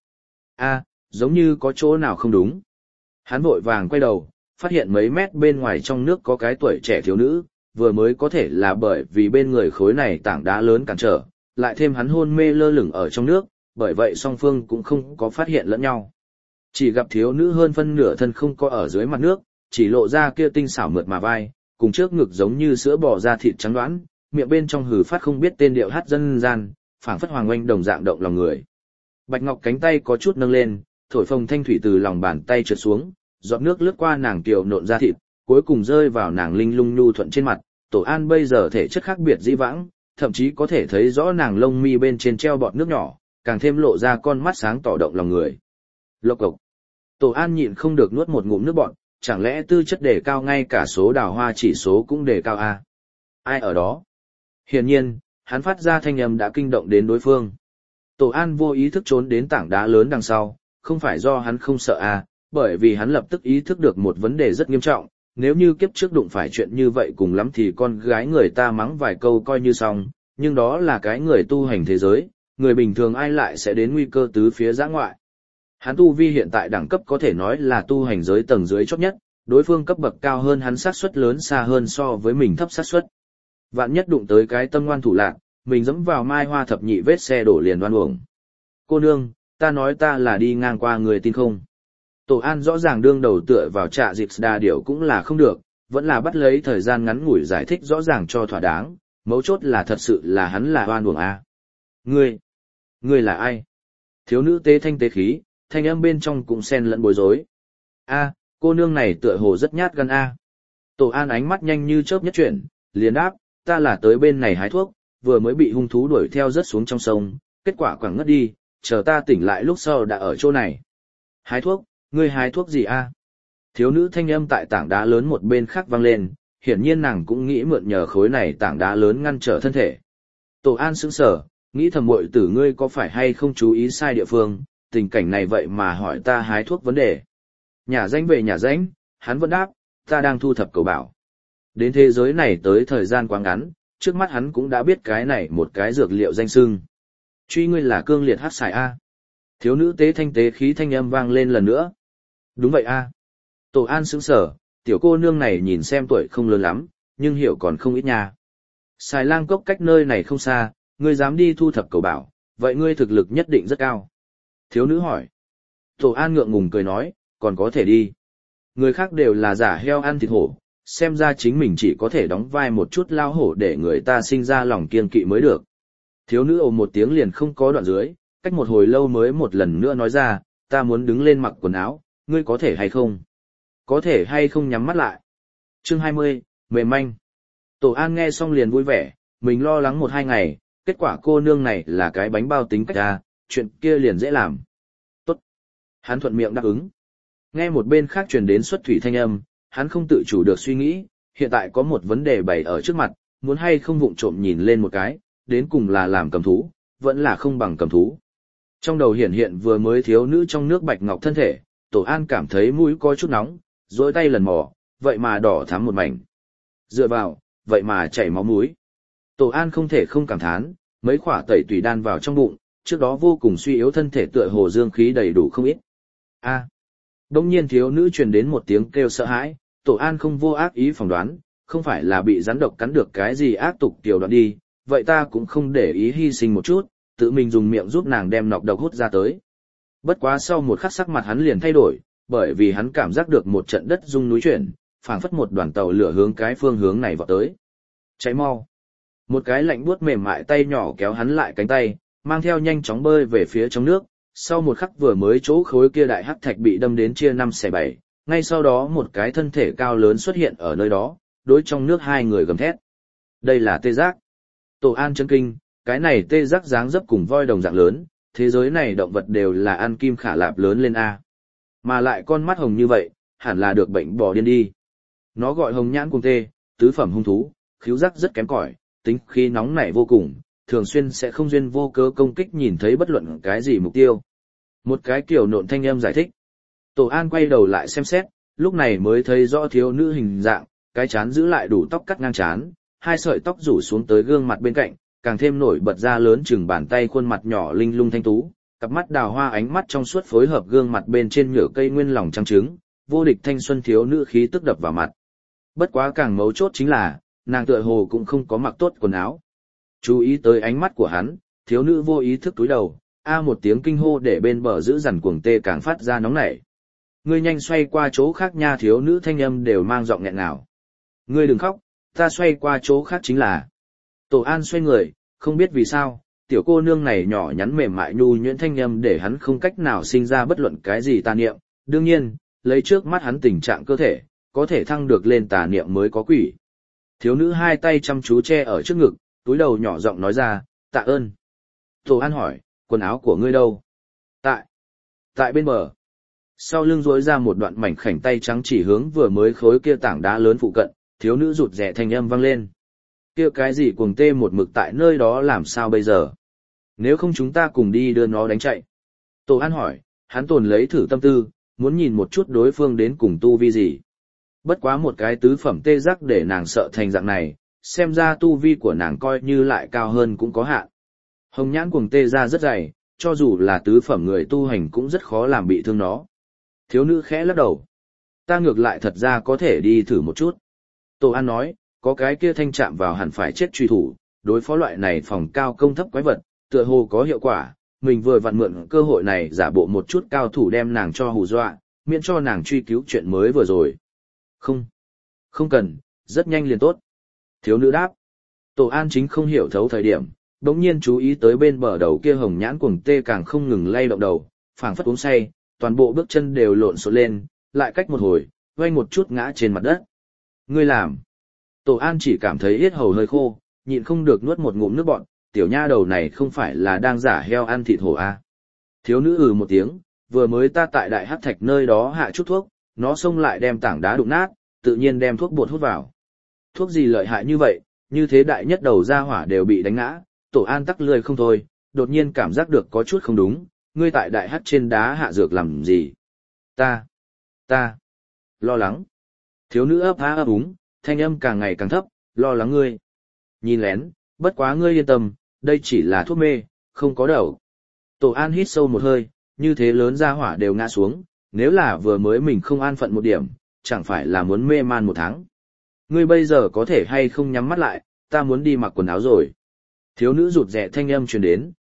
Giống như có chỗ nào không đúng. Hắn vội vàng quay đầu, phát hiện mấy mét bên ngoài trong nước có cái tuổi trẻ thiếu nữ, vừa mới có thể là bởi vì bên người khối này tảng đá lớn cản trở, lại thêm hắn hôn mê lơ lửng ở trong nước, bởi vậy song phương cũng không có phát hiện lẫn nhau. Chỉ gặp thiếu nữ hơn phân nửa thân không có ở dưới mặt nước, chỉ lộ ra kia tinh xảo mượt mà vai, cùng trước ngực giống như sữa bò da thịt trắng đoán, miệng bên trong hừ phát không biết tên điệu hát dân gian, phảng phất hoàng oanh đồng dạng động lòng người. Bạch Ngọc cánh tay có chút nâng lên, thổi phồng thanh thủy từ lòng bàn tay trượt xuống, giọt nước lướt qua nàng kiều nộn da thịt, cuối cùng rơi vào nàng linh lung nhu thuận trên mặt. Tổ An bây giờ thể chất khác biệt dĩ vãng, thậm chí có thể thấy rõ nàng lông mi bên trên treo bọt nước nhỏ, càng thêm lộ ra con mắt sáng tỏ động lòng người. Lộc cộc. Tổ An nhịn không được nuốt một ngụm nước bọt, chẳng lẽ tư chất đề cao ngay cả số đào hoa chỉ số cũng đề cao à? Ai ở đó? Hiển nhiên, hắn phát ra thanh âm đã kinh động đến đối phương. Tổ An vô ý thức trốn đến tảng đá lớn đằng sau, không phải do hắn không sợ à, bởi vì hắn lập tức ý thức được một vấn đề rất nghiêm trọng, nếu như kiếp trước đụng phải chuyện như vậy cùng lắm thì con gái người ta mắng vài câu coi như xong, nhưng đó là cái người tu hành thế giới, người bình thường ai lại sẽ đến nguy cơ tứ phía giã ngoại. Hắn tu vi hiện tại đẳng cấp có thể nói là tu hành giới tầng dưới chót nhất, đối phương cấp bậc cao hơn hắn xác suất lớn xa hơn so với mình thấp xác suất. Vạn nhất đụng tới cái tâm ngoan thủ lạn, mình dẫm vào mai hoa thập nhị vết xe đổ liền đoan uổng. Cô nương, ta nói ta là đi ngang qua người tin không? Tổ An rõ ràng đương đầu tựa vào trạ dịp đà điểu cũng là không được, vẫn là bắt lấy thời gian ngắn ngủi giải thích rõ ràng cho thỏa đáng, mấu chốt là thật sự là hắn là oan uổng à. Ngươi là ai? Thiếu nữ tế thanh tế khí, thanh âm bên trong cũng xen lẫn bối rối. Cô nương này tựa hồ rất nhát gan a. Tổ An ánh mắt nhanh như chớp nhất chuyển, liền đáp, ta là tới bên này hái thuốc, vừa mới bị hung thú đuổi theo rớt xuống trong sông, kết quả quẳng ngất đi, chờ ta tỉnh lại lúc sau đã ở chỗ này. Hái thuốc, ngươi hái thuốc gì a? Thiếu nữ thanh âm tại tảng đá lớn một bên khác vang lên, hiển nhiên nàng cũng nghĩ mượn nhờ khối này tảng đá lớn ngăn trở thân thể. Tổ An sững sờ, nghĩ thầm muội tử ngươi có phải hay không chú ý sai địa phương, tình cảnh này vậy mà hỏi ta hái thuốc vấn đề. Nhà danh về nhà danh, hắn vẫn đáp, ta đang thu thập cầu bảo. Đến thế giới này tới thời gian quá ngắn, trước mắt hắn cũng đã biết cái này một cái dược liệu danh xưng. Truy ngươi là cương liệt hát xài a. Thiếu nữ tế thanh tế khí thanh âm vang lên lần nữa. Đúng vậy a. Tổ An sững sờ, tiểu cô nương này nhìn xem tuổi không lớn lắm, nhưng hiểu còn không ít nha. Xài lang cốc cách nơi này không xa, ngươi dám đi thu thập cầu bảo, Vậy ngươi thực lực nhất định rất cao. Thiếu nữ hỏi. Tổ An ngượng ngùng cười nói, còn có thể đi. Người khác đều là giả heo ăn thịt hổ, xem ra chính mình chỉ có thể đóng vai một chút lao hổ để người ta sinh ra lòng kiêng kỵ mới được. Thiếu nữ ồ một tiếng liền không có đoạn dưới, cách một hồi lâu mới một lần nữa nói ra, ta muốn đứng lên mặc quần áo, ngươi có thể hay không? Có thể hay không nhắm mắt lại? Chương 20, mềm manh. Tổ An nghe xong liền vui vẻ, mình lo lắng 1-2 ngày, kết quả cô nương này là cái bánh bao tính cách ra, chuyện kia liền dễ làm. Tốt. Hắn thuận miệng đáp ứng. Nghe một bên khác truyền đến xuất thủy thanh âm, hắn không tự chủ được suy nghĩ, hiện tại có một vấn đề bày ở trước mặt, muốn hay không vụng trộm nhìn lên một cái, đến cùng là làm cầm thú, vẫn là không bằng cầm thú. Trong đầu hiện vừa mới thiếu nữ trong nước bạch ngọc thân thể, Tổ An cảm thấy mũi có chút nóng, dối tay lần mò, vậy mà đỏ thắm một mảnh. Dựa vào, vậy mà chảy máu mũi. Tổ An không thể không cảm thán, mấy khỏa tẩy tùy đan vào trong bụng, trước đó vô cùng suy yếu thân thể tựa hồ dương khí đầy đủ không ít. A. Đông nhiên thiếu nữ truyền đến một tiếng kêu sợ hãi, Tổ An không vô ác ý phỏng đoán, không phải là bị rắn độc cắn được cái gì ác tục tiểu đoạn đi, vậy ta cũng không để ý hy sinh một chút, tự mình dùng miệng giúp nàng đem nọc độc hút ra tới. Bất quá sau một khắc sắc mặt hắn liền thay đổi, bởi vì hắn cảm giác được một trận đất rung núi chuyển, phảng phất một đoàn tàu lửa hướng cái phương hướng này vọt tới. Cháy mau. Một cái lạnh buốt mềm mại tay nhỏ kéo hắn lại cánh tay, mang theo nhanh chóng bơi về phía trong nước, sau một khắc vừa mới chỗ khối kia đại hắc thạch bị đâm đến chia 5/7, ngay sau đó một cái thân thể cao lớn xuất hiện ở nơi đó, đối trong nước hai người gầm thét. Đây là tê giác. Tổ An chấn kinh, cái này tê giác dáng dấp cùng voi đồng dạng lớn, thế giới này động vật đều là ăn kim khả lạp lớn lên A. Mà lại con mắt hồng như vậy, hẳn là được bệnh bò điên đi. Nó gọi hồng nhãn cuồng tê, tứ phẩm hung thú, khứu giác rất kém cỏi, tính khí nóng nảy vô cùng, thường xuyên sẽ không duyên vô cớ công kích nhìn thấy bất luận cái gì mục tiêu. Một cái kiểu nộn thanh âm giải thích. Tổ An quay đầu lại xem xét, lúc này mới thấy rõ thiếu nữ hình dạng, cái chán giữ lại đủ tóc cắt ngang chán, hai sợi tóc rủ xuống tới gương mặt bên cạnh, càng thêm nổi bật ra lớn chừng bàn tay khuôn mặt nhỏ linh lung thanh tú, cặp mắt đào hoa ánh mắt trong suốt phối hợp gương mặt bên trên nhựa cây nguyên lòng trắng trứng, vô địch thanh xuân thiếu nữ khí tức đập vào mặt. Bất quá càng mấu chốt chính là, nàng tựa hồ cũng không có mặc tốt quần áo. Chú ý tới ánh mắt của hắn, thiếu nữ vô ý thức túi đầu, một tiếng kinh hô để bên bờ giữ dằn cuồng tê càng phát ra nóng nảy. Ngươi nhanh xoay qua chỗ khác nha, thiếu nữ thanh âm đều mang giọng nghẹn ngào. Ngươi đừng khóc, ta xoay qua chỗ khác chính là. Tổ An xoay người, không biết vì sao, tiểu cô nương này nhỏ nhắn mềm mại nhu nhuyễn thanh âm để hắn không cách nào sinh ra bất luận cái gì tà niệm, đương nhiên, lấy trước mắt hắn tình trạng cơ thể, có thể thăng được lên tà niệm mới có quỷ. Thiếu nữ hai tay chăm chú che ở trước ngực, túi đầu nhỏ giọng nói ra, tạ ơn. Tổ An hỏi, quần áo của ngươi đâu? Tại bên bờ. Sau lưng rối ra một đoạn mảnh khảnh tay trắng chỉ hướng vừa mới khối kia tảng đá lớn phụ cận, thiếu nữ rụt rè thanh âm vang lên. Kia cái gì cuồng tê một mực tại nơi đó làm sao bây giờ? Nếu không chúng ta cùng đi đưa nó đánh chạy. Tổ An hỏi, hắn tồn lấy thử tâm tư, muốn nhìn một chút đối phương đến cùng tu vi gì. Bất quá một cái tứ phẩm tê giác để nàng sợ thành dạng này, xem ra tu vi của nàng coi như lại cao hơn cũng có hạn. Hồng nhãn cuồng tê ra rất dày, cho dù là tứ phẩm người tu hành cũng rất khó làm bị thương nó. Thiếu nữ khẽ lắc đầu. Ta ngược lại thật ra có thể đi thử một chút. Tổ An nói, có cái kia thanh chạm vào hẳn phải chết truy thủ, đối phó loại này phòng cao công thấp quái vật, tựa hồ có hiệu quả, mình vừa vặn mượn cơ hội này giả bộ một chút cao thủ đem nàng cho hù dọa, miễn cho nàng truy cứu chuyện mới vừa rồi. Không cần, rất nhanh liền tốt. Thiếu nữ đáp. Tổ An chính không hiểu thấu thời điểm, đống nhiên chú ý tới bên bờ đầu kia hồng nhãn cuồng tê càng không ngừng lay động đầu, phảng phất uống say, toàn bộ bước chân đều lộn xộn lên, lại cách một hồi, vang một chút ngã trên mặt đất. Ngươi làm. Tổ An chỉ cảm thấy yết hầu hơi khô, nhịn không được nuốt một ngụm nước bọt, tiểu nha đầu này không phải là đang giả heo ăn thịt hổ à. Thiếu nữ một tiếng, vừa mới ta tại đại hắc thạch nơi đó hạ chút thuốc, nó xông lại đem tảng đá đụng nát, tự nhiên đem thuốc bột hút vào. Thuốc gì lợi hại như vậy, như thế đại nhất đầu ra hỏa đều bị đánh ngã, Tổ An tắc lười không thôi, đột nhiên cảm giác được có chút không đúng, ngươi tại đại hắc trên đá hạ dược làm gì? Ta, lo lắng. Thiếu nữ ấp há ấp úng, thanh âm càng ngày càng thấp, lo lắng ngươi. Nhìn lén, bất quá ngươi yên tâm, đây chỉ là thuốc mê, không có đầu. Tổ An hít sâu một hơi, như thế lớn ra hỏa đều ngã xuống, nếu là vừa mới mình không an phận một điểm, chẳng phải là muốn mê man 1 tháng. Ngươi bây giờ có thể hay không nhắm mắt lại, ta muốn đi mặc quần áo rồi. Thiếu nữ rụt rè thanh âm truyền đến,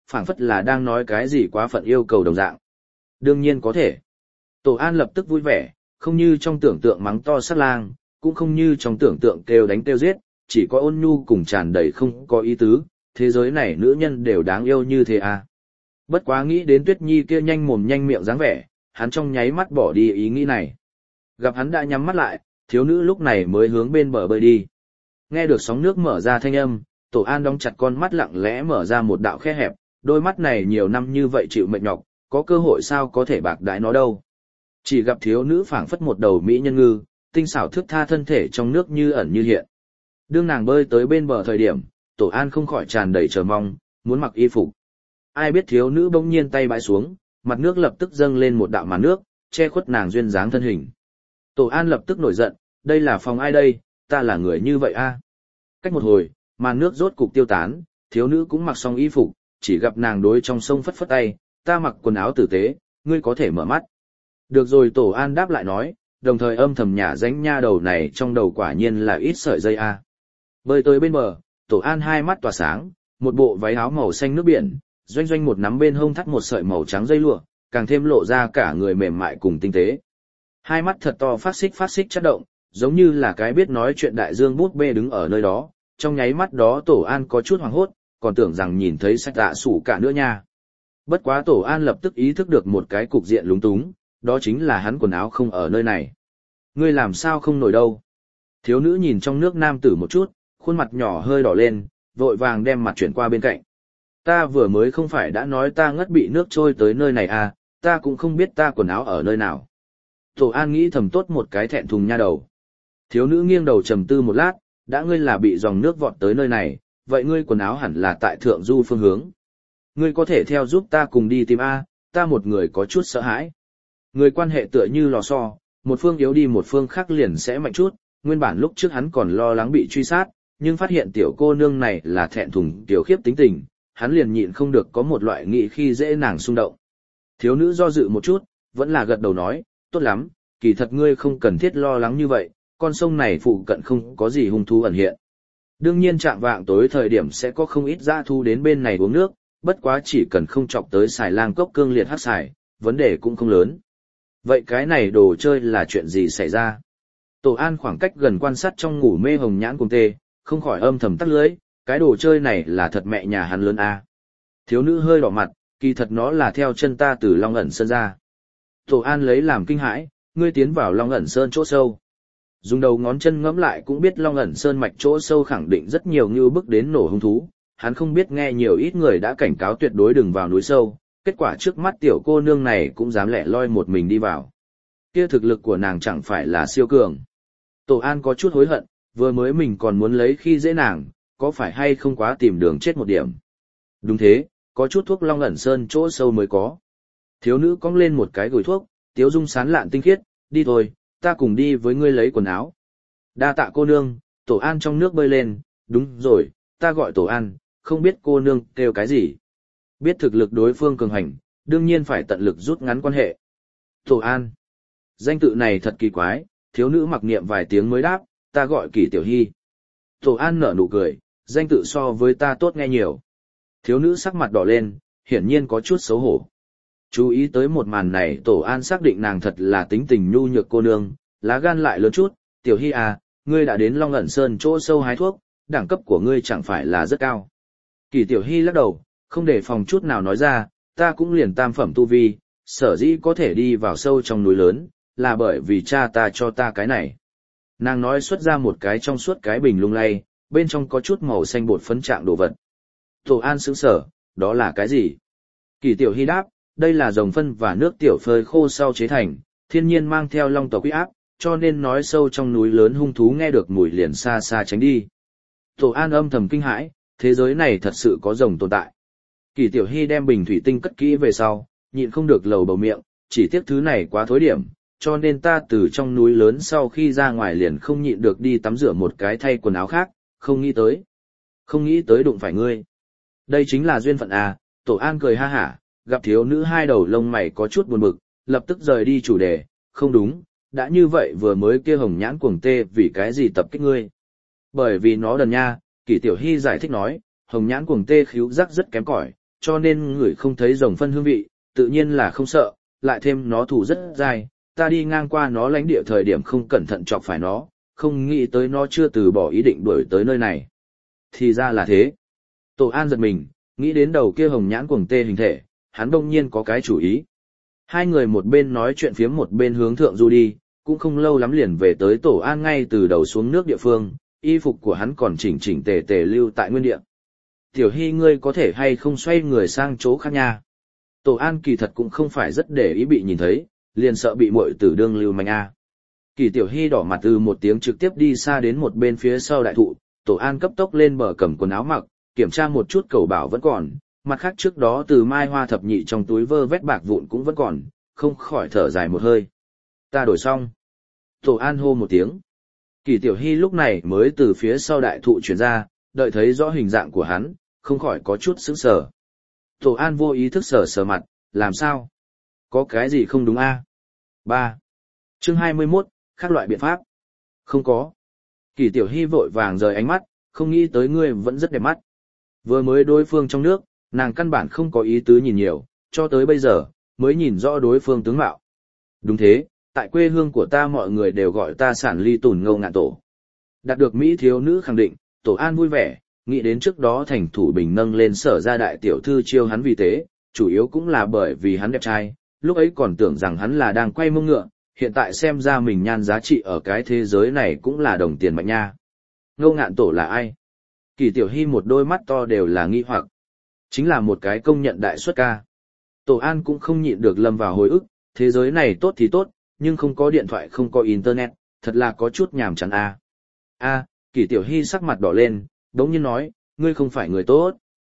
phảng phất là đang nói cái gì quá phận yêu cầu đồng dạng. Đương nhiên có thể. Tổ An lập tức vui vẻ, không như trong tưởng tượng mắng to sát lang, cũng không như trong tưởng tượng kêu đánh kêu giết, chỉ có ôn nhu cùng tràn đầy không có ý tứ, thế giới này nữ nhân đều đáng yêu như thế à. Bất quá nghĩ đến Tuyết Nhi kia nhanh mồm nhanh miệng dáng vẻ, hắn trong nháy mắt bỏ đi ý nghĩ này. Gặp hắn đã nhắm mắt lại, thiếu nữ lúc này mới hướng bên bờ bơi đi. Nghe được sóng nước mở ra thanh âm, Tổ An đóng chặt con mắt lặng lẽ mở ra một đạo khe hẹp, đôi mắt này nhiều năm như vậy chịu mệt nhọc, có cơ hội sao có thể bạc đãi nó đâu. Chỉ gặp thiếu nữ phảng phất một đầu mỹ nhân ngư, tinh xảo thước tha thân thể trong nước như ẩn như hiện. Đương nàng bơi tới bên bờ thời điểm, Tổ An không khỏi tràn đầy chờ mong, muốn mặc y phục. Ai biết thiếu nữ bỗng nhiên tay bãi xuống, mặt nước lập tức dâng lên một đạo màn nước, che khuất nàng duyên dáng thân hình. Tổ An lập tức nổi giận, đây là phòng ai đây, ta là người như vậy a. Cách một hồi, màn nước rốt cục tiêu tán, thiếu nữ cũng mặc xong y phục, chỉ gặp nàng đối trong sông phất phất tay, ta mặc quần áo tử tế, ngươi có thể mở mắt. Được rồi, Tổ An đáp lại nói, đồng thời âm thầm nhả dánh nha đầu này trong đầu quả nhiên là ít sợi dây a. Bơi tới bên bờ, Tổ An hai mắt tỏa sáng, một bộ váy áo màu xanh nước biển, doanh doanh một nắm bên hông thắt một sợi màu trắng dây lụa, càng thêm lộ ra cả người mềm mại cùng tinh tế. Hai mắt thật to phát xích chớp động, giống như là cái biết nói chuyện đại dương bút bê đứng ở nơi đó, trong nháy mắt đó Tổ An có chút hoảng hốt, còn tưởng rằng nhìn thấy sách dạ sủ cả nữa nha. Bất quá Tổ An lập tức ý thức được một cái cục diện lúng túng, đó chính là hắn quần áo không ở nơi này. Ngươi làm sao không nổi đâu? Thiếu nữ nhìn trong nước nam tử một chút, khuôn mặt nhỏ hơi đỏ lên, vội vàng đem mặt chuyển qua bên cạnh. Ta vừa mới không phải đã nói ta ngất bị nước trôi tới nơi này à, ta cũng không biết ta quần áo ở nơi nào. Tổ An nghĩ thầm tốt một cái thẹn thùng nha đầu. Thiếu nữ nghiêng đầu trầm tư một lát, đã ngươi là bị dòng nước vọt tới nơi này, vậy ngươi quần áo hẳn là tại thượng du phương hướng. Ngươi có thể theo giúp ta cùng đi tìm A, ta một người có chút sợ hãi. Người quan hệ tựa như lò xo, một phương yếu đi một phương khác liền sẽ mạnh chút, nguyên bản lúc trước hắn còn lo lắng bị truy sát, nhưng phát hiện tiểu cô nương này là thẹn thùng tiểu khiếp tính tình, hắn liền nhịn không được có một loại nghĩ khi dễ nàng xung động. Thiếu nữ do dự một chút, vẫn là gật đầu nói, tốt lắm, kỳ thật ngươi không cần thiết lo lắng như vậy, con sông này phụ cận không có gì hung thú ẩn hiện. Đương nhiên chạng vạng tối thời điểm sẽ có không ít dã thú đến bên này uống nước, bất quá chỉ cần không chọc tới xài lang cốc cương liệt hắc xài, vấn đề cũng không lớn. Vậy cái này đồ chơi là chuyện gì xảy ra? Tổ An khoảng cách gần quan sát trong ngủ mê hồng nhãn cùng tê, không khỏi âm thầm tắt lưới, cái đồ chơi này là thật mẹ nhà hắn lớn a. Thiếu nữ hơi đỏ mặt, kỳ thật nó là theo chân ta từ Long ẩn sơn ra. Tổ An lấy làm kinh hãi, ngươi tiến vào Long ẩn sơn chỗ sâu. Dùng đầu ngón chân ngẫm lại cũng biết Long ẩn sơn mạch chỗ sâu khẳng định rất nhiều như bức đến nổ hung thú, hắn không biết nghe nhiều ít người đã cảnh cáo tuyệt đối đừng vào núi sâu, kết quả trước mắt tiểu cô nương này cũng dám lẻ loi một mình đi vào. Kia thực lực của nàng chẳng phải là siêu cường. Tổ An có chút hối hận, vừa mới mình còn muốn lấy khi dễ nàng, có phải hay không quá tìm đường chết một điểm. Đúng thế, có chút thuốc Long ẩn sơn chỗ sâu mới có. Thiếu nữ cong lên một cái gùi thuốc, tiếu dung sán lạn tinh khiết, đi thôi, ta cùng đi với ngươi lấy quần áo. Đa tạ cô nương, Tổ An trong nước bơi lên, đúng rồi, ta gọi Tổ An, không biết cô nương kêu cái gì. Biết thực lực đối phương cường hành, đương nhiên phải tận lực rút ngắn quan hệ. Tổ An. Danh tự này thật kỳ quái, thiếu nữ mặc niệm vài tiếng mới đáp, ta gọi Kỳ Tiểu Hy. Tổ An nở nụ cười, danh tự so với ta tốt nghe nhiều. Thiếu nữ sắc mặt đỏ lên, hiển nhiên có chút xấu hổ. Chú ý tới một màn này, Tổ An xác định nàng thật là tính tình nhu nhược cô nương, lá gan lại lớn chút, Tiểu Hy à, ngươi đã đến Long ẩn sơn chỗ sâu hái thuốc, đẳng cấp của ngươi chẳng phải là rất cao. Kỳ Tiểu Hy lắc đầu, không để phòng chút nào nói ra, ta cũng liền tam phẩm tu vi, sở dĩ có thể đi vào sâu trong núi lớn, là bởi vì cha ta cho ta cái này. Nàng nói xuất ra một cái trong suốt cái bình lung lay, bên trong có chút màu xanh bột phấn trạng đồ vật. Tổ An sững sờ, đó là cái gì? Kỳ Tiểu Hy đáp, đây là dòng phân và nước tiểu phơi khô sau chế thành, thiên nhiên mang theo long tộc uy áp, cho nên nói sâu trong núi lớn hung thú nghe được mùi liền xa xa tránh đi. Tổ An âm thầm kinh hãi, thế giới này thật sự có rồng tồn tại. Kỳ Tiểu Hy đem bình thủy tinh cất kỹ về sau, nhịn không được lầu bầu miệng, chỉ tiếc thứ này quá thối điểm, cho nên ta từ trong núi lớn sau khi ra ngoài liền không nhịn được đi tắm rửa một cái thay quần áo khác, không nghĩ tới đụng phải ngươi. Đây chính là duyên phận à, Tổ An cười ha hả, gặp thiếu nữ hai đầu lông mày có chút buồn bực, lập tức rời đi chủ đề, không đúng, đã như vậy vừa mới kia hồng nhãn cuồng tê vì cái gì tập kích ngươi. Bởi vì nó đần nha, Kỳ Tiểu Hy giải thích nói, hồng nhãn cuồng tê khíu giác rất kém cỏi, cho nên người không thấy rồng phân hương vị, tự nhiên là không sợ, lại thêm nó thủ rất dai, ta đi ngang qua nó lãnh địa thời điểm không cẩn thận chọc phải nó, không nghĩ tới nó chưa từ bỏ ý định đuổi tới nơi này. Thì ra là thế. Tổ An giật mình, nghĩ đến đầu kia hồng nhãn cuồng tê hình thể, hắn đông nhiên có cái chủ ý. Hai người một bên nói chuyện phiếm một bên hướng thượng du đi, cũng không lâu lắm liền về tới Tổ An ngay từ đầu xuống nước địa phương, y phục của hắn còn chỉnh chỉnh tề tề lưu tại nguyên địa. Tiểu Hy ngươi có thể hay không xoay người sang chỗ khác nha. Tổ An kỳ thật cũng không phải rất để ý bị nhìn thấy, liền sợ bị muội tử đương lưu manh a. Kỳ Tiểu Hy đỏ mặt từ một tiếng trực tiếp đi xa đến một bên phía sau đại thụ, Tổ An cấp tốc lên bờ cầm quần áo mặc, kiểm tra một chút cầu bảo vẫn còn, mặt khác trước đó từ Mai Hoa thập nhị trong túi vơ vét bạc vụn cũng vẫn còn, không khỏi thở dài một hơi. Ta đổi xong. Tổ An hô một tiếng. Kỳ Tiểu Hy lúc này mới từ phía sau đại thụ chuyển ra, đợi thấy rõ hình dạng của hắn, không khỏi có chút sững sờ. Tổ An vô ý thức sờ sờ mặt, làm sao? Có cái gì không đúng a? 3. Chương 21, các loại biện pháp. Không có. Kỳ Tiểu Hy vội vàng rời ánh mắt, không nghĩ tới ngươi vẫn rất đẹp mắt. Vừa mới đối phương trong nước, nàng căn bản không có ý tứ nhìn nhiều, cho tới bây giờ, mới nhìn rõ đối phương tướng mạo. Đúng thế, tại quê hương của ta mọi người đều gọi ta sản ly tùn Ngô Ngạn Tổ. Đạt được Mỹ thiếu nữ khẳng định, Tổ An vui vẻ, nghĩ đến trước đó thành thủ bình nâng lên sở ra đại tiểu thư chiêu hắn vì thế, chủ yếu cũng là bởi vì hắn đẹp trai, lúc ấy còn tưởng rằng hắn là đang quay mông ngựa, hiện tại xem ra mình nhan giá trị ở cái thế giới này cũng là đồng tiền mạnh nha. Ngô Ngạn Tổ là ai? Kỳ Tiểu Hy một đôi mắt to đều là nghi hoặc. Chính là một cái công nhận đại xuất ca. Tổ An cũng không nhịn được lâm vào hồi ức, thế giới này tốt thì tốt, nhưng không có điện thoại không có internet, thật là có chút nhàm chán a. Kỳ Tiểu Hy sắc mặt đỏ lên, đống nhiên nói, ngươi không phải người tốt.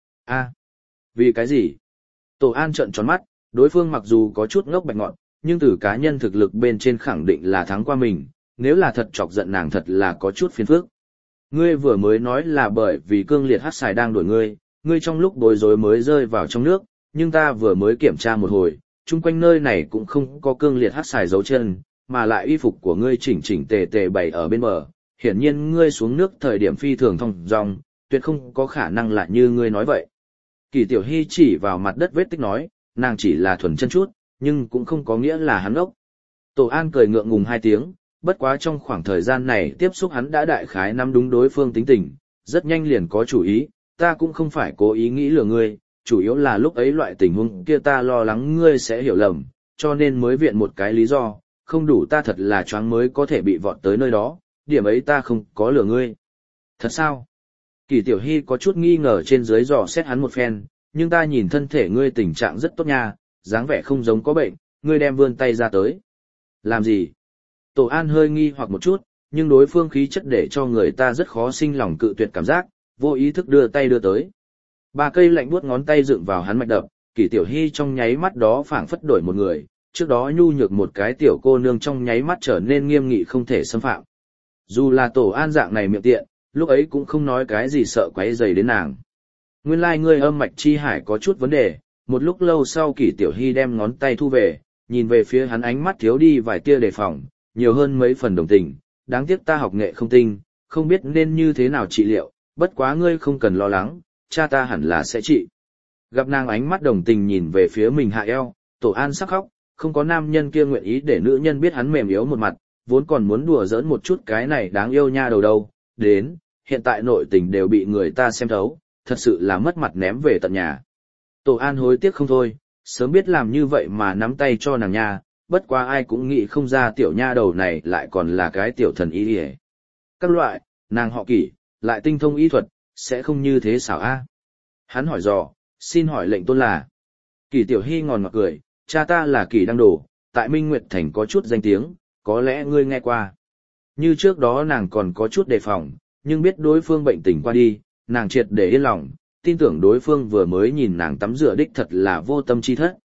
Vì cái gì? Tổ An trợn tròn mắt, đối phương mặc dù có chút ngốc bạch ngọn, nhưng từ cá nhân thực lực bên trên khẳng định là thắng qua mình, nếu là thật chọc giận nàng thật là có chút phiền phức. Ngươi vừa mới nói là bởi vì cương liệt hắc xài đang đuổi ngươi trong lúc bối rối mới rơi vào trong nước, nhưng ta vừa mới kiểm tra một hồi, chung quanh nơi này cũng không có cương liệt hắc xài dấu chân, mà lại y phục của ngươi chỉnh chỉnh tề tề bày ở bên bờ, hiển nhiên ngươi xuống nước thời điểm phi thường thong dong, tuyệt không có khả năng là như ngươi nói vậy. Kỳ Tiểu Hy chỉ vào mặt đất vết tích nói, nàng chỉ là thuần chân chút, nhưng cũng không có nghĩa là hắn ốc. Tổ An cười ngượng ngùng hai tiếng, bất quá trong khoảng thời gian này tiếp xúc hắn đã đại khái nắm đúng đối phương tính tình, rất nhanh liền có chủ ý, ta cũng không phải cố ý nghĩ lừa ngươi, chủ yếu là lúc ấy loại tình huống kia ta lo lắng ngươi sẽ hiểu lầm, cho nên mới viện một cái lý do, không đủ ta thật là choáng mới có thể bị vọt tới nơi đó, điểm ấy ta không có lừa ngươi. Thật sao? Kỳ Tiểu Hy có chút nghi ngờ trên dưới dò xét hắn một phen, nhưng ta nhìn thân thể ngươi tình trạng rất tốt nha, dáng vẻ không giống có bệnh, ngươi đem vươn tay ra tới. Làm gì? Tổ An hơi nghi hoặc một chút, nhưng đối phương khí chất để cho người ta rất khó sinh lòng cự tuyệt cảm giác, vô ý thức đưa tay đưa tới. 3 cây lạnh buốt ngón tay dựng vào hắn mạch đập, Kỳ Tiểu Hy trong nháy mắt đó phảng phất đổi một người, trước đó nhu nhược một cái tiểu cô nương trong nháy mắt trở nên nghiêm nghị không thể xâm phạm. Dù là Tổ An dạng này miệng tiện, lúc ấy cũng không nói cái gì sợ quấy rầy đến nàng. Nguyên lai ngươi âm mạch chi hải có chút vấn đề, một lúc lâu sau Kỳ Tiểu Hy đem ngón tay thu về, nhìn về phía hắn ánh mắt thiếu đi vài tia đề phòng, nhiều hơn mấy phần đồng tình, đáng tiếc ta học nghệ không tinh, không biết nên như thế nào trị liệu, bất quá ngươi không cần lo lắng, cha ta hẳn là sẽ trị. Gặp nàng ánh mắt đồng tình nhìn về phía mình hạ eo, Tổ An sắc khóc, không có nam nhân kia nguyện ý để nữ nhân biết hắn mềm yếu một mặt, vốn còn muốn đùa giỡn một chút cái này đáng yêu nha đầu đâu, đến, hiện tại nội tình đều bị người ta xem thấu, thật sự là mất mặt ném về tận nhà. Tổ An hối tiếc không thôi, sớm biết làm như vậy mà nắm tay cho nàng nha, bất quá ai cũng nghĩ không ra tiểu nha đầu này lại còn là cái tiểu thần y hề. Các loại, nàng họ Kỷ, lại tinh thông y thuật, sẽ không như thế xảo a? Hắn hỏi dò, xin hỏi lệnh tôn là. Kỷ Tiểu Hy ngòn ngọt cười, cha ta là Kỷ Đăng Đồ, tại Minh Nguyệt Thành có chút danh tiếng, có lẽ ngươi nghe qua. Như trước đó nàng còn có chút đề phòng, nhưng biết đối phương bệnh tình qua đi, nàng triệt để yên lòng, tin tưởng đối phương vừa mới nhìn nàng tắm rửa đích thật là vô tâm chi thất.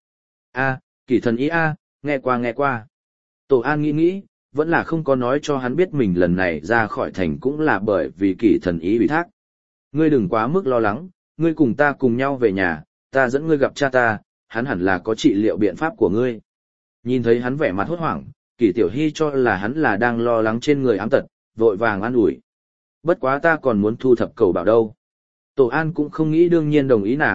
Kỷ thần ý nghe qua. Tổ An nghĩ, vẫn là không có nói cho hắn biết mình lần này ra khỏi thành cũng là bởi vì Kỷ thần ý bị thác. Ngươi đừng quá mức lo lắng, ngươi cùng ta cùng nhau về nhà, ta dẫn ngươi gặp cha ta, hắn hẳn là có trị liệu biện pháp của ngươi. Nhìn thấy hắn vẻ mặt hốt hoảng, Kỷ Tiểu Hy cho là hắn là đang lo lắng trên người ám tật, vội vàng an ủi. Bất quá ta còn muốn thu thập cầu bảo đâu. Tổ An cũng không nghĩ đương nhiên đồng ý nàng,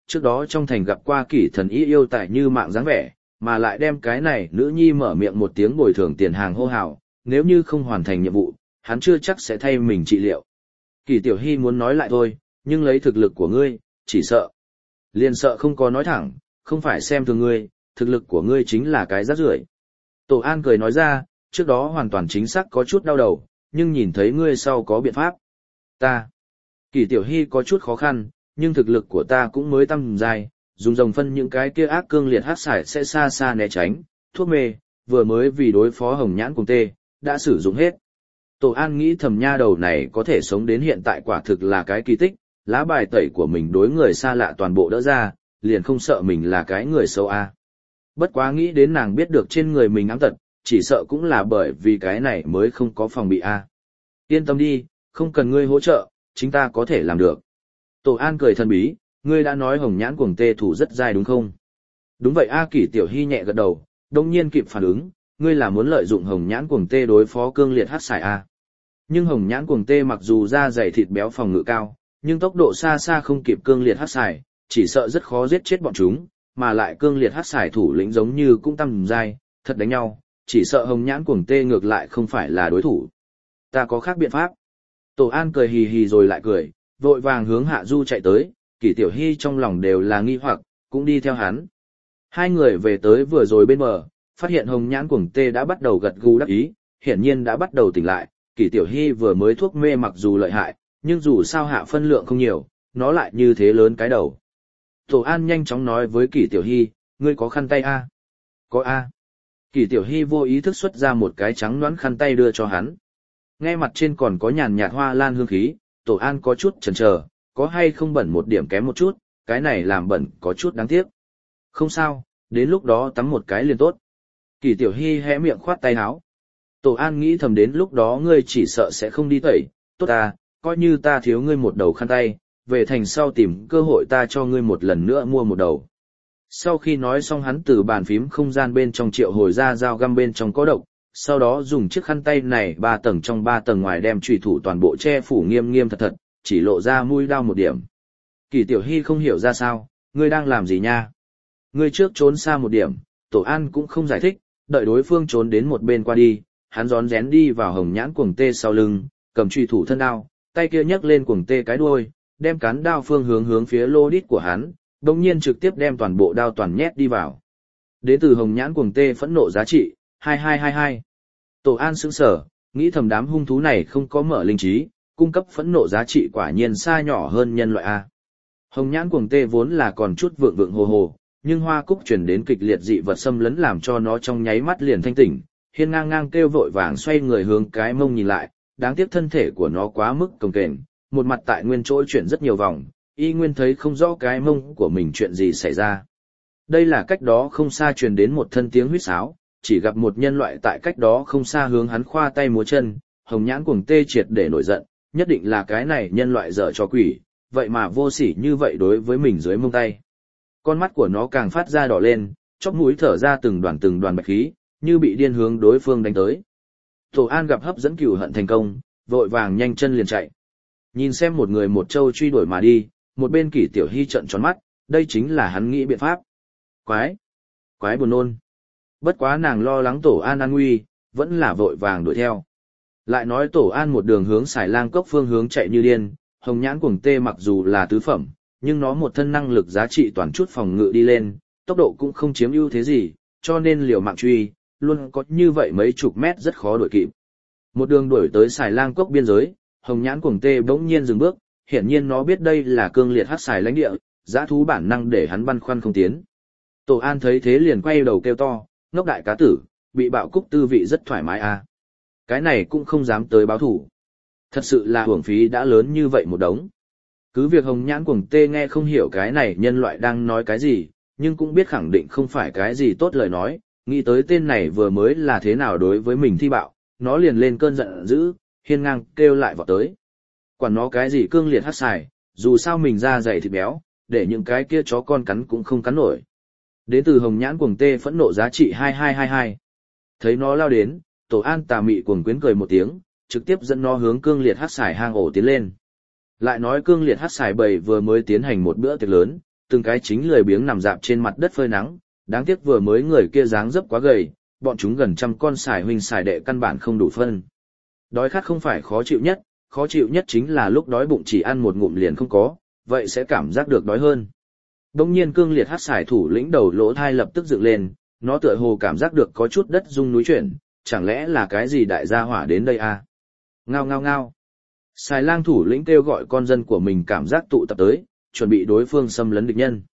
trước đó trong thành gặp qua kỷ thần y yêu tài như mạng dáng vẻ, mà lại đem cái này nữ nhi mở miệng một tiếng bồi thường tiền hàng hô hào, nếu như không hoàn thành nhiệm vụ, hắn chưa chắc sẽ thay mình trị liệu. Kỷ Tiểu Hy muốn nói lại thôi, nhưng lấy thực lực của ngươi, chỉ sợ. Liền sợ không có nói thẳng, không phải xem thường ngươi, thực lực của ngươi chính là cái rác rưởi. Tổ An cười nói ra, trước đó hoàn toàn chính xác có chút đau đầu, nhưng nhìn thấy ngươi sau có biện pháp. Ta. Kỷ Tiểu Hy có chút khó khăn, nhưng thực lực của ta cũng mới tăng dài, dùng rồng phân những cái kia ác cương liệt hắc xài sẽ xa xa né tránh, thuốc mê, vừa mới vì đối phó hồng nhãn cùng tê, đã sử dụng hết. Tổ An nghĩ thầm nha đầu này có thể sống đến hiện tại quả thực là cái kỳ tích, lá bài tẩy của mình đối người xa lạ toàn bộ đỡ ra, liền không sợ mình là cái người xấu a. Bất quá nghĩ đến nàng biết được trên người mình ám tật, chỉ sợ cũng là bởi vì cái này mới không có phòng bị a. Yên tâm đi, không cần ngươi hỗ trợ, chính ta có thể làm được. Tổ An cười thần bí, ngươi đã nói hồng nhãn cuồng tê thủ rất dai đúng không? Đúng vậy a. Kỷ Tiểu Hy nhẹ gật đầu, đồng nhiên kịp phản ứng, ngươi là muốn lợi dụng hồng nhãn cuồng tê đối phó cương liệt hắc xài a. Nhưng hồng nhãn cuồng tê mặc dù da dày thịt béo phòng ngự cao, nhưng tốc độ xa xa không kịp cương liệt hắc xài, chỉ sợ rất khó giết chết bọn chúng, mà lại cương liệt hắc xài thủ lĩnh giống như cũng tăng dai, thật đánh nhau, chỉ sợ hồng nhãn cuồng tê ngược lại không phải là đối thủ. Ta có khác biện pháp. Tổ An cười hì hì rồi lại cười, vội vàng hướng hạ du chạy tới, Kỷ Tiểu Hy trong lòng đều là nghi hoặc, cũng đi theo hắn. Hai người về tới vừa rồi bên bờ, phát hiện hồng nhãn cuồng tê đã bắt đầu gật gù đắc ý, hiển nhiên đã bắt đầu tỉnh lại. Kỷ Tiểu Hy vừa mới thuốc mê mặc dù lợi hại, nhưng dù sao hạ phân lượng không nhiều, nó lại như thế lớn cái đầu. Tổ An nhanh chóng nói với Kỷ Tiểu Hy, ngươi có khăn tay a? Có a. Kỷ Tiểu Hy vô ý thức xuất ra một cái trắng nõn khăn tay đưa cho hắn. Nghe mặt trên còn có nhàn nhạt hoa lan hương khí, Tổ An có chút chần chờ, có hay không bẩn một điểm kém một chút, cái này làm bẩn có chút đáng tiếc. Không sao, đến lúc đó tắm một cái liền tốt. Kỷ Tiểu Hy hé miệng khoát tay áo. Tổ An nghĩ thầm đến lúc đó ngươi chỉ sợ sẽ không đi tẩy, tốt à, coi như ta thiếu ngươi một đầu khăn tay, về thành sau tìm cơ hội ta cho ngươi một lần nữa mua một đầu. Sau khi nói xong hắn từ bàn phím không gian bên trong triệu hồi ra dao găm bên trong có độc, sau đó dùng chiếc khăn tay này 3 tầng trong 3 tầng ngoài đem chùy thủ toàn bộ che phủ nghiêm nghiêm thật thật, chỉ lộ ra mũi đao một điểm. Kỷ Tiểu Hy không hiểu ra sao, ngươi đang làm gì nha? Ngươi trước trốn xa một điểm, Tổ An cũng không giải thích, đợi đối phương trốn đến một bên qua đi, hắn rón rén đi vào hồng nhãn cuồng tê sau lưng, cầm chùy thủ thân đao, tay kia nhấc lên cuồng tê cái đuôi, đem cán đao phương hướng phía lô đít của hắn, đồng nhiên trực tiếp đem toàn bộ đao toàn nhét đi vào. Đến từ hồng nhãn cuồng tê phẫn nộ giá trị, 2222. Tổ An sững sở, nghĩ thầm đám hung thú này không có mở linh trí, cung cấp phẫn nộ giá trị quả nhiên xa nhỏ hơn nhân loại A. Hồng nhãn cuồng tê vốn là còn chút vượng vượng hồ hồ, nhưng hoa cúc chuyển đến kịch liệt dị vật xâm lấn làm cho nó trong nháy mắt liền thanh tỉnh, hiên ngang ngang kêu vội vàng xoay người hướng cái mông nhìn lại, đáng tiếc thân thể của nó quá mức cồng kềnh, một mặt tại nguyên chỗ chuyển rất nhiều vòng, y nguyên thấy không rõ cái mông của mình chuyện gì xảy ra. Đây là cách đó không xa truyền đến một thân tiếng huýt sáo, chỉ gặp một nhân loại tại cách đó không xa hướng hắn khoa tay múa chân, hồng nhãn cuồng tê triệt để nổi giận, nhất định là cái này nhân loại dở cho quỷ, vậy mà vô sỉ như vậy đối với mình dưới mông tay. Con mắt của nó càng phát ra đỏ lên, chóp mũi thở ra từng đoàn bạch khí, như bị điên hướng đối phương đánh tới. Tổ An gặp hấp dẫn cừu hận thành công, vội vàng nhanh chân liền chạy. Nhìn xem một người một trâu truy đuổi mà đi, một bên Kỷ Tiểu Hy trợn tròn mắt, đây chính là hắn nghĩ biện pháp. Quái buồn nôn. Bất quá nàng lo lắng Tổ An an nguy, vẫn là vội vàng đuổi theo. Lại nói Tổ An một đường hướng Xài Lang Cốc phương hướng chạy như điên, hồng nhãn cuồng tê mặc dù là tứ phẩm, nhưng nó một thân năng lực giá trị toàn chút phòng ngự đi lên, tốc độ cũng không chiếm ưu thế gì, cho nên liều mạng truy, luôn có như vậy mấy chục mét rất khó đuổi kịp. Một đường đuổi tới Xài Lang Cốc biên giới, hồng nhãn cuồng tê bỗng nhiên dừng bước, hiển nhiên nó biết đây là cương liệt hắc xài lãnh địa, dã thú bản năng để hắn băn khoăn không tiến. Tổ An thấy thế liền quay đầu kêu to, ngốc đại cá tử, bị bạo cúc tư vị rất thoải mái à. Cái này cũng không dám tới báo thủ. Thật sự là hưởng phí đã lớn như vậy một đống. Cứ việc hồng nhãn cuồng tê nghe không hiểu cái này nhân loại đang nói cái gì, nhưng cũng biết khẳng định không phải cái gì tốt lời nói, nghĩ tới tên này vừa mới là thế nào đối với mình thi bạo, nó liền lên cơn giận dữ, hiên ngang kêu lại vọt tới. Quản nó cái gì cương liệt hắc xài, dù sao mình da dày thịt béo, để những cái kia chó con cắn cũng không cắn nổi. Đến từ hồng nhãn cuồng tê phẫn nộ giá trị 2222. Thấy nó lao đến, Tổ An tà mị cuồng quyến cười một tiếng, trực tiếp dẫn nó hướng cương liệt hắc xài hang ổ tiến lên. Lại nói cương liệt hắc xài bầy vừa mới tiến hành một bữa tiệc lớn, từng cái chính lười biếng nằm dạp trên mặt đất phơi nắng, đáng tiếc vừa mới người kia dáng dấp quá gầy, bọn chúng gần trăm con sải huynh sải đệ căn bản không đủ phân. Đói khát không phải khó chịu nhất chính là lúc đói bụng chỉ ăn một ngụm liền không có, vậy sẽ cảm giác được đói hơn. Đông nhiên cương liệt hắc sải thủ lĩnh đầu lỗ thai lập tức dựng lên, nó tựa hồ cảm giác được có chút đất rung núi chuyển, chẳng lẽ là cái gì đại gia hỏa đến đây à? Ngao ngao ngao. Xài lang thủ lĩnh kêu gọi con dân của mình cảm giác tụ tập tới, chuẩn bị đối phương xâm lấn địch nhân.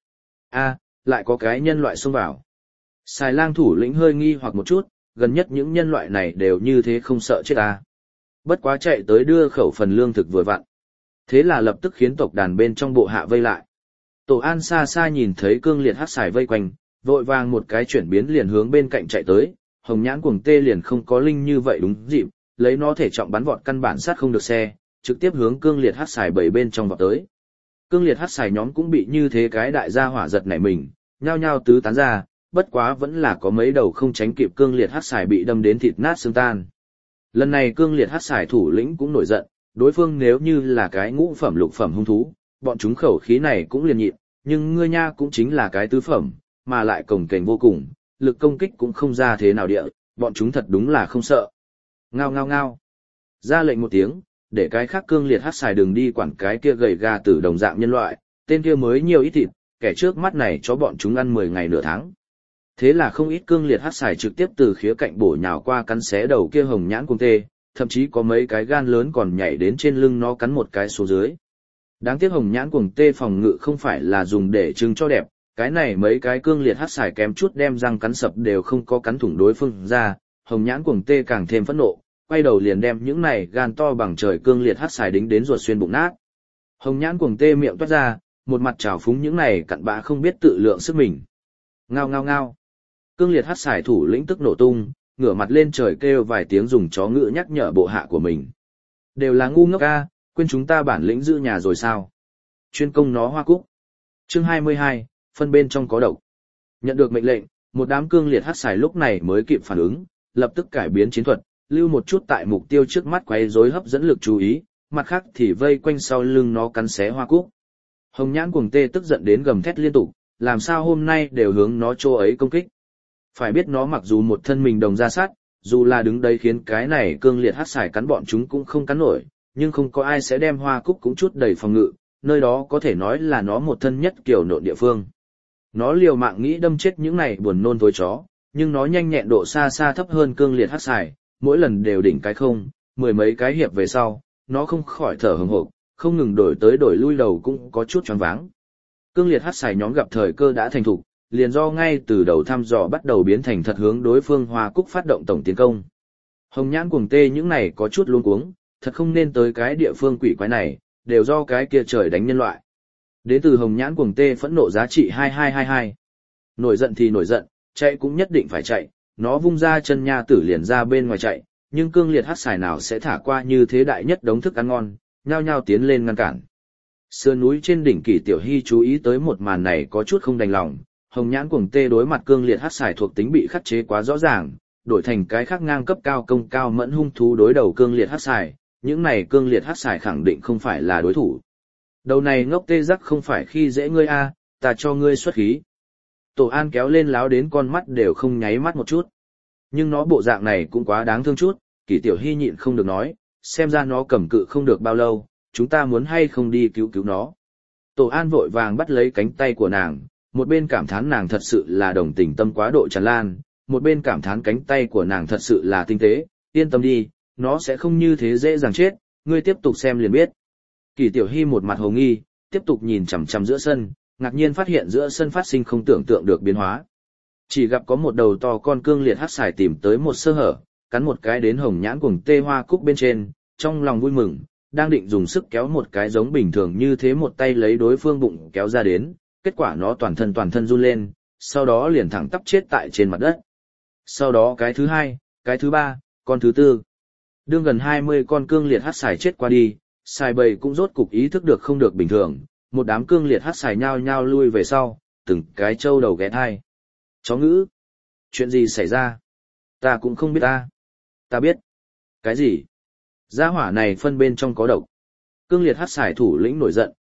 Lại có cái nhân loại xông vào. Xài lang thủ lĩnh hơi nghi hoặc một chút, gần nhất những nhân loại này đều như thế không sợ chết à. Bất quá chạy tới đưa khẩu phần lương thực vừa vặn. Thế là lập tức khiến tộc đàn bên trong bộ hạ vây lại. Tổ An xa xa nhìn thấy cương liệt hắc xài vây quanh, vội vàng một cái chuyển biến liền hướng bên cạnh chạy tới, hồng nhãn cuồng tê liền không có linh như vậy đúng dịp, lấy nó thể trọng bắn vọt căn bản sát không được xe, trực tiếp hướng cương liệt hắc xài bảy bên trong vọt tới. Cương liệt hắc xài nhóm cũng bị như thế cái đại gia hỏa giật nảy mình, nhao nhao tứ tán ra, bất quá vẫn là có mấy đầu không tránh kịp cương liệt hắc xài bị đâm đến thịt nát xương tan. Lần này cương liệt hắc xài thủ lĩnh cũng nổi giận, đối phương nếu như là cái ngũ phẩm lục phẩm hung thú, bọn chúng khẩu khí này cũng liền nhịn, nhưng ngươi nha cũng chính là cái tứ phẩm, mà lại cồng kềnh vô cùng, lực công kích cũng không ra thế nào địa, bọn chúng thật đúng là không sợ. Ngao ngao ngao. Ra lệnh một tiếng, để cái khác cương liệt hắc xài đừng đi quản cái kia gầy gà tử đồng dạng nhân loại, tên kia mới nhiều ít thịt, kẻ trước mắt này cho bọn chúng ăn 10 ngày nửa tháng. Thế là không ít cương liệt hắc xài trực tiếp từ khía cạnh bổ nhào qua cắn xé đầu kia hồng nhãn cuồng tê, thậm chí có mấy cái gan lớn còn nhảy đến trên lưng nó cắn một cái xuống dưới. Đáng tiếc hồng nhãn cuồng tê phòng ngự không phải là dùng để trưng cho đẹp, cái này mấy cái cương liệt hắc xài kém chút đem răng cắn sập đều không có cắn thủng đối phương ra, hồng nhãn cuồng tê càng thêm phẫn nộ, quay đầu liền đem những này gan to bằng trời cương liệt hắc xài đính đến ruột xuyên bụng nát. Hồng nhãn cuồng tê miệng toát ra, một mặt trào phúng những này cặn bã không biết tự lượng sức mình. Ngao ngao ngao. Cương liệt hắc xài thủ lĩnh tức nổ tung, ngửa mặt lên trời kêu vài tiếng dùng chó ngữ nhắc nhở bộ hạ của mình. Đều là ngu ngốc a, quên chúng ta bản lĩnh giữ nhà rồi sao? Chuyên công nó hoa cúc. Chương 22, phân bên trong có độc. Nhận được mệnh lệnh, một đám cương liệt hắc xài lúc này mới kịp phản ứng, lập tức cải biến chiến thuật, lưu một chút tại mục tiêu trước mắt quấy rối hấp dẫn lực chú ý, mặt khác thì vây quanh sau lưng nó cắn xé hoa cúc. Hồng nhãn cuồng tê tức giận đến gầm thét liên tục, làm sao hôm nay đều hướng nó chỗ ấy công kích. Phải biết nó mặc dù một thân mình đồng ra sát, dù là đứng đây khiến cái này cương liệt hắc xài cắn bọn chúng cũng không cắn nổi, nhưng không có ai sẽ đem hoa cúc cũng chút đầy phòng ngự, nơi đó có thể nói là nó một thân nhất kiểu nộn địa phương. Nó liều mạng nghĩ đâm chết những này buồn nôn với chó, nhưng nó nhanh nhẹn độ xa xa thấp hơn cương liệt hắc xài, mỗi lần đều đỉnh cái không, 10 mấy cái hiệp về sau, nó không khỏi thở hừng hực, không ngừng đổi tới đổi lui đầu cũng có chút choáng váng. Cương liệt hắc xài nhóm gặp thời cơ đã thành thục, liền do ngay từ đầu thăm dò bắt đầu biến thành thật hướng đối phương hoa cúc phát động tổng tiến công. Hồng nhãn cuồng tê những này có chút luống cuống, thật không nên tới cái địa phương quỷ quái này, đều do cái kia trời đánh nhân loại. Đến từ hồng nhãn cuồng tê phẫn nộ giá trị 2222. Nổi giận thì nổi giận, chạy cũng nhất định phải chạy, nó vung ra chân nha tử liền ra bên ngoài chạy, nhưng cương liệt hắc xài nào sẽ thả qua như thế đại nhất đống thức ăn ngon, nhao nhao tiến lên ngăn cản. Sườn núi trên đỉnh Kỳ Tiểu Hy chú ý tới một màn này có chút không đành lòng, hồng nhãn cuồng tê đối mặt cương liệt hắc xài thuộc tính bị khắc chế quá rõ ràng, đổi thành cái khác ngang cấp cao công cao mẫn hung thú đối đầu cương liệt hắc xài, những này cương liệt hắc xài khẳng định không phải là đối thủ. Đầu này ngốc tê giác không phải khi dễ ngươi a, ta cho ngươi xuất khí. Tổ An kéo lên láo đến con mắt đều không nháy mắt một chút. Nhưng nó bộ dạng này cũng quá đáng thương chút, Kỳ Tiểu Hy nhịn không được nói, xem ra nó cầm cự không được bao lâu, chúng ta muốn hay không đi cứu cứu nó. Tổ An vội vàng bắt lấy cánh tay của nàng, một bên cảm thán nàng thật sự là đồng tình tâm quá độ tràn lan, một bên cảm thán cánh tay của nàng thật sự là tinh tế, yên tâm đi, nó sẽ không như thế dễ dàng chết, ngươi tiếp tục xem liền biết. Kỳ Tiểu Hy một mặt hồ nghi, tiếp tục nhìn chằm chằm giữa sân, ngạc nhiên phát hiện giữa sân phát sinh không tưởng tượng được biến hóa. Chỉ gặp có một đầu to con cương liệt hắc xài tìm tới một sơ hở, cắn một cái đến hồng nhãn cuồng tê hoa cúc bên trên, trong lòng vui mừng, đang định dùng sức kéo một cái giống bình thường như thế một tay lấy đối phương bụng kéo ra đến, kết quả nó toàn thân run lên, sau đó liền thẳng tắp chết tại trên mặt đất. Sau đó cái thứ hai, cái thứ ba, con thứ tư. Đương gần 20 con cương liệt hắc xài chết qua đi, xài bầy cũng rốt cục ý thức được không được bình thường, một đám cương liệt hắc xài nhao nhao lui về sau, từng cái trâu đầu ghé thai. Chó ngữ. Chuyện gì xảy ra? Ta cũng không biết ta. Ta biết. Cái gì? Gia hỏa này phân bên trong có độc. Cương liệt hắc xài thủ lĩnh nổi giận,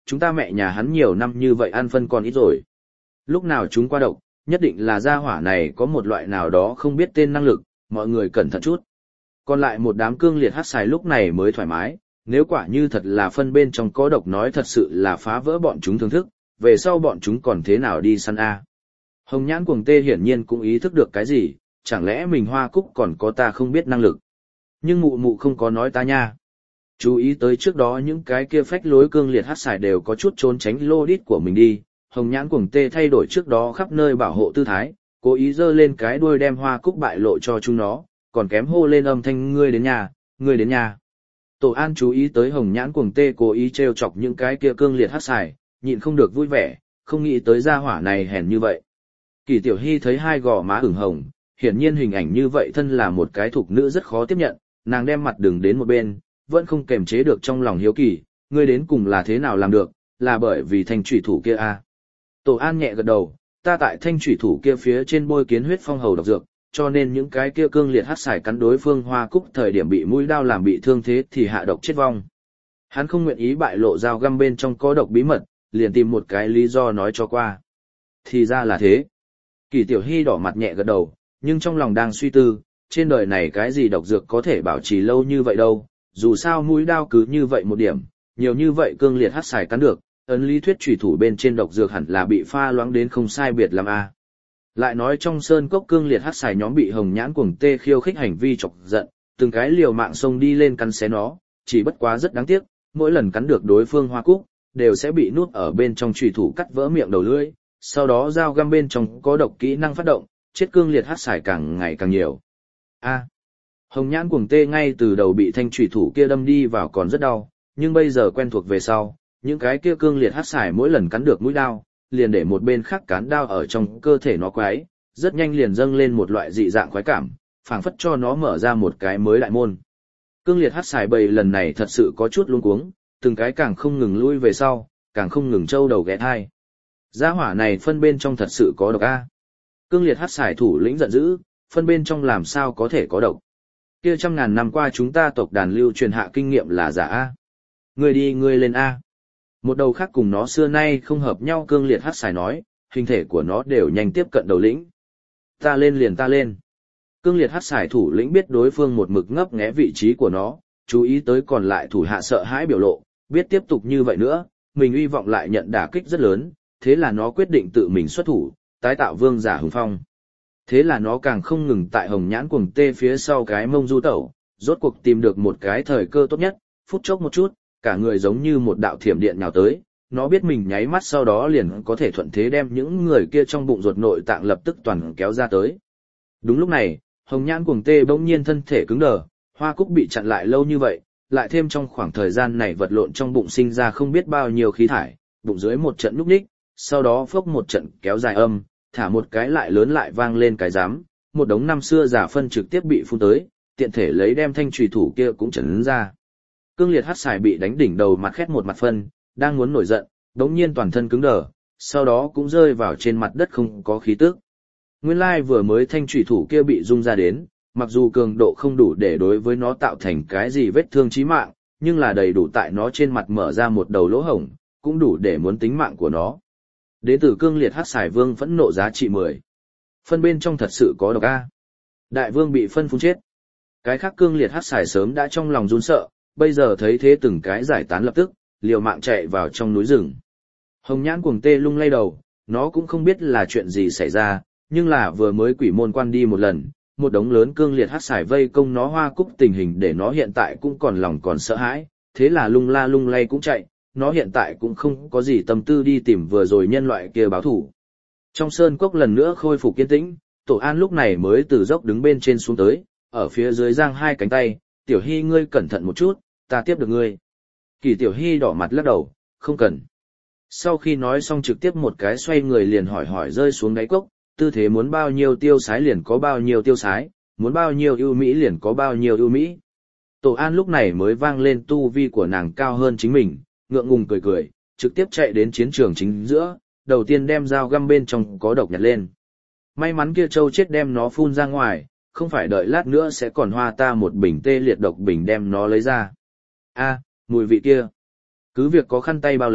chúng ta mẹ nhà hắn nhiều năm như vậy ăn phân còn ít rồi. Lúc nào chúng qua độc, nhất định là gia hỏa này có một loại nào đó không biết tên năng lực, mọi người cẩn thận chút. Còn lại một đám cương liệt hắc xài lúc này mới thoải mái, nếu quả như thật là phân bên trong có độc nói thật sự là phá vỡ bọn chúng thưởng thức, về sau bọn chúng còn thế nào đi săn a? Hồng nhãn cuồng tê hiển nhiên cũng ý thức được cái gì, chẳng lẽ mình Hoa Cúc còn có ta không biết năng lực. Nhưng mụ mụ không có nói ta nha. Chú ý tới trước đó những cái kia phách lối cương liệt hắc xài đều có chút trốn tránh lô đít của mình đi, hồng nhãn cuồng tê thay đổi trước đó khắp nơi bảo hộ tư thái, cố ý giơ lên cái đuôi đem Hoa Cúc bại lộ cho chúng nó, còn kém hô lên âm thanh ngươi đến nhà, ngươi đến nhà. Tổ An chú ý tới hồng nhãn cuồng tê cố ý trêu chọc những cái kia cương liệt hắc xài, nhịn không được vui vẻ, không nghĩ tới gia hỏa này hèn như vậy. Kỳ Tiểu Hy thấy hai gò má ửng hồng, hiển nhiên hình ảnh như vậy thân là một cái thục nữ rất khó tiếp nhận, nàng đem mặt đường đến một bên, vẫn không kềm chế được trong lòng hiếu kỳ, ngươi đến cùng là thế nào làm được, là bởi vì thanh thủy thủ kia à. Tổ An nhẹ gật đầu, ta tại thanh thủy thủ kia phía trên bôi kiến huyết phong hầu độc dược, cho nên những cái kia cương liệt hắc xài cắn đối phương Hoa Cúc thời điểm bị mũi đao làm bị thương thế thì hạ độc chết vong. Hắn không nguyện ý bại lộ dao găm bên trong có độc bí mật, liền tìm một cái lý do nói cho qua. Thì ra là thế. Kỳ Tiểu Hy đỏ mặt nhẹ gật đầu, nhưng trong lòng đang suy tư, trên đời này cái gì độc dược có thể bảo trì lâu như vậy đâu, dù sao mũi đao cứ như vậy một điểm, nhiều như vậy cương liệt hắc xài cắn được, ấn lý thuyết chủy thủ bên trên độc dược hẳn là bị pha loãng đến không sai biệt lắm a. Lại nói trong sơn cốc cương liệt hắc xài nhóm bị hồng nhãn cuồng tê khiêu khích hành vi chọc giận, từng cái liều mạng xông đi lên cắn xé nó, chỉ bất quá rất đáng tiếc, mỗi lần cắn được đối phương Hoa Cúc, đều sẽ bị nuốt ở bên trong chủy thủ cắt vỡ miệng đầu lưỡi, sau đó dao găm bên trong có độc kỹ năng phát động, chết cương liệt hắc xài càng ngày càng nhiều. A. Hồng nhãn cuồng tê ngay từ đầu bị thanh chủy thủ kia đâm đi vào còn rất đau, nhưng bây giờ quen thuộc về sau, những cái kia cương liệt hắc xài mỗi lần cắn được mũi đao, liền để một bên khác cán đao ở trong cơ thể nó quái, rất nhanh liền dâng lên một loại dị dạng khoái cảm, phảng phất cho nó mở ra một cái mới đại môn. Cương liệt hắc xài bầy lần này thật sự có chút luống cuống, từng cái càng không ngừng lui về sau, càng không ngừng trâu đầu ghé thai. Gia hỏa này phân bên trong thật sự có độc a. Cương liệt hắc xài thủ lĩnh giận dữ, phân bên trong làm sao có thể có độc. Kia trăm ngàn năm qua chúng ta tộc đàn lưu truyền hạ kinh nghiệm là giả a. Ngươi đi ngươi lên a. Một đầu khác cùng nó xưa nay không hợp nhau cương liệt hắc xài nói, hình thể của nó đều nhanh tiếp cận đầu lĩnh. Ta lên liền ta lên. Cương liệt hắc xài thủ lĩnh biết đối phương một mực ngấp nghé vị trí của nó, chú ý tới còn lại thủ hạ sợ hãi biểu lộ, biết tiếp tục như vậy nữa, mình uy vọng lại nhận đả kích rất lớn, thế là nó quyết định tự mình xuất thủ, tái tạo vương giả hùng phong. Thế là nó càng không ngừng tại hồng nhãn cuồng tê phía sau cái mông du tẩu, rốt cuộc tìm được một cái thời cơ tốt nhất, phút chốc một chút, cả người giống như một đạo thiểm điện nhào tới, nó biết mình nháy mắt sau đó liền có thể thuận thế đem những người kia trong bụng ruột nội tạng lập tức toàn kéo ra tới. Đúng lúc này, hồng nhãn cuồng tê bỗng nhiên thân thể cứng đờ, Hoa Cúc bị chặn lại lâu như vậy, lại thêm trong khoảng thời gian này vật lộn trong bụng sinh ra không biết bao nhiêu khí thải, bụng dưới một trận núp ních, sau đó phốc một trận kéo dài âm, thả một cái lại lớn lại vang lên cái rắm, một đống năm xưa giả phân trực tiếp bị phun tới, tiện thể lấy đem thanh chùy thủ kia cũng chấn ra. Cương liệt hắc xài bị đánh đỉnh đầu mặt khét một mặt phân, đang muốn nổi giận, đống nhiên toàn thân cứng đờ, sau đó cũng rơi vào trên mặt đất không có khí tức. Nguyên lai vừa mới thanh chùy thủ kia bị rung ra đến, mặc dù cường độ không đủ để đối với nó tạo thành cái gì vết thương chí mạng, nhưng là đầy đủ tại nó trên mặt mở ra một đầu lỗ hổng, cũng đủ để muốn tính mạng của nó. Đến từ cương liệt hắc xài vương phẫn nộ giá trị 10. Phân bên trong thật sự có độc a. Đại vương bị phân phun chết. Cái khác cương liệt hắc xài sớm đã trong lòng run sợ, bây giờ thấy thế từng cái giải tán lập tức, liều mạng chạy vào trong núi rừng. Hồng nhãn cuồng tê lung lay đầu, nó cũng không biết là chuyện gì xảy ra, nhưng là vừa mới quỷ môn quan đi một lần, một đống lớn cương liệt hắc xài vây công nó Hoa Cúc tình hình để nó hiện tại cũng còn lòng còn sợ hãi, thế là lung la lung lay cũng chạy, nó hiện tại cũng không có gì tâm tư đi tìm vừa rồi nhân loại kia báo thủ. Trong sơn cốc lần nữa khôi phục kiên tĩnh, Tổ An lúc này mới từ dốc đứng bên trên xuống tới, ở phía dưới giang hai cánh tay, Tiểu Hy ngươi cẩn thận một chút, ta tiếp được ngươi. Kỳ Tiểu Hy đỏ mặt lắc đầu, không cần. Sau khi nói xong trực tiếp một cái xoay người liền hỏi rơi xuống đáy cốc, tư thế muốn bao nhiêu tiêu sái liền có bao nhiêu tiêu sái, muốn bao nhiêu ưu mỹ liền có bao nhiêu ưu mỹ. Tổ An lúc này mới vang lên tu vi của nàng cao hơn chính mình, ngượng ngùng cười cười, trực tiếp chạy đến chiến trường chính giữa, đầu tiên đem dao găm bên trong có độc nhặt lên. May mắn kia trâu chết đem nó phun ra ngoài, không phải đợi lát nữa sẽ còn hoa ta một bình tê liệt độc bình đem nó lấy ra. A, mùi vị kia. Cứ việc có khăn tay bao lấy,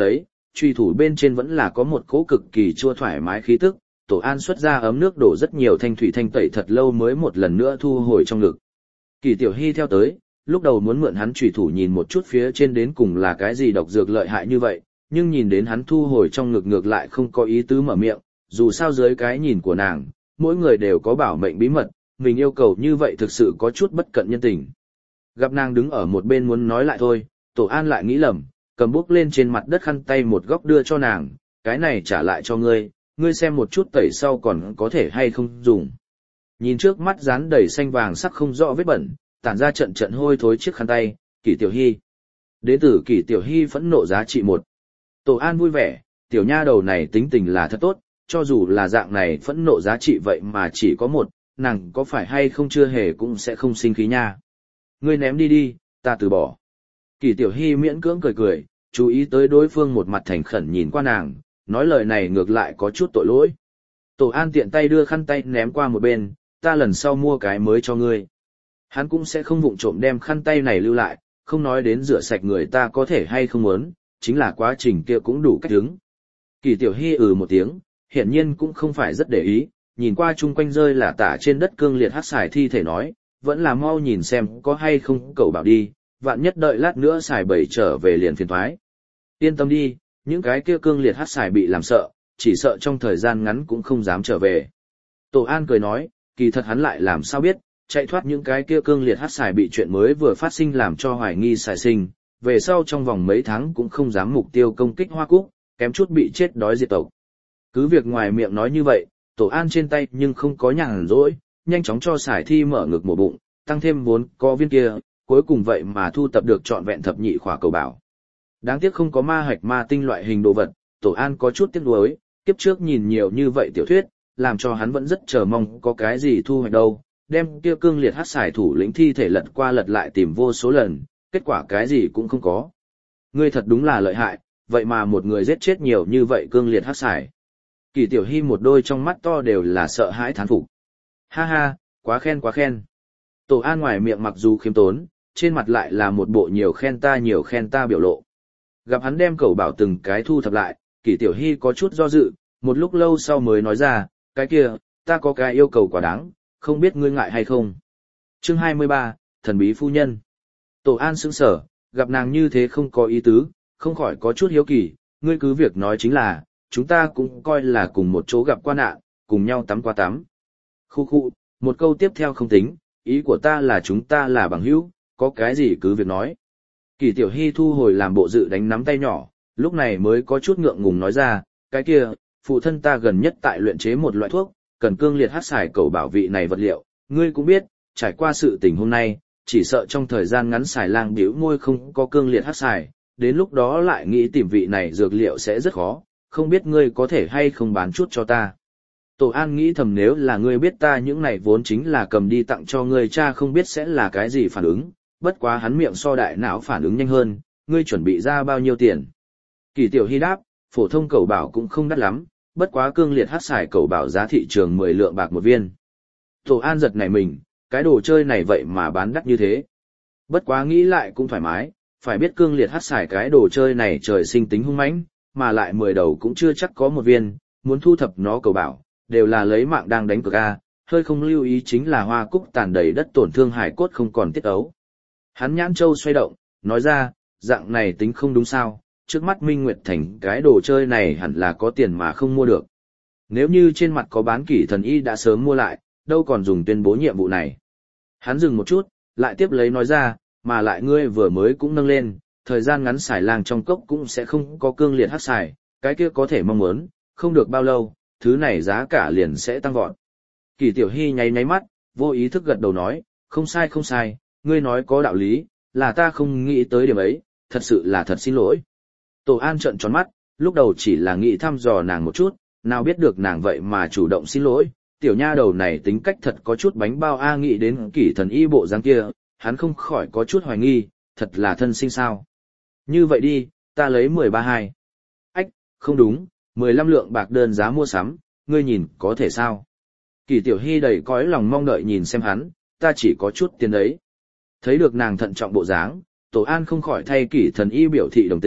truy thủ bên trên vẫn là có một cỗ cực kỳ chua thoải mái khí tức, Tổ An xuất ra ấm nước đổ rất nhiều thanh thủy thanh tẩy thật lâu mới một lần nữa thu hồi trong ngực. Kỳ Tiểu Hy theo tới, lúc đầu muốn mượn hắn truy thủ nhìn một chút phía trên đến cùng là cái gì độc dược lợi hại như vậy, nhưng nhìn đến hắn thu hồi trong ngực ngược lại không có ý tứ mở miệng, dù sao dưới cái nhìn của nàng, mỗi người đều có bảo mệnh bí mật, mình yêu cầu như vậy thực sự có chút bất cận nhân tình. Gặp nàng đứng ở một bên muốn nói lại thôi, Tổ An lại nghĩ lầm, cầm bút lên trên mặt đất khăn tay một góc đưa cho nàng, cái này trả lại cho ngươi, ngươi xem một chút tẩy sau còn có thể hay không dùng. Nhìn trước mắt dán đầy xanh vàng sắc không rõ vết bẩn, tản ra trận trận hôi thối chiếc khăn tay, Kỷ Tiểu Hy. Đế tử Kỷ Tiểu Hy phẫn nộ giá trị 1. Tổ An vui vẻ, tiểu nha đầu này tính tình là thật tốt, cho dù là dạng này phẫn nộ giá trị vậy mà chỉ có 1, nàng có phải hay không chưa hề cũng sẽ không sinh khí nha. Ngươi ném đi đi, ta từ bỏ. Kỷ Tiểu Hy miễn cưỡng cười cười, chú ý tới đối phương một mặt thành khẩn nhìn qua nàng, nói lời này ngược lại có chút tội lỗi. Tổ An tiện tay đưa khăn tay ném qua một bên, ta lần sau mua cái mới cho ngươi. Hắn cũng sẽ không vụng trộm đem khăn tay này lưu lại, không nói đến rửa sạch người ta có thể hay không muốn, chính là quá trình kia cũng đủ cách đứng. Kỳ Tiểu Hy một tiếng, hiển nhiên cũng không phải rất để ý, nhìn qua chung quanh rơi là tả trên đất cương liệt hắc xài thi thể nói, vẫn là mau nhìn xem có hay không cậu bảo đi, vạn nhất đợi lát nữa xài bầy trở về liền phiền thoái. Yên tâm đi, những cái kia cương liệt hắc xài bị làm sợ, chỉ sợ trong thời gian ngắn cũng không dám trở về. Tổ An cười nói, kỳ thật hắn lại làm sao biết, chạy thoát những cái kia cương liệt hắc xài bị chuyện mới vừa phát sinh làm cho hoài nghi xài sinh, về sau trong vòng mấy tháng cũng không dám mục tiêu công kích Hoa Cúc, kém chút bị chết đói diệt tộc. Cứ việc ngoài miệng nói như vậy, Tổ An trên tay nhưng không có nhàn rỗi, nhanh chóng cho xài thi mở ngực một bụng, tăng thêm vốn có viên kia, cuối cùng vậy mà thu tập được trọn vẹn thập nhị khỏa cầu bảo. Đáng tiếc không có ma hạch ma tinh loại hình đồ vật, Tổ An có chút tiếc nuối, kiếp trước nhìn nhiều như vậy tiểu thuyết, làm cho hắn vẫn rất chờ mong có cái gì thu hoạch đâu, đem kia cương liệt hắc xài thủ lĩnh thi thể lật qua lật lại tìm vô số lần, kết quả cái gì cũng không có. Ngươi thật đúng là lợi hại, vậy mà một người giết chết nhiều như vậy cương liệt hắc xài. Kỳ Tiểu Hy một đôi trong mắt to đều là sợ hãi thán phục. Ha ha, quá khen quá khen. Tổ An ngoài miệng mặc dù khiêm tốn, trên mặt lại là một bộ nhiều khen ta biểu lộ. Gặp hắn đem cẩu bảo từng cái thu thập lại, Kỳ Tiểu Hy có chút do dự, một lúc lâu sau mới nói ra, cái kia, ta có cái yêu cầu quá đáng, không biết ngươi ngại hay không. Chương 23, thần bí phu nhân. Tổ An sững sờ, gặp nàng như thế không có ý tứ, không khỏi có chút hiếu kỳ, ngươi cứ việc nói chính là, chúng ta cũng coi là cùng một chỗ gặp qua nạn, cùng nhau tắm qua tắm. Khu, một câu tiếp theo không tính, ý của ta là chúng ta là bằng hữu, có cái gì cứ việc nói. Kỳ Tiểu Hy thu hồi làm bộ dự đánh nắm tay nhỏ, lúc này mới có chút ngượng ngùng nói ra, cái kia, phụ thân ta gần nhất tại luyện chế một loại thuốc, cần cương liệt hắc xài cầu bảo vị này vật liệu, ngươi cũng biết, trải qua sự tình hôm nay, chỉ sợ trong thời gian ngắn xài lang biểu môi không có cương liệt hắc xài, đến lúc đó lại nghĩ tìm vị này dược liệu sẽ rất khó, không biết ngươi có thể hay không bán chút cho ta. Tổ An nghĩ thầm nếu là ngươi biết ta những này vốn chính là cầm đi tặng cho ngươi cha không biết sẽ là cái gì phản ứng, bất quá hắn miệng so đại não phản ứng nhanh hơn, ngươi chuẩn bị ra bao nhiêu tiền. Kỳ Tiểu Hy đáp, phổ thông cầu bảo cũng không đắt lắm, bất quá cương liệt hắc xài cầu bảo giá thị trường 10 lượng bạc một viên. Tổ An giật nảy mình, cái đồ chơi này vậy mà bán đắt như thế. Bất quá nghĩ lại cũng thoải mái, phải biết cương liệt hắc xài cái đồ chơi này trời sinh tính hung mãnh, mà lại 10 đầu cũng chưa chắc có một viên, muốn thu thập nó cầu bảo, đều là lấy mạng đang đánh cược a, hơi không lưu ý chính là Hoa Cúc tàn đầy đất tổn thương hải cốt không còn tiết ấu. Hắn nhãn châu xoay động, nói ra, dạng này tính không đúng sao, trước mắt Minh Nguyệt Thành cái đồ chơi này hẳn là có tiền mà không mua được. Nếu như trên mặt có bán kỷ thần y đã sớm mua lại, đâu còn dùng tuyên bố nhiệm vụ này. Hắn dừng một chút, lại tiếp lấy nói ra, mà lại ngươi vừa mới cũng nâng lên, thời gian ngắn xài lang trong cốc cũng sẽ không có cương liệt hắc xài, cái kia có thể mong muốn, không được bao lâu, thứ này giá cả liền sẽ tăng vọt. Kỳ Tiểu Hy nháy nháy mắt, vô ý thức gật đầu nói, không sai, ngươi nói có đạo lý, là ta không nghĩ tới điểm ấy, thật sự là thật xin lỗi. Tổ An trợn tròn mắt, lúc đầu chỉ là nghĩ thăm dò nàng một chút, nào biết được nàng vậy mà chủ động xin lỗi, tiểu nha đầu này tính cách thật có chút bánh bao a nghĩ đến kỷ thần y bộ dáng kia, hắn không khỏi có chút hoài nghi, thật là thân sinh sao. Như vậy đi, ta lấy 13.2. Ách, không đúng, 15 lượng bạc đơn giá mua sắm, ngươi nhìn có thể sao? Kỷ Tiểu Hy đầy cõi lòng mong đợi nhìn xem hắn, ta chỉ có chút tiền đấy. Thấy được nàng thận trọng bộ dáng, Tổ An không khỏi thay kỷ thần y biểu thị đồng tình,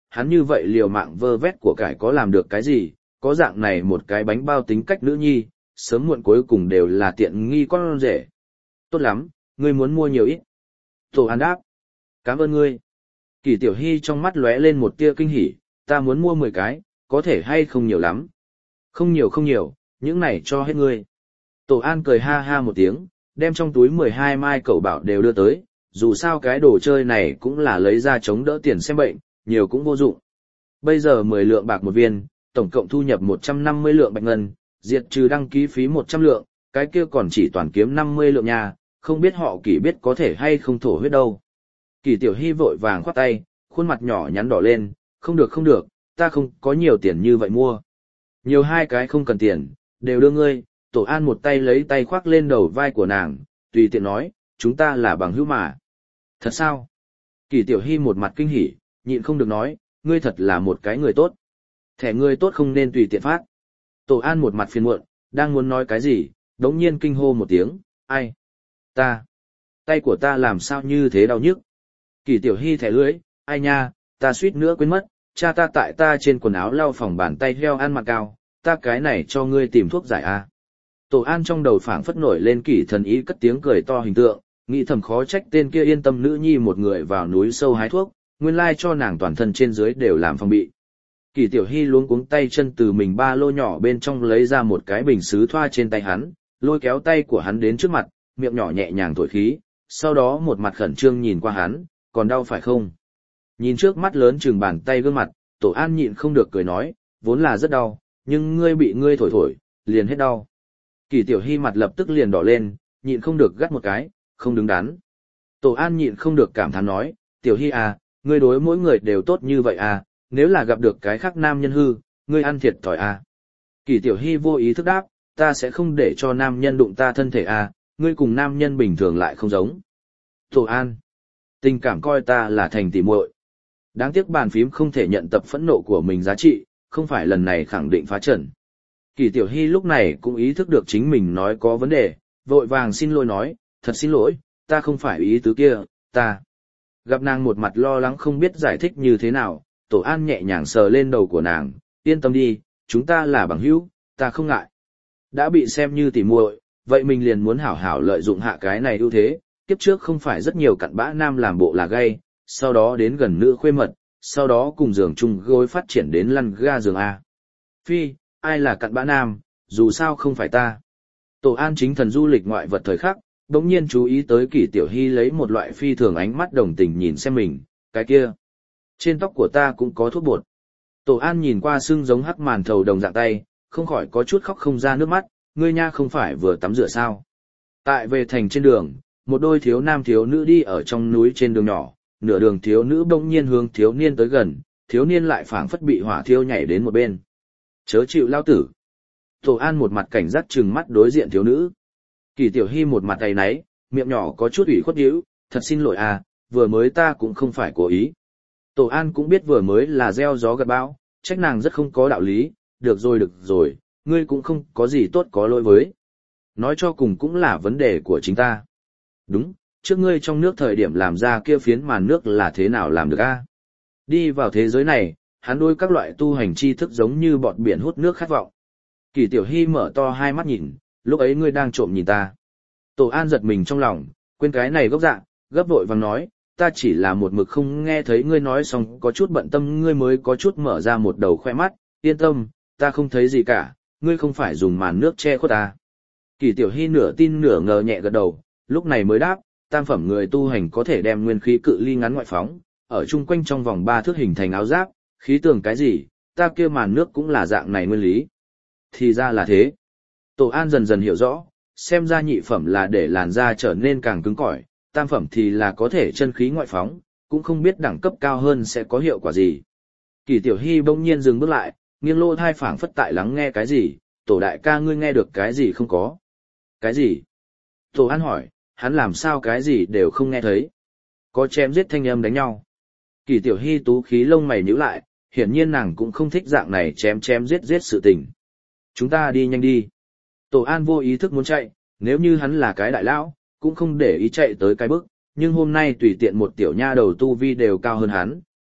hắn như vậy liều mạng vơ vét của cải có làm được cái gì, có dạng này một cái bánh bao tính cách nữ nhi, sớm muộn cuối cùng đều là tiện nghi con rể. Tốt lắm, ngươi muốn mua nhiều ít. Tổ An đáp. Cảm ơn ngươi. Kỳ Tiểu Hy trong mắt lóe lên một tia kinh hỉ, ta muốn mua 10 cái, có thể hay không nhiều lắm. Không nhiều, những này cho hết ngươi. Tổ An cười ha ha một tiếng, đem trong túi 12 mai cẩu bảo đều đưa tới, dù sao cái đồ chơi này cũng là lấy ra chống đỡ tiền xem bệnh, nhiều cũng vô dụng. Bây giờ 10 lượng bạc một viên, tổng cộng thu nhập 150 lượng bạch ngân, diệt trừ đăng ký phí 100 lượng, cái kia còn chỉ toàn kiếm 50 lượng nha, không biết họ Kỳ biết có thể hay không thổ huyết đâu. Kỳ Tiểu Hy vội vàng khoát tay, khuôn mặt nhỏ nhắn đỏ lên, không được, ta không có nhiều tiền như vậy mua. Nhiều 2 cái không cần tiền, đều đưa ngươi. Tổ An một tay lấy tay khoác lên đầu vai của nàng, tùy tiện nói, chúng ta là bằng hữu mà. Thật sao? Kỳ Tiểu Hy một mặt kinh hỉ, nhịn không được nói, ngươi thật là một cái người tốt. Thẻ ngươi tốt không nên tùy tiện phát. Tổ An một mặt phiền muộn, đang muốn nói cái gì, đống nhiên kinh hô một tiếng, ai? Ta. Tay của ta làm sao như thế đau nhức? Kỳ Tiểu Hy thẻ lưỡi, ai nha, ta suýt nữa quên mất, cha ta tại ta trên quần áo lau phòng bàn tay heo ăn mặc cao, ta cái này cho ngươi tìm thuốc giải à. Tổ An trong đầu phảng phất nổi lên Kỷ Thần Ý cất tiếng cười to hình tượng, nghĩ thầm khó trách tên kia yên tâm nữ nhi một người vào núi sâu hái thuốc, nguyên lai cho nàng toàn thân trên dưới đều làm phòng bị. Kỷ Tiểu Hy luống cuống tay chân từ mình ba lô nhỏ bên trong lấy ra một cái bình sứ thoa trên tay hắn, lôi kéo tay của hắn đến trước mặt, miệng nhỏ nhẹ nhàng thổi khí, sau đó một mặt khẩn trương nhìn qua hắn, còn đau phải không? Nhìn trước mắt lớn chừng bàn tay gương mặt, Tổ An nhịn không được cười nói, vốn là rất đau, nhưng ngươi bị ngươi thổi, liền hết đau. Kỳ Tiểu Hy mặt lập tức liền đỏ lên, nhịn không được gắt một cái, không đứng đắn. Tổ An nhịn không được cảm thán nói, Tiểu Hy à, ngươi đối mỗi người đều tốt như vậy à, nếu là gặp được cái khác nam nhân hư, ngươi ăn thiệt thòi à. Kỳ Tiểu Hy vô ý thức đáp, ta sẽ không để cho nam nhân đụng ta thân thể à, ngươi cùng nam nhân bình thường lại không giống. Tổ An, tình cảm coi ta là thành tỉ muội. Đáng tiếc bàn phím không thể nhận tập phẫn nộ của mình giá trị, không phải lần này khẳng định phá trận. Kỳ Tiểu Hy lúc này cũng ý thức được chính mình nói có vấn đề, vội vàng xin lỗi nói, thật xin lỗi, ta không phải ý tứ kia, ta. Gặp nàng một mặt lo lắng không biết giải thích như thế nào, Tổ An nhẹ nhàng sờ lên đầu của nàng, yên tâm đi, chúng ta là bằng hữu, ta không ngại. Đã bị xem như tỉ muội, vậy mình liền muốn hảo hảo lợi dụng hạ cái này ưu thế, kiếp trước không phải rất nhiều cặn bã nam làm bộ là gay, sau đó đến gần nữ khuê mật, sau đó cùng giường chung gối phát triển đến lăn ga giường A. Phi, ai là cặn bã nam, dù sao không phải ta. Tổ An chính thần du lịch ngoại vật thời khắc, đống nhiên chú ý tới Kỷ Tiểu Hy lấy một loại phi thường ánh mắt đồng tình nhìn xem mình, cái kia. Trên tóc của ta cũng có thuốc bột. Tổ An nhìn qua xương giống hắc màn thầu đồng dạng tay, không khỏi có chút khóc không ra nước mắt, ngươi nha không phải vừa tắm rửa sao. Tại về thành trên đường, một đôi thiếu nam thiếu nữ đi ở trong núi trên đường nhỏ, nửa đường thiếu nữ bỗng nhiên hướng thiếu niên tới gần, thiếu niên lại phảng phất bị hỏa thiêu nhảy đến một bên. Chớ chịu lao tử. Tổ An một mặt cảnh giác trừng mắt đối diện thiếu nữ. Kỳ Tiểu Hy một mặt tay náy, miệng nhỏ có chút ủy khuất điếu, thật xin lỗi à, vừa mới ta cũng không phải cố ý. Tổ An cũng biết vừa mới là gieo gió gặt bão, trách nàng rất không có đạo lý, được rồi, ngươi cũng không có gì tốt có lỗi với. Nói cho cùng cũng là vấn đề của chính ta. Đúng, trước ngươi trong nước thời điểm làm ra kia phiến màn nước là thế nào làm được a? Đi vào thế giới này, hắn đôi các loại tu hành tri thức giống như bọt biển hút nước khát vọng. Kỳ Tiểu Hy mở to hai mắt nhìn, lúc ấy ngươi đang trộm nhìn ta. Tổ An giật mình trong lòng, quên cái này gốc dạ, gấp vội vàng nói, ta chỉ là một mực không nghe thấy ngươi nói xong có chút bận tâm ngươi mới có chút mở ra một đầu khoe mắt, yên tâm, ta không thấy gì cả, ngươi không phải dùng màn nước che khuất ta. Kỳ Tiểu Hy nửa tin nửa ngờ nhẹ gật đầu, lúc này mới đáp, tam phẩm người tu hành có thể đem nguyên khí cự ly ngắn ngoại phóng, ở chung quanh trong vòng 3 thước hình thành áo giáp, khí tường cái gì, ta kia màn nước cũng là dạng này nguyên lý. Thì ra là thế. Tổ An dần dần hiểu rõ, xem ra nhị phẩm là để làn da trở nên càng cứng cỏi, tam phẩm thì là có thể chân khí ngoại phóng, cũng không biết đẳng cấp cao hơn sẽ có hiệu quả gì. Kỳ Tiểu Hy bỗng nhiên dừng bước lại, nghiêng lô thai phảng phất tại lắng nghe cái gì, tổ đại ca ngươi nghe được cái gì không có? Cái gì? Tổ An hỏi, hắn làm sao cái gì đều không nghe thấy. Có chém giết thanh âm đánh nhau. Kỳ Tiểu Hy tú khí lông mày nhíu lại, hiển nhiên nàng cũng không thích dạng này chém giết sự tình. Chúng ta đi nhanh đi. Tổ An vô ý thức muốn chạy, nếu như hắn là cái đại lão, cũng không để ý chạy tới cái bước, nhưng hôm nay tùy tiện một tiểu nha đầu tu vi đều cao hơn hắn,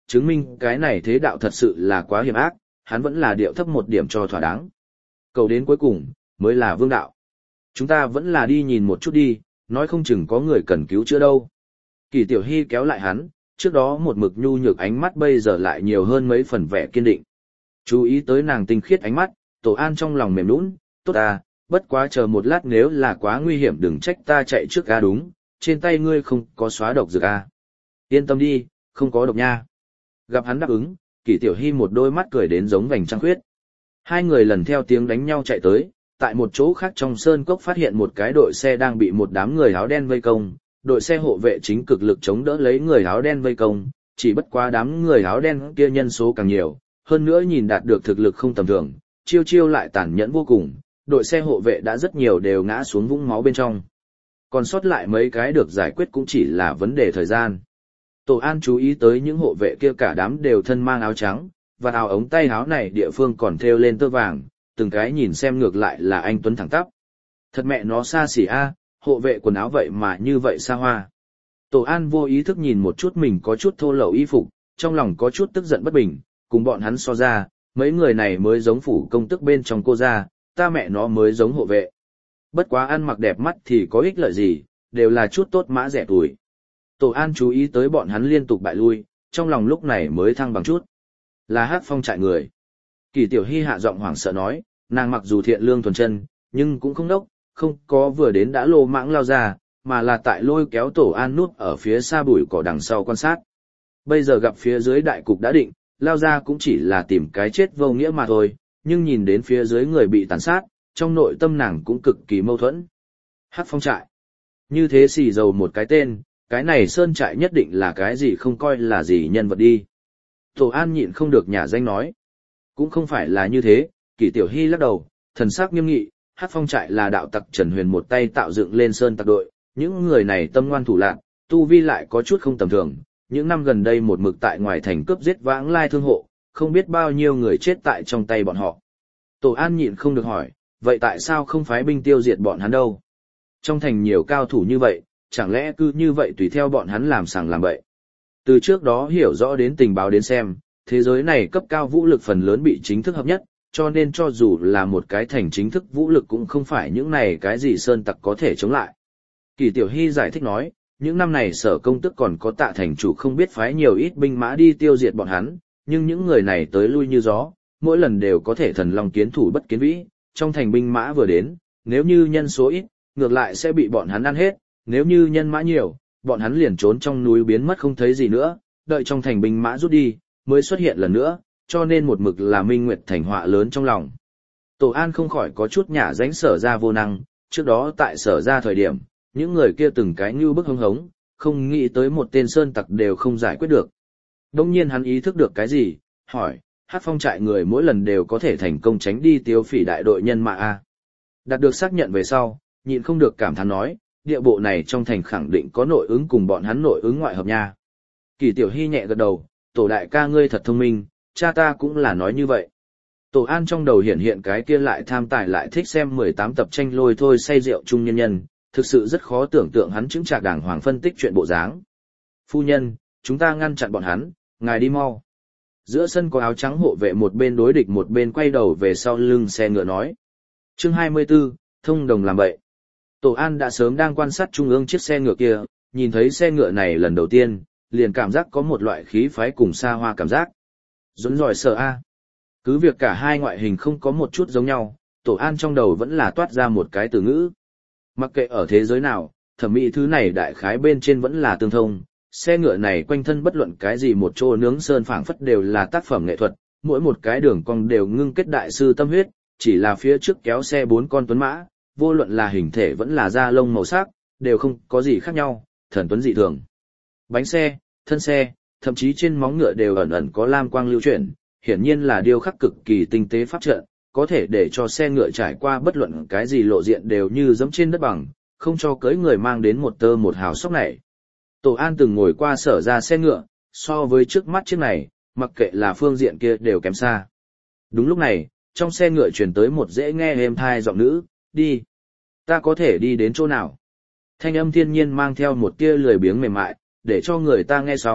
chứng minh cái này thế đạo thật sự là quá hiểm ác, hắn vẫn là điệu thấp một điểm cho thỏa đáng. Cầu đến cuối cùng, mới là vương đạo. Chúng ta vẫn là đi nhìn một chút đi, nói không chừng có người cần cứu chữa đâu. Kỳ Tiểu Hy kéo lại hắn, trước đó một mực nhu nhược ánh mắt bây giờ lại nhiều hơn mấy phần vẻ kiên định. Chú ý tới nàng tinh khiết ánh mắt, Tổ An trong lòng mềm nũng, tốt à, bất quá chờ một lát nếu là quá nguy hiểm đừng trách ta chạy trước ga đúng, trên tay ngươi không có xóa độc dược à. Yên tâm đi, không có độc nha. Gặp hắn đáp ứng, Kỳ Tiểu Hy một đôi mắt cười đến giống vành trăng khuyết. Hai người lần theo tiếng đánh nhau chạy tới, tại một chỗ khác trong sơn cốc phát hiện một cái đội xe đang bị một đám người áo đen vây công, đội xe hộ vệ chính cực lực chống đỡ lấy người áo đen vây công, chỉ bất quá đám người áo đen kia nhân số càng nhiều, hơn nữa nhìn đạt được thực lực không tầm thường, chiêu chiêu lại tàn nhẫn vô cùng, đội xe hộ vệ đã rất nhiều đều ngã xuống vũng máu bên trong. Còn sót lại mấy cái được giải quyết cũng chỉ là vấn đề thời gian. Tổ An chú ý tới những hộ vệ kia cả đám đều thân mang áo trắng, và áo ống tay áo này địa phương còn thêu lên tơ vàng, từng cái nhìn xem ngược lại là anh tuấn thẳng tắp. Thật mẹ nó xa xỉ a, hộ vệ quần áo vậy mà như vậy xa hoa. Tổ An vô ý thức nhìn một chút mình có chút thô lậu y phục, trong lòng có chút tức giận bất bình, cùng bọn hắn so ra, mấy người này mới giống phủ công tức bên trong cô gia, ta mẹ nó mới giống hộ vệ. Bất quá ăn mặc đẹp mắt thì có ích lợi gì, đều là chút tốt mã rẻ tuổi. Tổ An chú ý tới bọn hắn liên tục bại lui, trong lòng lúc này mới thăng bằng chút. Là Hắc Phong trại người. Kỳ Tiểu Hy hạ giọng hoảng sợ nói, nàng mặc dù thiện lương thuần chân, nhưng cũng không đốc, không có vừa đến đã lô mãng lao ra, mà là tại lôi kéo Tổ An núp ở phía xa bụi cỏ đằng sau quan sát. Bây giờ gặp phía dưới đại cục đã định, lao ra cũng chỉ là tìm cái chết vô nghĩa mà thôi, nhưng nhìn đến phía dưới người bị tàn sát, trong nội tâm nàng cũng cực kỳ mâu thuẫn. Hắc Phong trại. Như thế xì dầu một cái tên, cái này sơn trại nhất định là cái gì không coi là gì nhân vật đi. Tổ An nhịn không được nhả danh nói. Cũng không phải là như thế, Kỷ Tiểu Hy lắc đầu, thần sắc nghiêm nghị, Hắc Phong trại là đạo tặc Trần Huyền một tay tạo dựng lên sơn tặc đội, những người này tâm ngoan thủ lạn, tu vi lại có chút không tầm thường, những năm gần đây một mực tại ngoài thành cướp giết vãng lai thương hộ, không biết bao nhiêu người chết tại trong tay bọn họ. Tổ An nhịn không được hỏi, vậy tại sao không phái binh tiêu diệt bọn hắn đâu? Trong thành nhiều cao thủ như vậy, chẳng lẽ cứ như vậy tùy theo bọn hắn làm sàng làm bậy? Từ trước đó hiểu rõ đến tình báo đến xem, thế giới này cấp cao vũ lực phần lớn bị chính thức hợp nhất, cho nên cho dù là một cái thành chính thức vũ lực cũng không phải những này cái gì sơn tặc có thể chống lại. Kỳ Tiểu Hy giải thích nói, những năm này Sở Công Tức còn có Tạ thành chủ không biết phái nhiều ít binh mã đi tiêu diệt bọn hắn, nhưng những người này tới lui như gió, mỗi lần đều có thể thần long kiến thủ bất kiến vĩ, trong thành binh mã vừa đến, nếu như nhân số ít, ngược lại sẽ bị bọn hắn ăn hết, nếu như nhân mã nhiều, bọn hắn liền trốn trong núi biến mất không thấy gì nữa, đợi trong thành binh mã rút đi, mới xuất hiện lần nữa, cho nên một mực là Minh Nguyệt thành họa lớn trong lòng. Tổ An không khỏi có chút nhả dánh Sở ra vô năng, trước đó tại Sở ra thời điểm, những người kia từng cái như bức hống hống, không nghĩ tới một tên sơn tặc đều không giải quyết được. Đông nhiên hắn ý thức được cái gì, hỏi, Hắc Phong trại người mỗi lần đều có thể thành công tránh đi Tiêu Phỉ đại đội nhân mã a. Đạt được xác nhận về sau, nhịn không được cảm thán nói, địa bộ này trong thành khẳng định có nội ứng cùng bọn hắn nội ứng ngoại hợp nha. Kỳ Tiểu Hy nhẹ gật đầu, Tổ đại ca ngươi thật thông minh, cha ta cũng là nói như vậy. Tổ An trong đầu hiện hiện cái kia lại tham tài lại thích xem 18 tập tranh lôi thôi say rượu chung nhân nhân, thực sự rất khó tưởng tượng hắn chứng trạc đàng hoàng phân tích chuyện bộ dáng. Phu nhân, chúng ta ngăn chặn bọn hắn, ngài đi mau. Giữa sân có áo trắng hộ vệ một bên đối địch một bên quay đầu về sau lưng xe ngựa nói. Chương 24, thông đồng làm bậy. Tổ An đã sớm đang quan sát trung ương chiếc xe ngựa kia, nhìn thấy xe ngựa này lần đầu tiên, liền cảm giác có một loại khí phái cùng xa hoa cảm giác. Dũng giỏi sợ a. Cứ việc cả hai ngoại hình không có một chút giống nhau, Tổ An trong đầu vẫn là toát ra một cái từ ngữ. Mặc kệ ở thế giới nào, thẩm mỹ thứ này đại khái bên trên vẫn là tương thông, xe ngựa này quanh thân bất luận cái gì một chỗ nướng sơn phảng phất đều là tác phẩm nghệ thuật, mỗi một cái đường cong đều ngưng kết đại sư tâm huyết, chỉ là phía trước kéo xe 4 con tuấn mã, vô luận là hình thể vẫn là da lông màu sắc, đều không có gì khác nhau, thần tuấn dị thường. Bánh xe, thân xe, thậm chí trên móng ngựa đều ẩn ẩn có lam quang lưu chuyển, hiển nhiên là điêu khắc cực kỳ tinh tế pháp trận, có thể để cho xe ngựa trải qua bất luận cái gì lộ diện đều như dẫm trên đất bằng, không cho cưỡi người mang đến một tơ một hào sốc này. Tổ An từng ngồi qua Sở ra xe ngựa, so với trước mắt chiếc này, mặc kệ là phương diện kia đều kém xa. Đúng lúc này, trong xe ngựa truyền tới một dễ nghe êm thai giọng nữ, đi. Ta có thể đi đến chỗ nào? Thanh âm thiên nhiên mang theo một tia lười biếng mềm mại, để cho người ta nghe xong,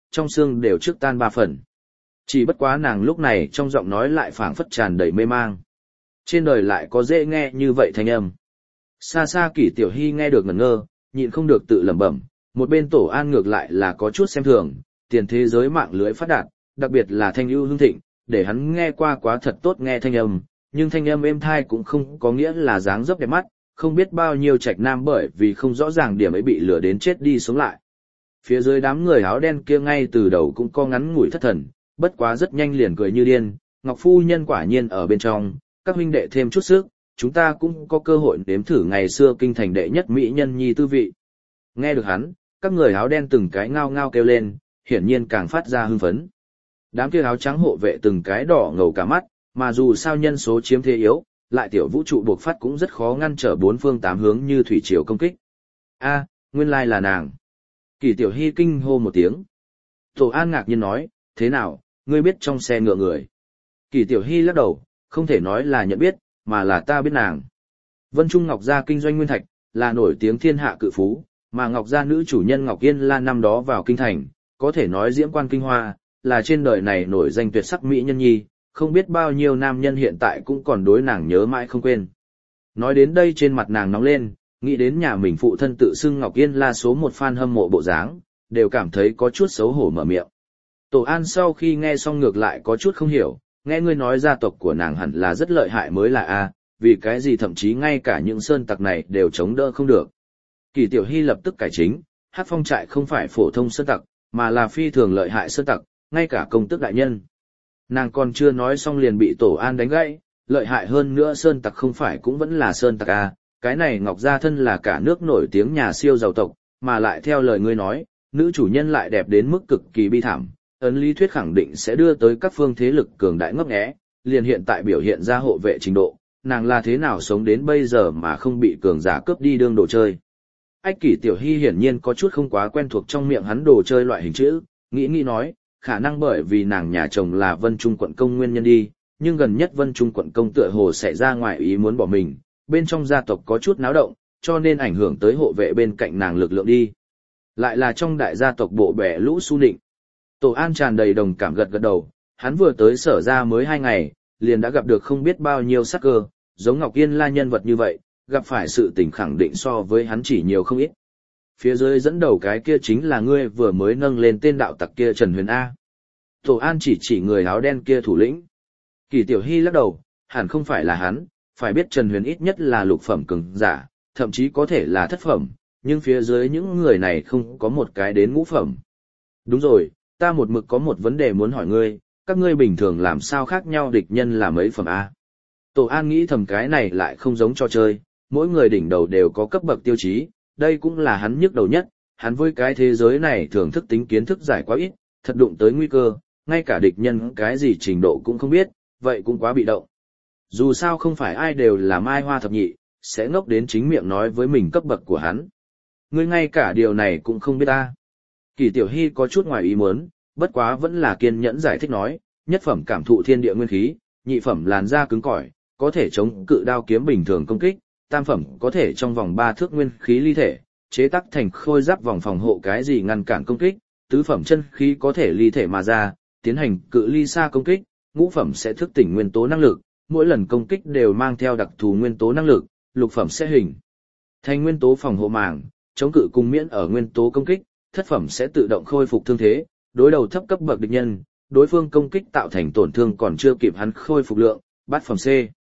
trong xương đều trước tan 3 phần. Chỉ bất quá nàng lúc này trong giọng nói lại phảng phất tràn đầy mê mang. Trên đời lại có dễ nghe như vậy thanh âm. Xa xa Kỷ Tiểu Hy nghe được ngẩn ngơ, nhịn không được tự lẩm bẩm, một bên Tổ An ngược lại là có chút xem thường, tiền thế giới mạng lưới phát đạt, đặc biệt là thanh ưu hương thịnh, để hắn nghe qua quá thật tốt nghe thanh âm, nhưng thanh âm êm thai cũng không có nghĩa là dáng dấp đẹp mắt, không biết bao nhiêu trạch nam bởi vì không rõ ràng điểm ấy bị lừa đến chết đi sống lại. Phía dưới đám người áo đen kia ngay từ đầu cũng có ngắn ngủi thất thần, bất quá rất nhanh liền cười như điên, Ngọc phu nhân quả nhiên ở bên trong, các huynh đệ thêm chút sức, chúng ta cũng có cơ hội nếm thử ngày xưa kinh thành đệ nhất mỹ nhân nhi tư vị. Nghe được hắn, các người áo đen từng cái ngao ngao kêu lên, hiển nhiên càng phát ra hưng phấn. Đám kia áo trắng hộ vệ từng cái đỏ ngầu cả mắt, mà dù sao nhân số chiếm thế yếu, lại tiểu vũ trụ buộc phát cũng rất khó ngăn trở bốn phương tám hướng như thủy triều công kích. A, nguyên lai là nàng. Kỷ Tiểu Hy kinh hô một tiếng. Tổ An ngạc nhiên nói, thế nào, ngươi biết trong xe ngựa người. Kỷ Tiểu Hy lắc đầu, không thể nói là nhận biết, mà là ta biết nàng. Vân Trung Ngọc Gia kinh doanh nguyên thạch, là nổi tiếng thiên hạ cự phú, mà Ngọc Gia nữ chủ nhân Ngọc Yên Lan năm đó vào kinh thành, có thể nói diễm quan kinh hoa, là trên đời này nổi danh tuyệt sắc mỹ nhân nhi, không biết bao nhiêu nam nhân hiện tại cũng còn đối nàng nhớ mãi không quên. Nói đến đây trên mặt nàng nóng lên, nghĩ đến nhà mình phụ thân tự xưng Ngọc Yên là số một fan hâm mộ bộ dáng, đều cảm thấy có chút xấu hổ mở miệng. Tổ An sau khi nghe xong ngược lại có chút không hiểu, nghe ngươi nói gia tộc của nàng hẳn là rất lợi hại mới là a, vì cái gì thậm chí ngay cả những sơn tặc này đều chống đỡ không được. Kỷ Tiểu Hy lập tức cải chính, Hắc Phong trại không phải phổ thông sơn tặc, mà là phi thường lợi hại sơn tặc, ngay cả công tước đại nhân. Nàng còn chưa nói xong liền bị Tổ An đánh gãy, lợi hại hơn nữa sơn tặc không phải cũng vẫn là sơn tặc a, cái này Ngọc Gia thân là cả nước nổi tiếng nhà siêu giàu tộc, mà lại theo lời ngươi nói, nữ chủ nhân lại đẹp đến mức cực kỳ bi thảm, ấn lý thuyết khẳng định sẽ đưa tới các phương thế lực cường đại ngấp nghé, liền hiện tại biểu hiện ra hộ vệ trình độ, nàng là thế nào sống đến bây giờ mà không bị cường giả cướp đi đương đồ chơi. Ách Kỷ Tiểu Hy hiển nhiên có chút không quá quen thuộc trong miệng hắn đồ chơi loại hình chữ, nghĩ nói, khả năng bởi vì nàng nhà chồng là Vân Trung quận công nguyên nhân đi, nhưng gần nhất Vân Trung quận công tựa hồ xảy ra ngoài ý muốn bỏ mình, bên trong gia tộc có chút náo động, cho nên ảnh hưởng tới hộ vệ bên cạnh nàng lực lượng đi. Lại là trong đại gia tộc bộ bẻ lũ su nịnh. Tổ An tràn đầy đồng cảm gật gật đầu, hắn vừa tới Sở ra mới 2 ngày, liền đã gặp được không biết bao nhiêu sắc cơ, giống Ngọc Yên La nhân vật như vậy, gặp phải sự tình khẳng định so với hắn chỉ nhiều không ít. Phía dưới dẫn đầu cái kia chính là ngươi vừa mới nâng lên tên đạo tặc kia Trần Huyền A. Tổ An chỉ người áo đen kia thủ lĩnh. Kỷ Tiểu Hy lắc đầu, hẳn không phải là hắn, phải biết Trần Huyền ít nhất là lục phẩm cường giả, thậm chí có thể là thất phẩm, nhưng phía dưới những người này không có một cái đến ngũ phẩm. Đúng rồi, ta một mực có một vấn đề muốn hỏi ngươi, các ngươi bình thường làm sao khác nhau địch nhân là mấy phẩm A. Tổ An nghĩ thầm cái này lại không giống trò chơi, mỗi người đỉnh đầu đều có cấp bậc tiêu chí, đây cũng là hắn nhức đầu nhất, hắn với cái thế giới này thường thức tính kiến thức giải quá ít, thật đụng tới nguy cơ, ngay cả địch nhân cái gì trình độ cũng không biết, vậy cũng quá bị động. Dù sao không phải ai đều là Mai Hoa thập nhị, sẽ ngốc đến chính miệng nói với mình cấp bậc của hắn. Ngươi ngay cả điều này cũng không biết ta. Kỷ Tiểu Hy có chút ngoài ý muốn, bất quá vẫn là kiên nhẫn giải thích nói, nhất phẩm cảm thụ thiên địa nguyên khí, nhị phẩm làn da cứng cỏi, có thể chống cự đao kiếm bình thường công kích, tam phẩm có thể trong vòng 3 thước nguyên khí ly thể, chế tác thành khôi giáp vòng phòng hộ cái gì ngăn cản công kích, tứ phẩm chân khí có thể ly thể mà ra, tiến hành cự ly xa công kích, ngũ phẩm sẽ thức tỉnh nguyên tố năng lực, mỗi lần công kích đều mang theo đặc thù nguyên tố năng lực, lục phẩm sẽ hình thành nguyên tố phòng hộ màng, chống cự cùng miễn ở nguyên tố công kích, thất phẩm sẽ tự động khôi phục thương thế, đối đầu thấp cấp bậc địch nhân, đối phương công kích tạo thành tổn thương còn chưa kịp hắn khôi phục lượng, bát phẩm C.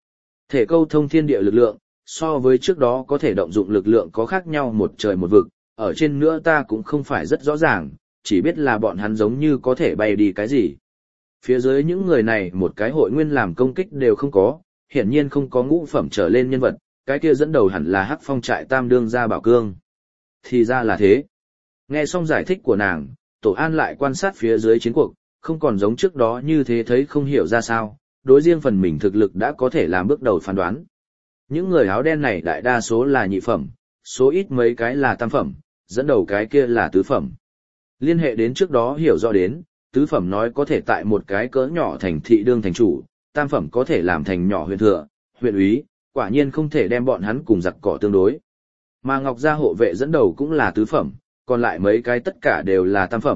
Thể câu thông thiên địa lực lượng, so với trước đó có thể động dụng lực lượng có khác nhau một trời một vực, ở trên nữa ta cũng không phải rất rõ ràng, chỉ biết là bọn hắn giống như có thể bay đi cái gì. Phía dưới những người này một cái hội nguyên làm công kích đều không có, hiển nhiên không có ngũ phẩm trở lên nhân vật, cái kia dẫn đầu hẳn là Hắc Phong trại tam đương gia Bảo Cương. Thì ra là thế. Nghe xong giải thích của nàng, Tổ An lại quan sát phía dưới chiến cuộc, không còn giống trước đó như thế thấy không hiểu ra sao, đối riêng phần mình thực lực đã có thể làm bước đầu phán đoán. Những người áo đen này đại đa số là nhị phẩm, số ít mấy cái là tam phẩm, dẫn đầu cái kia là tứ phẩm. Liên hệ đến trước đó hiểu rõ đến, tứ phẩm nói có thể tại một cái cỡ nhỏ thành thị đương thành chủ, tam phẩm có thể làm thành nhỏ huyện thừa, huyện úy, quả nhiên không thể đem bọn hắn cùng giặc cỏ tương đối. Mà Ngọc Gia hộ vệ dẫn đầu cũng là tứ phẩm, còn lại mấy cái tất cả đều là tam phẩm,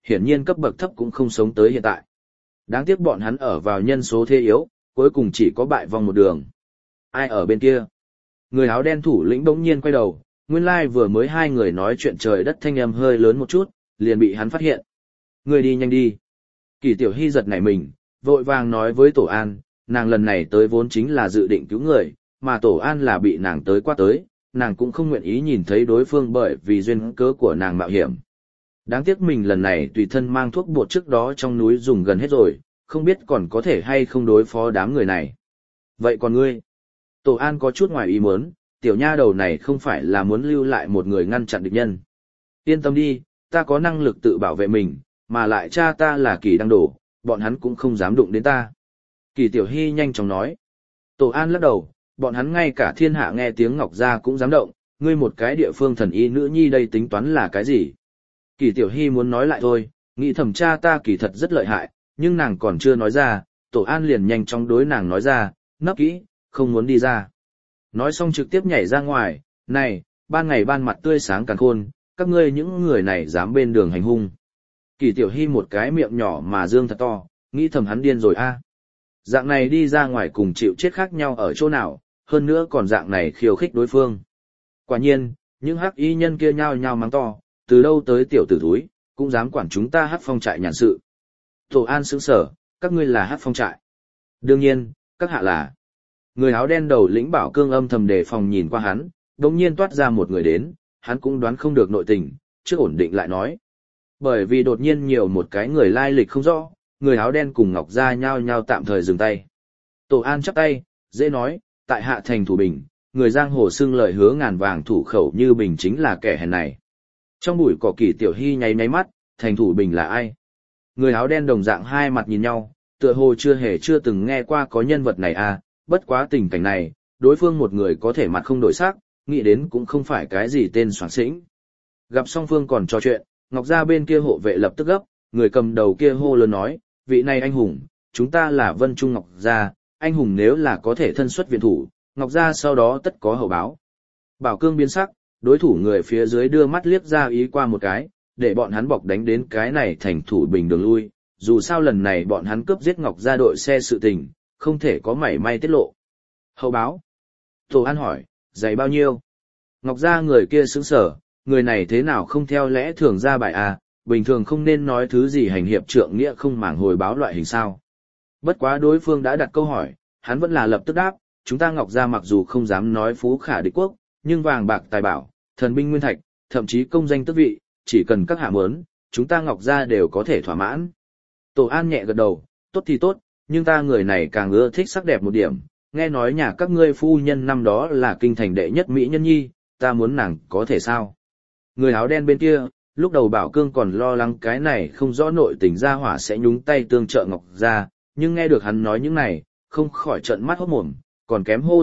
hiển nhiên cấp bậc thấp cũng không sống tới hiện tại. Đáng tiếc bọn hắn ở vào nhân số thế yếu, cuối cùng chỉ có bại vong một đường. Ai ở bên kia? Người áo đen thủ lĩnh bỗng nhiên quay đầu, nguyên lai vừa mới hai người nói chuyện trời đất thanh âm hơi lớn một chút, liền bị hắn phát hiện. Người đi nhanh đi. Kỳ Tiểu Hy giật nảy mình, vội vàng nói với Tổ An, nàng lần này tới vốn chính là dự định cứu người, mà Tổ An là bị nàng tới qua tới, nàng cũng không nguyện ý nhìn thấy đối phương bởi vì duyên cớ của nàng mạo hiểm. Đáng tiếc mình lần này tùy thân mang thuốc bột trước đó trong núi dùng gần hết rồi, không biết còn có thể hay không đối phó đám người này. Vậy còn ngươi? Tổ An có chút ngoài ý muốn, tiểu nha đầu này không phải là muốn lưu lại một người ngăn chặn địch nhân. Yên tâm đi, ta có năng lực tự bảo vệ mình, mà lại cha ta là Kỳ Đăng Đổ, bọn hắn cũng không dám đụng đến ta. Kỳ Tiểu Hy nhanh chóng nói. Tổ An lắc đầu, bọn hắn ngay cả thiên hạ nghe tiếng Ngọc Gia cũng dám động, ngươi một cái địa phương thần y nữ nhi đây tính toán là cái gì? Kỳ Tiểu Hy muốn nói lại thôi, nghĩ thẩm cha ta kỳ thật rất lợi hại, nhưng nàng còn chưa nói ra, Tổ An liền nhanh chóng đối nàng nói ra, nấp kỹ, không muốn đi ra. Nói xong trực tiếp nhảy ra ngoài, này, ban ngày ban mặt tươi sáng càn khôn, các ngươi những người này dám bên đường hành hung. Kỳ Tiểu Hy một cái miệng nhỏ mà dương thật to, nghĩ thầm hắn điên rồi a. Dạng này đi ra ngoài cùng chịu chết khác nhau ở chỗ nào, hơn nữa còn dạng này khiêu khích đối phương. Quả nhiên, những hắc y nhân kia nhao nhao mắng to, từ đâu tới tiểu tử thúi, cũng dám quản chúng ta hắc phong trại nhàn sự. Tổ An sững sờ, các ngươi là hắc phong trại. Đương nhiên, các hạ là. Người áo đen đầu lĩnh Bảo Cương âm thầm đề phòng nhìn qua hắn, đột nhiên toát ra một người đến, hắn cũng đoán không được nội tình, trước ổn định lại nói. Bởi vì đột nhiên nhiều một cái người lai lịch không rõ, người áo đen cùng Ngọc Gia nhao nhao tạm thời dừng tay. Tổ An chắp tay, dễ nói, tại hạ thành thủ bình, người giang hồ xưng lời hứa ngàn vàng thủ khẩu như bình chính là kẻ hèn này. Trong bụi cỏ Kỳ Tiểu Hy nháy nháy mắt, thành thủ bình là ai? Người áo đen đồng dạng hai mặt nhìn nhau, tựa hồ chưa từng nghe qua có nhân vật này à, bất quá tình cảnh này, đối phương một người có thể mặt không đổi sắc, nghĩ đến cũng không phải cái gì tên soảng xĩnh. Gặp song phương còn trò chuyện, Ngọc Gia bên kia hộ vệ lập tức gấp, người cầm đầu kia hô lớn nói, vị này anh hùng, chúng ta là Vân Trung Ngọc Gia, anh hùng nếu là có thể thân xuất viện thủ, Ngọc Gia sau đó tất có hậu báo. Bảo Cương biến sắc, đối thủ người phía dưới đưa mắt liếc ra ý qua một cái, để bọn hắn bọc đánh đến cái này thành thủ bình đường lui, dù sao lần này bọn hắn cướp giết Ngọc Gia đội xe sự tình, không thể có mảy may tiết lộ. Hậu báo? Tổ An hỏi, dày bao nhiêu? Ngọc Gia người kia sững sờ, người này thế nào không theo lẽ thường ra bài à, bình thường không nên nói thứ gì hành hiệp trượng nghĩa không màng hồi báo loại hình sao. Bất quá đối phương đã đặt câu hỏi, hắn vẫn là lập tức đáp, chúng ta Ngọc Gia mặc dù không dám nói phú khả địch quốc, nhưng vàng bạc tài bảo, thần binh nguyên thạch, thậm chí công danh tước vị, chỉ cần các hạ muốn, chúng ta Ngọc Gia đều có thể thỏa mãn. Tổ An nhẹ gật đầu, tốt thì tốt, nhưng ta người này càng ưa thích sắc đẹp một điểm, nghe nói nhà các ngươi phu nhân năm đó là kinh thành đệ nhất mỹ nhân nhi, ta muốn nàng có thể sao? Người áo đen bên kia, lúc đầu Bảo Cương còn lo lắng cái này không rõ nội tình gia hỏa sẽ nhúng tay tương trợ Ngọc Gia, nhưng nghe được hắn nói những này, không khỏi trợn mắt hốt mồm, còn kém hô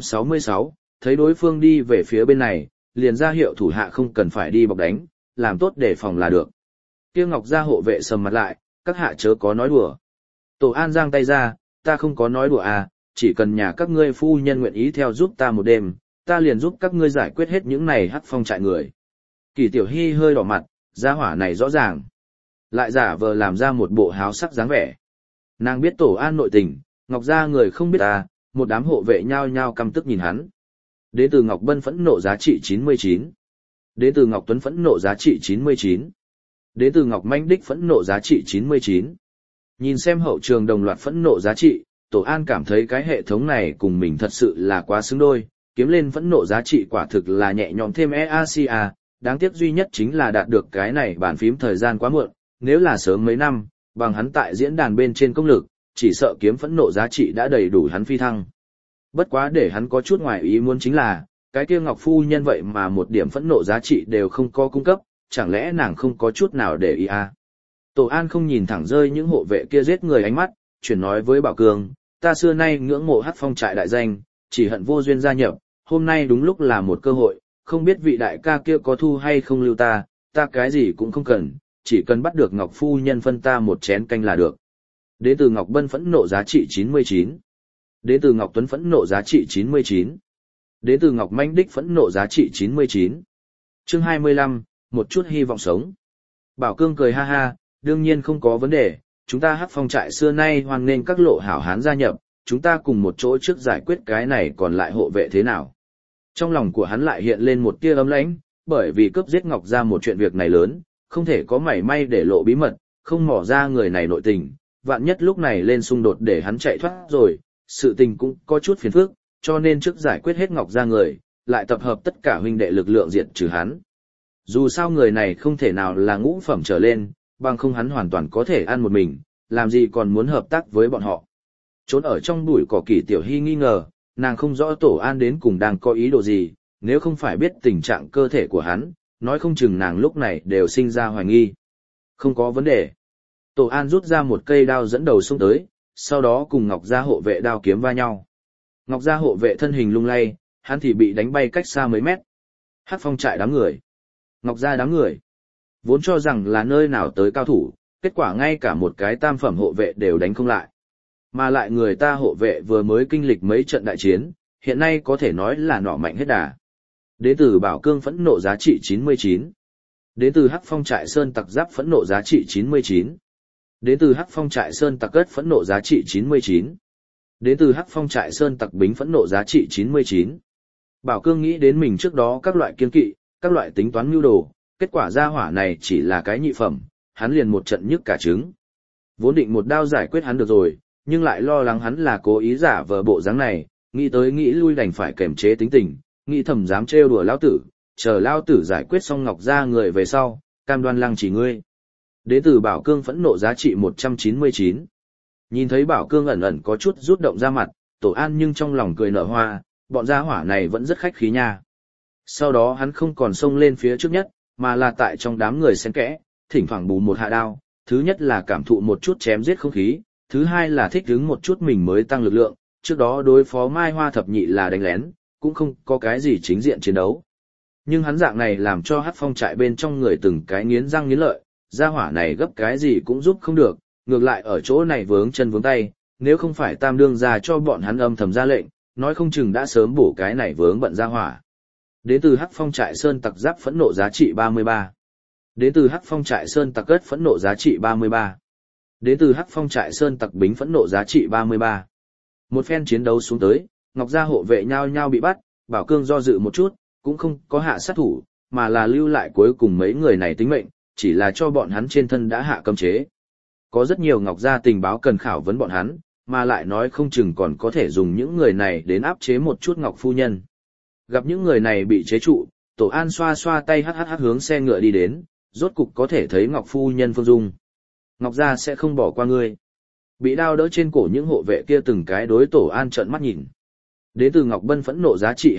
666, thấy đối phương đi về phía bên này, liền ra hiệu thủ hạ không cần phải đi bọc đánh, làm tốt để phòng là được. Kia Ngọc Gia hộ vệ sầm mặt lại, các hạ chớ có nói đùa. Tổ An giang tay ra, ta không có nói đùa à, chỉ cần nhà các ngươi phu nhân nguyện ý theo giúp ta một đêm, ta liền giúp các ngươi giải quyết hết những này hắc phong trại người. Kỳ Tiểu Hy hơi đỏ mặt, gia hỏa này rõ ràng. Lại giả vờ làm ra một bộ háo sắc dáng vẻ. Nàng biết Tổ An nội tình, Ngọc Gia người không biết ta, một đám hộ vệ nhao nhao căm tức nhìn hắn. Đến từ Ngọc Bân phẫn nộ giá trị 99. Đến từ Ngọc Tuấn phẫn nộ giá trị 99. Đến từ Ngọc Manh Đích phẫn nộ giá trị 99. Nhìn xem hậu trường đồng loạt phẫn nộ giá trị, Tổ An cảm thấy cái hệ thống này cùng mình thật sự là quá xứng đôi, kiếm lên phẫn nộ giá trị quả thực là nhẹ nhõm thêm EACA, đáng tiếc duy nhất chính là đạt được cái này bàn phím thời gian quá muộn, nếu là sớm mấy năm, bằng hắn tại diễn đàn bên trên công lực, chỉ sợ kiếm phẫn nộ giá trị đã đầy đủ hắn phi thăng. Bất quá để hắn có chút ngoài ý muốn chính là, cái kia Ngọc Phu Nhân vậy mà một điểm phẫn nộ giá trị đều không có cung cấp, chẳng lẽ nàng không có chút nào để ý à? Tổ An không nhìn thẳng rơi những hộ vệ kia giết người ánh mắt, chuyển nói với Bảo Cương, ta xưa nay ngưỡng mộ hắc phong trại đại danh, chỉ hận vô duyên gia nhập, hôm nay đúng lúc là một cơ hội, không biết vị đại ca kia có thu hay không lưu ta cái gì cũng không cần, chỉ cần bắt được Ngọc Phu Nhân phân ta một chén canh là được. Đến từ Ngọc Bân phẫn nộ giá trị 99. Đến từ Ngọc Tuấn phẫn nộ giá trị 99. Đến từ Ngọc Manh Đích phẫn nộ giá trị 99. Chương 25, một chút hy vọng sống. Bảo Cương cười ha ha, đương nhiên không có vấn đề, chúng ta Hắc Phong trại xưa nay hoan nghênh các lộ hảo hán gia nhập, chúng ta cùng một chỗ trước giải quyết cái này còn lại hộ vệ thế nào. Trong lòng của hắn lại hiện lên một tia ấm lãnh, bởi vì cướp giết Ngọc Gia một chuyện việc này lớn, không thể có mảy may để lộ bí mật, không mỏ ra người này nội tình, vạn nhất lúc này lên xung đột để hắn chạy thoát rồi, sự tình cũng có chút phiền phức, cho nên trước giải quyết hết Ngọc Gia người, lại tập hợp tất cả huynh đệ lực lượng diệt trừ hắn. Dù sao người này không thể nào là ngũ phẩm trở lên, bằng không hắn hoàn toàn có thể ăn một mình, làm gì còn muốn hợp tác với bọn họ. Trốn ở trong bụi cỏ Kỷ Tiểu Hy nghi ngờ, nàng không rõ Tổ An đến cùng đang có ý đồ gì, nếu không phải biết tình trạng cơ thể của hắn, nói không chừng nàng lúc này đều sinh ra hoài nghi. Không có vấn đề. Tổ An rút ra một cây đao dẫn đầu xông tới, sau đó cùng Ngọc Gia hộ vệ đao kiếm va nhau. Ngọc Gia hộ vệ thân hình lung lay, hắn thì bị đánh bay cách xa mấy mét. Hắc Phong trại đám người. Ngọc Gia đám người. Vốn cho rằng là nơi nào tới cao thủ, kết quả ngay cả một cái tam phẩm hộ vệ đều đánh không lại. Mà lại người ta hộ vệ vừa mới kinh lịch mấy trận đại chiến, hiện nay có thể nói là nỏ mạnh hết đà. Đến từ Bảo Cương phẫn nộ giá trị 99. Đến từ Hắc Phong trại Sơn Tặc Giáp phẫn nộ giá trị 99. Đến từ Hắc Phong trại Sơn Tặc Cất phẫn nộ giá trị 99. Đến từ Hắc Phong trại Sơn Tặc Bính phẫn nộ giá trị 99. Bảo Cương nghĩ đến mình trước đó các loại kiên kỵ, các loại tính toán mưu đồ, kết quả ra hỏa này chỉ là cái nhị phẩm, hắn liền một trận nhức cả trứng. Vốn định một đao giải quyết hắn được rồi, nhưng lại lo lắng hắn là cố ý giả vờ bộ dáng này, nghĩ tới nghĩ lui đành phải kềm chế tính tình, nghĩ thầm dám trêu đùa lão tử, chờ lão tử giải quyết xong Ngọc Gia người về sau, cam đoan lăng chỉ ngươi. Đến từ Bảo Cương phẫn nộ giá trị 199. Nhìn thấy Bảo Cương ẩn ẩn có chút rút động ra mặt, Tổ An nhưng trong lòng cười nở hoa, bọn gia hỏa này vẫn rất khách khí nha. Sau đó hắn không còn xông lên phía trước nhất, mà là tại trong đám người xen kẽ, thỉnh thoảng bù một hạ đao, thứ nhất là cảm thụ một chút chém giết không khí, thứ hai là thích ứng một chút mình mới tăng lực lượng, trước đó đối phó Mai Hoa thập nhị là đánh lén, cũng không có cái gì chính diện chiến đấu. Nhưng hắn dạng này làm cho Hắc Phong trại bên trong người từng cái nghiến răng nghiến lợi, gia hỏa này gấp cái gì cũng giúp không được, ngược lại ở chỗ này vướng chân vướng tay, nếu không phải Tam đương ra cho bọn hắn âm thầm ra lệnh, nói không chừng đã sớm bổ cái này vướng bận gia hỏa. Đến từ Hắc Phong trại Sơn Tặc Giáp phẫn nộ giá trị 33. Đến từ Hắc Phong trại Sơn Tặc Cất phẫn nộ giá trị 33. Đến từ Hắc Phong trại Sơn Tặc Bính phẫn nộ giá trị 33. Một phen chiến đấu xuống tới, Ngọc Gia hộ vệ nhao nhao bị bắt, Bảo Cương do dự một chút, cũng không có hạ sát thủ, mà là lưu lại cuối cùng mấy người này tính mệnh, chỉ là cho bọn hắn trên thân đã hạ cấm chế. Có rất nhiều Ngọc Gia tình báo cần khảo vấn bọn hắn, mà lại nói không chừng còn có thể dùng những người này đến áp chế một chút Ngọc phu nhân. Gặp những người này bị chế trụ, Tổ An xoa xoa tay hắc hướng xe ngựa đi đến, rốt cục có thể thấy Ngọc phu nhân phương dung. Ngọc Gia sẽ không bỏ qua ngươi. Bị đao đỡ trên cổ những hộ vệ kia từng cái đối Tổ An trợn mắt nhìn. Đến từ Ngọc Bân phẫn nộ giá trị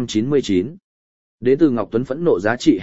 299. Đến từ Ngọc Tuấn phẫn nộ giá trị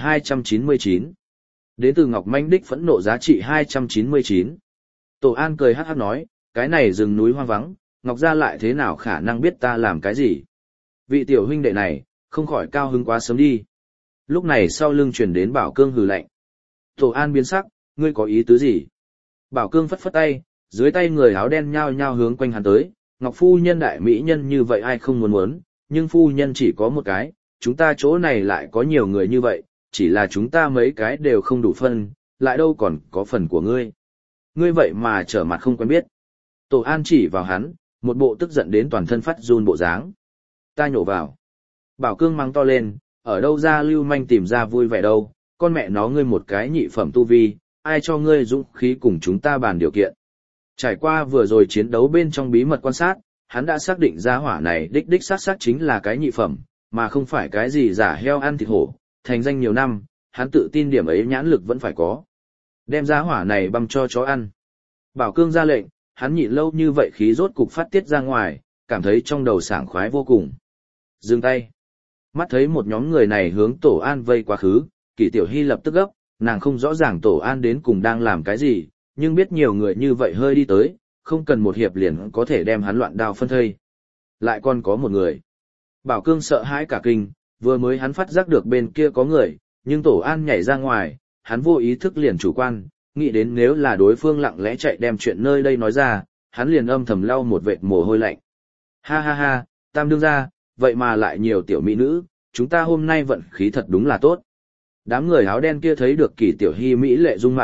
299. Đến từ Ngọc Manh Đích phẫn nộ giá trị 299. Tổ An cười hắc nói, cái này rừng núi hoang vắng, Ngọc Gia lại thế nào khả năng biết ta làm cái gì. Vị tiểu huynh đệ này, không khỏi cao hứng quá sớm đi. Lúc này sau lưng truyền đến Bảo Cương hừ lạnh. Tổ An biến sắc, ngươi có ý tứ gì? Bảo Cương phất phất tay, dưới tay người áo đen nhao nhao hướng quanh hắn tới, Ngọc phu nhân đại mỹ nhân như vậy ai không muốn, nhưng phu nhân chỉ có một cái, chúng ta chỗ này lại có nhiều người như vậy, chỉ là chúng ta mấy cái đều không đủ phân, lại đâu còn có phần của ngươi. Ngươi vậy mà trở mặt không quen biết. Tổ An chỉ vào hắn, một bộ tức giận đến toàn thân phát run bộ dáng. Ta nhổ vào. Bảo Cương mắng to lên, ở đâu ra lưu manh tìm ra vui vẻ đâu, con mẹ nó ngươi một cái nhị phẩm tu vi, ai cho ngươi dũng khí cùng chúng ta bàn điều kiện. Trải qua vừa rồi chiến đấu bên trong bí mật quan sát, hắn đã xác định ra hỏa này đích xác chính là cái nhị phẩm, mà không phải cái gì giả heo ăn thịt hổ, thành danh nhiều năm, hắn tự tin điểm ấy nhãn lực vẫn phải có. Đem ra hỏa này băm cho chó ăn. Bảo Cương ra lệnh, hắn nhịn lâu như vậy khí rốt cục phát tiết ra ngoài, cảm thấy trong đầu sảng khoái vô cùng. Dừng tay. Mắt thấy một nhóm người này hướng Tổ An vây quá khứ, Kỷ Tiểu Hy lập tức gấp, nàng không rõ ràng Tổ An đến cùng đang làm cái gì, nhưng biết nhiều người như vậy hơi đi tới, không cần một hiệp liền có thể đem hắn loạn đao phân thây. Lại còn có một người. Bảo Cương sợ hãi cả kinh, vừa mới hắn phát giác được bên kia có người, nhưng Tổ An nhảy ra ngoài, hắn vô ý thức liền chủ quan, nghĩ đến nếu là đối phương lặng lẽ chạy đem chuyện nơi đây nói ra, hắn liền âm thầm lau một vệt mồ hôi lạnh. Ha ha ha, Tam đương gia, vậy mà lại nhiều tiểu mỹ nữ, chúng ta hôm nay vận khí thật đúng là tốt. Đám người áo đen kia thấy được Kỷ Tiểu Hy mỹ lệ dung mạo,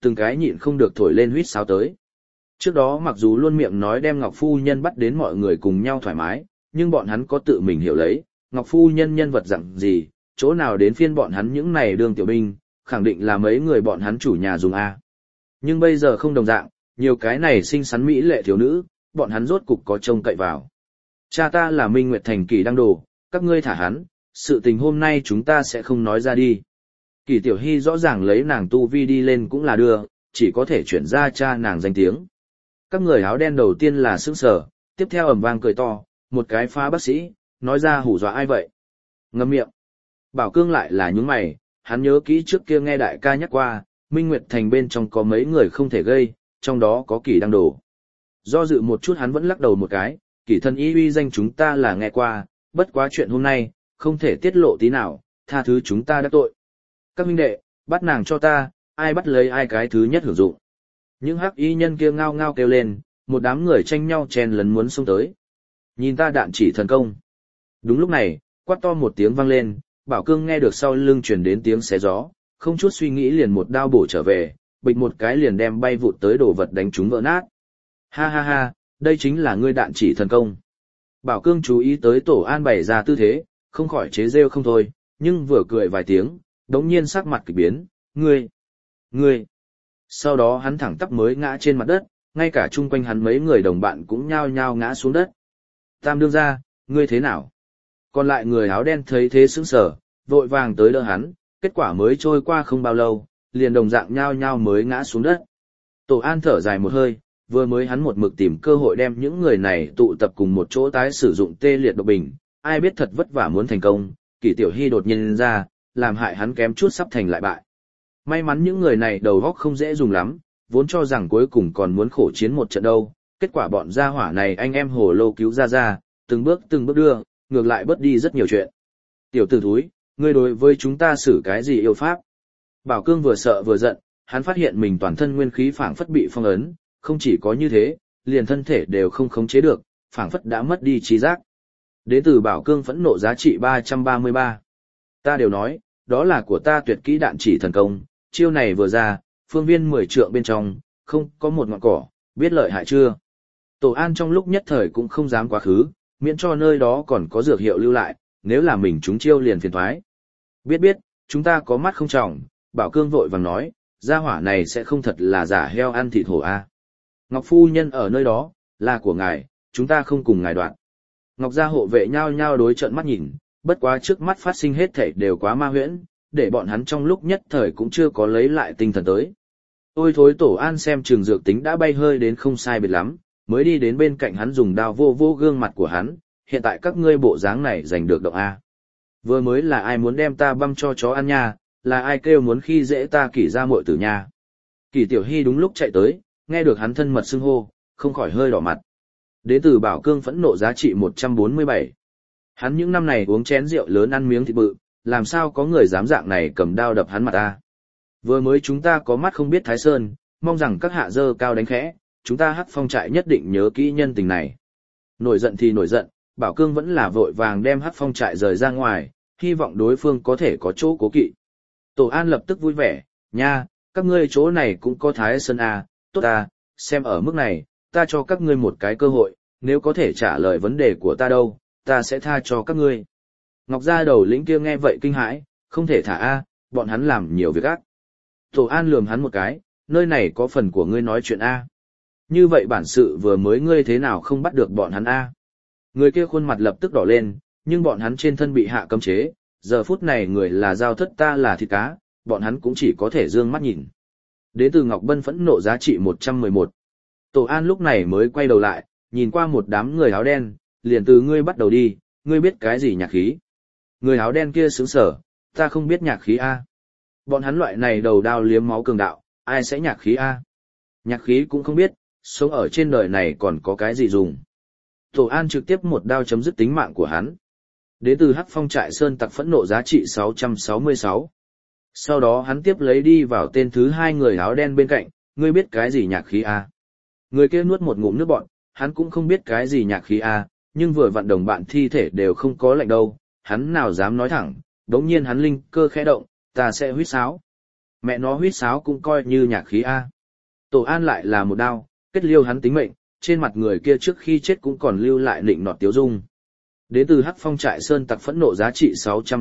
từng cái nhịn không được thổi lên huýt sáo tới. Trước đó mặc dù luôn miệng nói đem Ngọc Phu Nhân bắt đến mọi người cùng nhau thoải mái, nhưng bọn hắn có tự mình hiểu lấy, Ngọc Phu Nhân nhân vật dạng gì, chỗ nào đến phiên bọn hắn những này đương tiểu binh, khẳng định là mấy người bọn hắn chủ nhà dùng A. Nhưng bây giờ không đồng dạng, nhiều cái này xinh xắn mỹ lệ thiếu nữ, bọn hắn rốt cục có trông cậy vào. Cha ta là Minh Nguyệt Thành Kỳ Đăng Đồ, các ngươi thả hắn, sự tình hôm nay chúng ta sẽ không nói ra đi. Kỳ Tiểu Hy rõ ràng lấy nàng tu vi đi lên cũng là đưa, chỉ có thể chuyển ra cha nàng danh tiếng. Các người áo đen đầu tiên là sững sờ, tiếp theo ầm vang cười to, một cái phá bác sĩ, nói ra hù dọa ai vậy? Ngậm miệng. Bảo Cương lại là nhướng mày, hắn nhớ kỹ trước kia nghe đại ca nhắc qua, Minh Nguyệt Thành bên trong có mấy người không thể gây, trong đó có Kỳ Đăng Đồ. Do dự một chút hắn vẫn lắc đầu một cái, Kỳ thân y uy danh chúng ta là nghe qua, bất quá chuyện hôm nay, không thể tiết lộ tí nào, tha thứ chúng ta đã tội. Các huynh đệ, bắt nàng cho ta, ai bắt lấy ai cái thứ nhất hưởng dụng. Những hắc y nhân kia ngao ngao kêu lên, một đám người tranh nhau chen lấn muốn xông tới. Nhìn ta đạn chỉ thần công. Đúng lúc này, quát to một tiếng vang lên, Bảo Cương nghe được sau lưng truyền đến tiếng xé gió, không chút suy nghĩ liền một đao bổ trở về, bịch một cái liền đem bay vụt tới đồ vật đánh trúng vỡ nát. Ha ha ha, đây chính là ngươi đạn chỉ thần công. Bảo Cương chú ý tới Tổ An bày ra tư thế, không khỏi chế rêu không thôi, nhưng vừa cười vài tiếng, đống nhiên sắc mặt kỳ biến, ngươi. Sau đó hắn thẳng tắp mới ngã trên mặt đất, ngay cả chung quanh hắn mấy người đồng bạn cũng nhao nhao ngã xuống đất. Tam đương ra, ngươi thế nào? Còn lại người áo đen thấy thế sững sờ, vội vàng tới đỡ hắn, kết quả mới trôi qua không bao lâu, liền đồng dạng nhao nhao mới ngã xuống đất. Tổ An thở dài một hơi, vừa mới hắn một mực tìm cơ hội đem những người này tụ tập cùng một chỗ tái sử dụng tê liệt độc bình, ai biết thật vất vả muốn thành công, Kỷ Tiểu Hy đột nhiên ra, làm hại hắn kém chút sắp thành lại bại. May mắn những người này đầu óc không dễ dùng lắm, vốn cho rằng cuối cùng còn muốn khổ chiến một trận đâu, kết quả bọn gia hỏa này anh em hồ lô cứu ra, từng bước đưa, ngược lại bớt đi rất nhiều chuyện. Tiểu tử thúi, ngươi đối với chúng ta xử cái gì yêu pháp? Bảo Cương vừa sợ vừa giận, hắn phát hiện mình toàn thân nguyên khí phảng phất bị phong ấn, không chỉ có như thế, liền thân thể đều không khống chế được, phảng phất đã mất đi trí giác. Đến từ Bảo Cương phẫn nộ giá trị 333. Ta đều nói, đó là của ta tuyệt kỹ đạn chỉ thần công, chiêu này vừa ra, phương viên 10 trượng bên trong, không có một ngọn cỏ, biết lợi hại chưa? Tổ An trong lúc nhất thời cũng không dám quá khứ, miễn cho nơi đó còn có dược hiệu lưu lại, nếu là mình trúng chiêu liền phiền thoái. Biết, chúng ta có mắt không tròng, Bảo Cương vội vàng nói, gia hỏa này sẽ không thật là giả heo ăn thịt hổ a. Ngọc Phu Nhân ở nơi đó, là của ngài, chúng ta không cùng ngài đoạn. Ngọc gia hộ vệ nhao nhao đối trợn mắt nhìn, bất quá trước mắt phát sinh hết thảy đều quá ma huyễn, để bọn hắn trong lúc nhất thời cũng chưa có lấy lại tinh thần tới. Ôi thối Tổ An xem trường dược tính đã bay hơi đến không sai biệt lắm, mới đi đến bên cạnh hắn dùng đao vô gương mặt của hắn, hiện tại các ngươi bộ dáng này giành được động A. Vừa mới là ai muốn đem ta băm cho chó ăn nha, là ai kêu muốn khi dễ ta Kỷ ra muội tử nha. Kỷ Tiểu Hy đúng lúc chạy tới, nghe được hắn thân mật xưng hô, không khỏi hơi đỏ mặt. Đến từ Bảo Cương phẫn nộ giá trị 147. Hắn những năm này uống chén rượu lớn ăn miếng thịt bự, làm sao có người dám dạng này cầm đao đập hắn mặt ta. Vừa mới chúng ta có mắt không biết Thái Sơn, mong rằng các hạ dơ cao đánh khẽ, chúng ta Hắc Phong trại nhất định nhớ kỹ nhân tình này. Nổi giận thì nổi giận, Bảo Cương vẫn là vội vàng đem Hắc Phong trại rời ra ngoài, hy vọng đối phương có thể có chỗ cố kỵ. Tổ An lập tức vui vẻ, nha, các ngươi chỗ này cũng có Thái Sơn à, tốt à, xem ở mức này, ta cho các ngươi một cái cơ hội, nếu có thể trả lời vấn đề của ta đâu, ta sẽ tha cho các ngươi. Ngọc gia đầu lĩnh kia nghe vậy kinh hãi, không thể thả a, bọn hắn làm nhiều việc ác. Tổ An lườm hắn một cái, nơi này có phần của ngươi nói chuyện a. Như vậy bản sự vừa mới ngươi thế nào không bắt được bọn hắn a? Người kia khuôn mặt lập tức đỏ lên, nhưng bọn hắn trên thân bị hạ cấm chế, giờ phút này người là giao thất ta là thịt cá, bọn hắn cũng chỉ có thể dương mắt nhìn. Đến từ Ngọc Bân phẫn nộ giá trị 111. Tổ An lúc này mới quay đầu lại, nhìn qua một đám người áo đen, liền từ ngươi bắt đầu đi, ngươi biết cái gì nhạc khí? Người áo đen kia sững sờ, ta không biết nhạc khí a. Bọn hắn loại này đầu đao liếm máu cường đạo, ai sẽ nhạc khí a? Nhạc khí cũng không biết, sống ở trên đời này còn có cái gì dùng. Tổ An trực tiếp một đao chấm dứt tính mạng của hắn. Đến từ Hắc Phong trại sơn tặc phẫn nộ giá trị 666. Sau đó hắn tiếp lấy đi vào tên thứ hai người áo đen bên cạnh, ngươi biết cái gì nhạc khí a? Người kia nuốt một ngụm nước bọt, hắn cũng không biết cái gì nhạc khí a, nhưng vừa vặn đồng bạn thi thể đều không có lạnh đâu, hắn nào dám nói thẳng, đống nhiên hắn linh cơ khẽ động, ta sẽ huýt sáo. Mẹ nó huýt sáo cũng coi như nhạc khí A. Tổ An lại là một đao, kết liêu hắn tính mệnh, trên mặt người kia trước khi chết cũng còn lưu lại nịnh nọt tiếu dung. Đến từ Hắc Phong trại sơn tặc phẫn nộ giá trị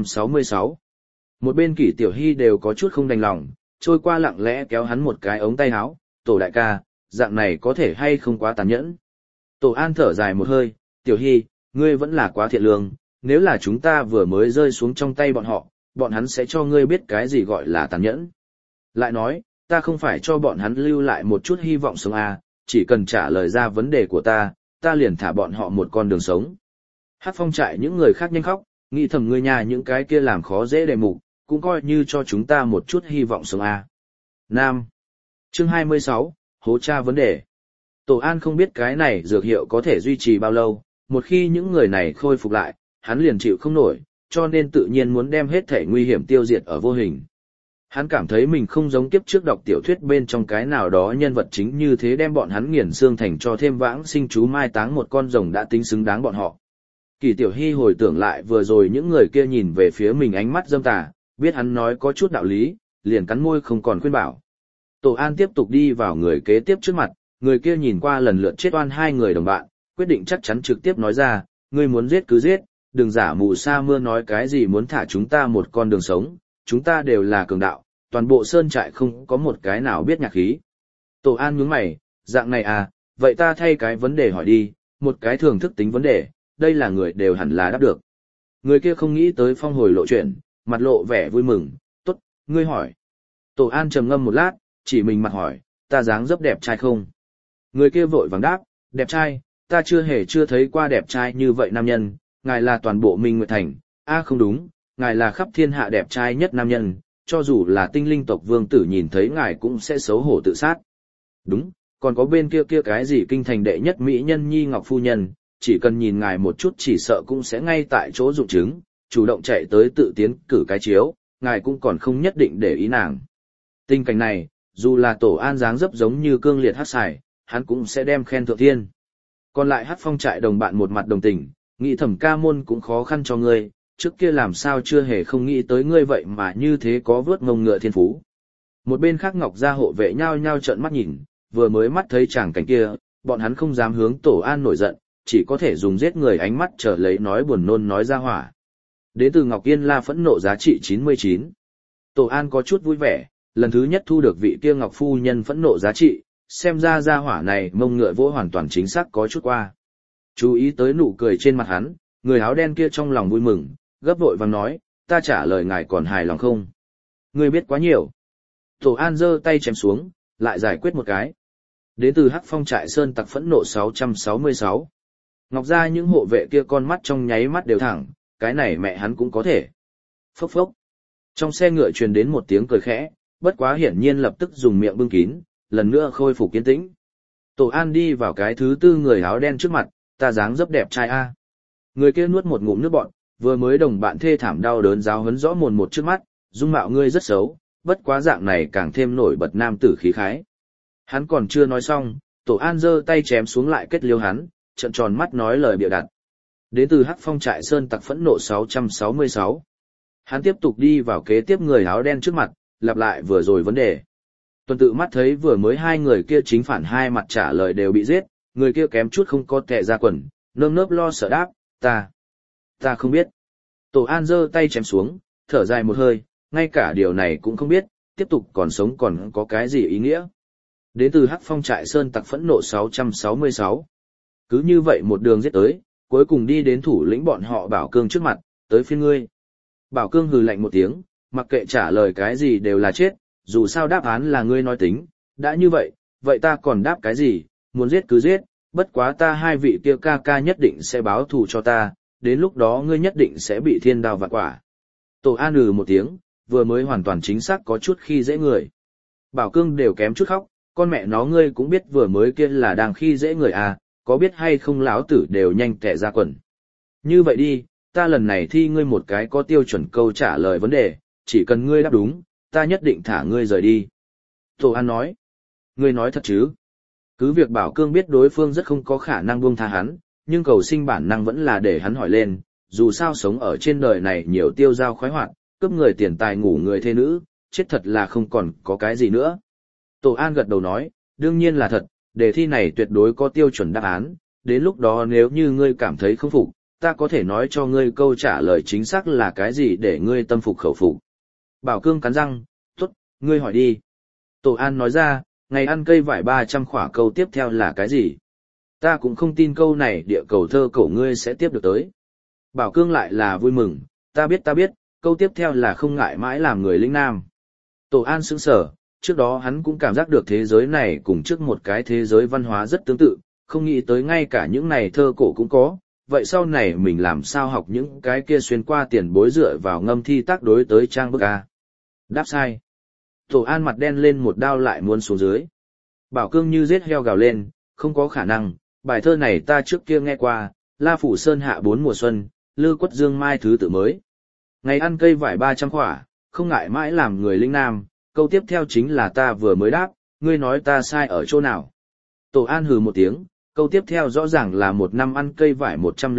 666. Một bên Kỷ Tiểu Hy đều có chút không đành lòng, trôi qua lặng lẽ kéo hắn một cái ống tay áo, "Tổ đại ca, dạng này có thể hay không quá tàn nhẫn?" Tổ An thở dài một hơi, "Tiểu Hy, ngươi vẫn là quá thiện lương, nếu là chúng ta vừa mới rơi xuống trong tay bọn hắn sẽ cho ngươi biết cái gì gọi là tàn nhẫn. Lại nói, ta không phải cho bọn hắn lưu lại một chút hy vọng sống à, chỉ cần trả lời ra vấn đề của ta liền thả bọn họ một con đường sống." Hát Phong trại những người khác nhanh khóc, nghĩ thầm ngươi nhà những cái kia làm khó dễ đề mục, cũng coi như cho chúng ta một chút hy vọng sống à. Nam. Chương 26, hố tra vấn đề. Tổ An không biết cái này dược hiệu có thể duy trì bao lâu, một khi những người này khôi phục lại, hắn liền chịu không nổi, cho nên tự nhiên muốn đem hết thể nguy hiểm tiêu diệt ở vô hình. Hắn cảm thấy mình không giống kiếp trước đọc tiểu thuyết bên trong cái nào đó nhân vật chính như thế đem bọn hắn nghiền xương thành cho thêm vãng sinh chú mai táng một con rồng đã tính xứng đáng bọn họ. Kỳ Tiểu Hy hồi tưởng lại vừa rồi những người kia nhìn về phía mình ánh mắt dâm tà, biết hắn nói có chút đạo lý, liền cắn môi không còn khuyên bảo. Tổ An tiếp tục đi vào người kế tiếp trước mặt, người kia nhìn qua lần lượt chết oan hai người đồng bạn, quyết định chắc chắn trực tiếp nói ra, ngươi muốn giết cứ giết, đừng giả mù sa mưa nói cái gì muốn thả chúng ta một con đường sống, chúng ta đều là cường đạo, toàn bộ sơn trại không có một cái nào biết nhạc khí. Tổ An nhướng mày, dạng này à, vậy ta thay cái vấn đề hỏi đi, một cái thường thức tính vấn đề, đây là người đều hẳn là đáp được. Người kia không nghĩ tới phong hồi lộ chuyện, mặt lộ vẻ vui mừng, tốt, ngươi hỏi. Tổ An trầm ngâm một lát, chỉ mình mặt hỏi, ta dáng dấp đẹp trai không? Người kia vội vàng đáp, đẹp trai, ta chưa thấy qua đẹp trai như vậy nam nhân, ngài là toàn bộ Minh Nguyệt Thành, không đúng, ngài là khắp thiên hạ đẹp trai nhất nam nhân, cho dù là tinh linh tộc vương tử nhìn thấy ngài cũng sẽ xấu hổ tự sát. Đúng, còn có bên kia cái gì kinh thành đệ nhất mỹ nhân Nhi Ngọc phu nhân, chỉ cần nhìn ngài một chút chỉ sợ cũng sẽ ngay tại chỗ dụng chứng, chủ động chạy tới tự tiến cử cái chiếu, ngài cũng còn không nhất định để ý nàng. Tình cảnh này, dù là Tổ An dáng dấp giống như cương liệt hắc xài, hắn cũng sẽ đem khen thượng thiên. Còn lại Hắc Phong trại đồng bạn một mặt đồng tình, nghĩ thầm ca môn cũng khó khăn cho ngươi, trước kia làm sao chưa hề không nghĩ tới ngươi vậy mà như thế có vớt ngông ngựa thiên phú. Một bên khác Ngọc gia hộ vệ nhao nhao trợn mắt nhìn, vừa mới mắt thấy chàng cảnh kia, bọn hắn không dám hướng Tổ An nổi giận, chỉ có thể dùng giết người ánh mắt trở lấy nói buồn nôn nói ra hỏa. Đến từ Ngọc Yên La phẫn nộ giá trị 99. Tổ An có chút vui vẻ, lần thứ nhất thu được vị kia Ngọc phu nhân phẫn nộ giá trị, xem ra gia hỏa này mông ngựa vỗ hoàn toàn chính xác có chút qua. Chú ý tới nụ cười trên mặt hắn, người áo đen kia trong lòng vui mừng, gấp vội vàng nói, ta trả lời ngài còn hài lòng không? Ngươi biết quá nhiều. Tổ An giơ tay chém xuống, lại giải quyết một cái. Đến từ Hắc Phong trại sơn tặc phẫn nộ 666. Ngọc gia những hộ vệ kia con mắt trong nháy mắt đều thẳng, cái này mẹ hắn cũng có thể. Phốc phốc. Trong xe ngựa truyền đến một tiếng cười khẽ, bất quá hiển nhiên lập tức dùng miệng bưng kín, lần nữa khôi phục kiên tĩnh. Tổ An đi vào cái thứ tư người áo đen trước mặt, ta dáng dấp đẹp trai a. Người kia nuốt một ngụm nước bọt, vừa mới đồng bạn thê thảm đau đớn giáo huấn rõ mồn một trước mắt, dung mạo ngươi rất xấu, bất quá dạng này càng thêm nổi bật nam tử khí khái. Hắn còn chưa nói xong, Tổ An giơ tay chém xuống lại kết liêu hắn, trợn tròn mắt nói lời bịa đặt. Đến từ Hắc Phong trại sơn tặc phẫn nộ 666. Hắn tiếp tục đi vào kế tiếp người áo đen trước mặt, lặp lại vừa rồi vấn đề. Tuần tự mắt thấy vừa mới hai người kia chính phản hai mặt trả lời đều bị giết, người kia kém chút không có tệ ra quần, nơm nớp lo sợ đáp, ta không biết. Tổ An giơ tay chém xuống, thở dài một hơi, ngay cả điều này cũng không biết, tiếp tục còn sống còn có cái gì ý nghĩa. Đến từ Hắc Phong trại sơn tặc phẫn nộ 666. Cứ như vậy một đường giết tới, cuối cùng đi đến thủ lĩnh bọn họ Bảo Cương trước mặt, tới phiên ngươi. Bảo Cương hừ lạnh một tiếng, mặc kệ trả lời cái gì đều là chết, dù sao đáp án là ngươi nói tính, đã như vậy, vậy ta còn đáp cái gì, muốn giết cứ giết, bất quá ta hai vị kia ca ca nhất định sẽ báo thù cho ta, đến lúc đó ngươi nhất định sẽ bị thiên đao vạn quả. Tổ An một tiếng, vừa mới hoàn toàn chính xác có chút khi dễ người. Bảo Cương đều kém chút khóc, con mẹ nó ngươi cũng biết vừa mới kia là đang khi dễ người à, có biết hay không lão tử đều nhanh tẻ ra quần. Như vậy đi, ta lần này thi ngươi một cái có tiêu chuẩn câu trả lời vấn đề, chỉ cần ngươi đáp đúng, ta nhất định thả ngươi rời đi. Tổ An nói, ngươi nói thật chứ? Cứ việc Bảo Cương biết đối phương rất không có khả năng buông tha hắn, nhưng cầu sinh bản năng vẫn là để hắn hỏi lên, dù sao sống ở trên đời này nhiều tiêu dao khoái hoạt, cướp người tiền tài ngủ người thê nữ, chết thật là không còn có cái gì nữa. Tổ An gật đầu nói, đương nhiên là thật, đề thi này tuyệt đối có tiêu chuẩn đáp án, đến lúc đó nếu như ngươi cảm thấy không phục, ta có thể nói cho ngươi câu trả lời chính xác là cái gì để ngươi tâm phục khẩu phục. Bảo Cương cắn răng, tốt, ngươi hỏi đi. Tổ An nói ra, ngày ăn cây vải 300 khỏa, câu tiếp theo là cái gì? Ta cũng không tin câu này địa cầu thơ cổ ngươi sẽ tiếp được tới. Bảo Cương lại là vui mừng, ta biết, câu tiếp theo là không ngại mãi làm người lĩnh nam. Tổ An sững sờ, trước đó hắn cũng cảm giác được thế giới này cùng trước một cái thế giới văn hóa rất tương tự, không nghĩ tới ngay cả những này thơ cổ cũng có, vậy sau này mình làm sao học những cái kia xuyên qua tiền bối dựa vào ngâm thi tác đối tới trang bức a. Đáp sai. Tổ An mặt đen lên một đao lại muốn xuống dưới. Bảo Cương như giết heo gào lên, không có khả năng, bài thơ này ta trước kia nghe qua, La Phủ Sơn hạ 4 mùa xuân, Lư Quất Dương Mai thứ tự mới. Ngày ăn cây vải 300 khỏa, không ngại mãi làm người linh nam, câu tiếp theo chính là ta vừa mới đáp, ngươi nói ta sai ở chỗ nào. Tổ An hừ một tiếng, câu tiếp theo rõ ràng là một năm ăn cây vải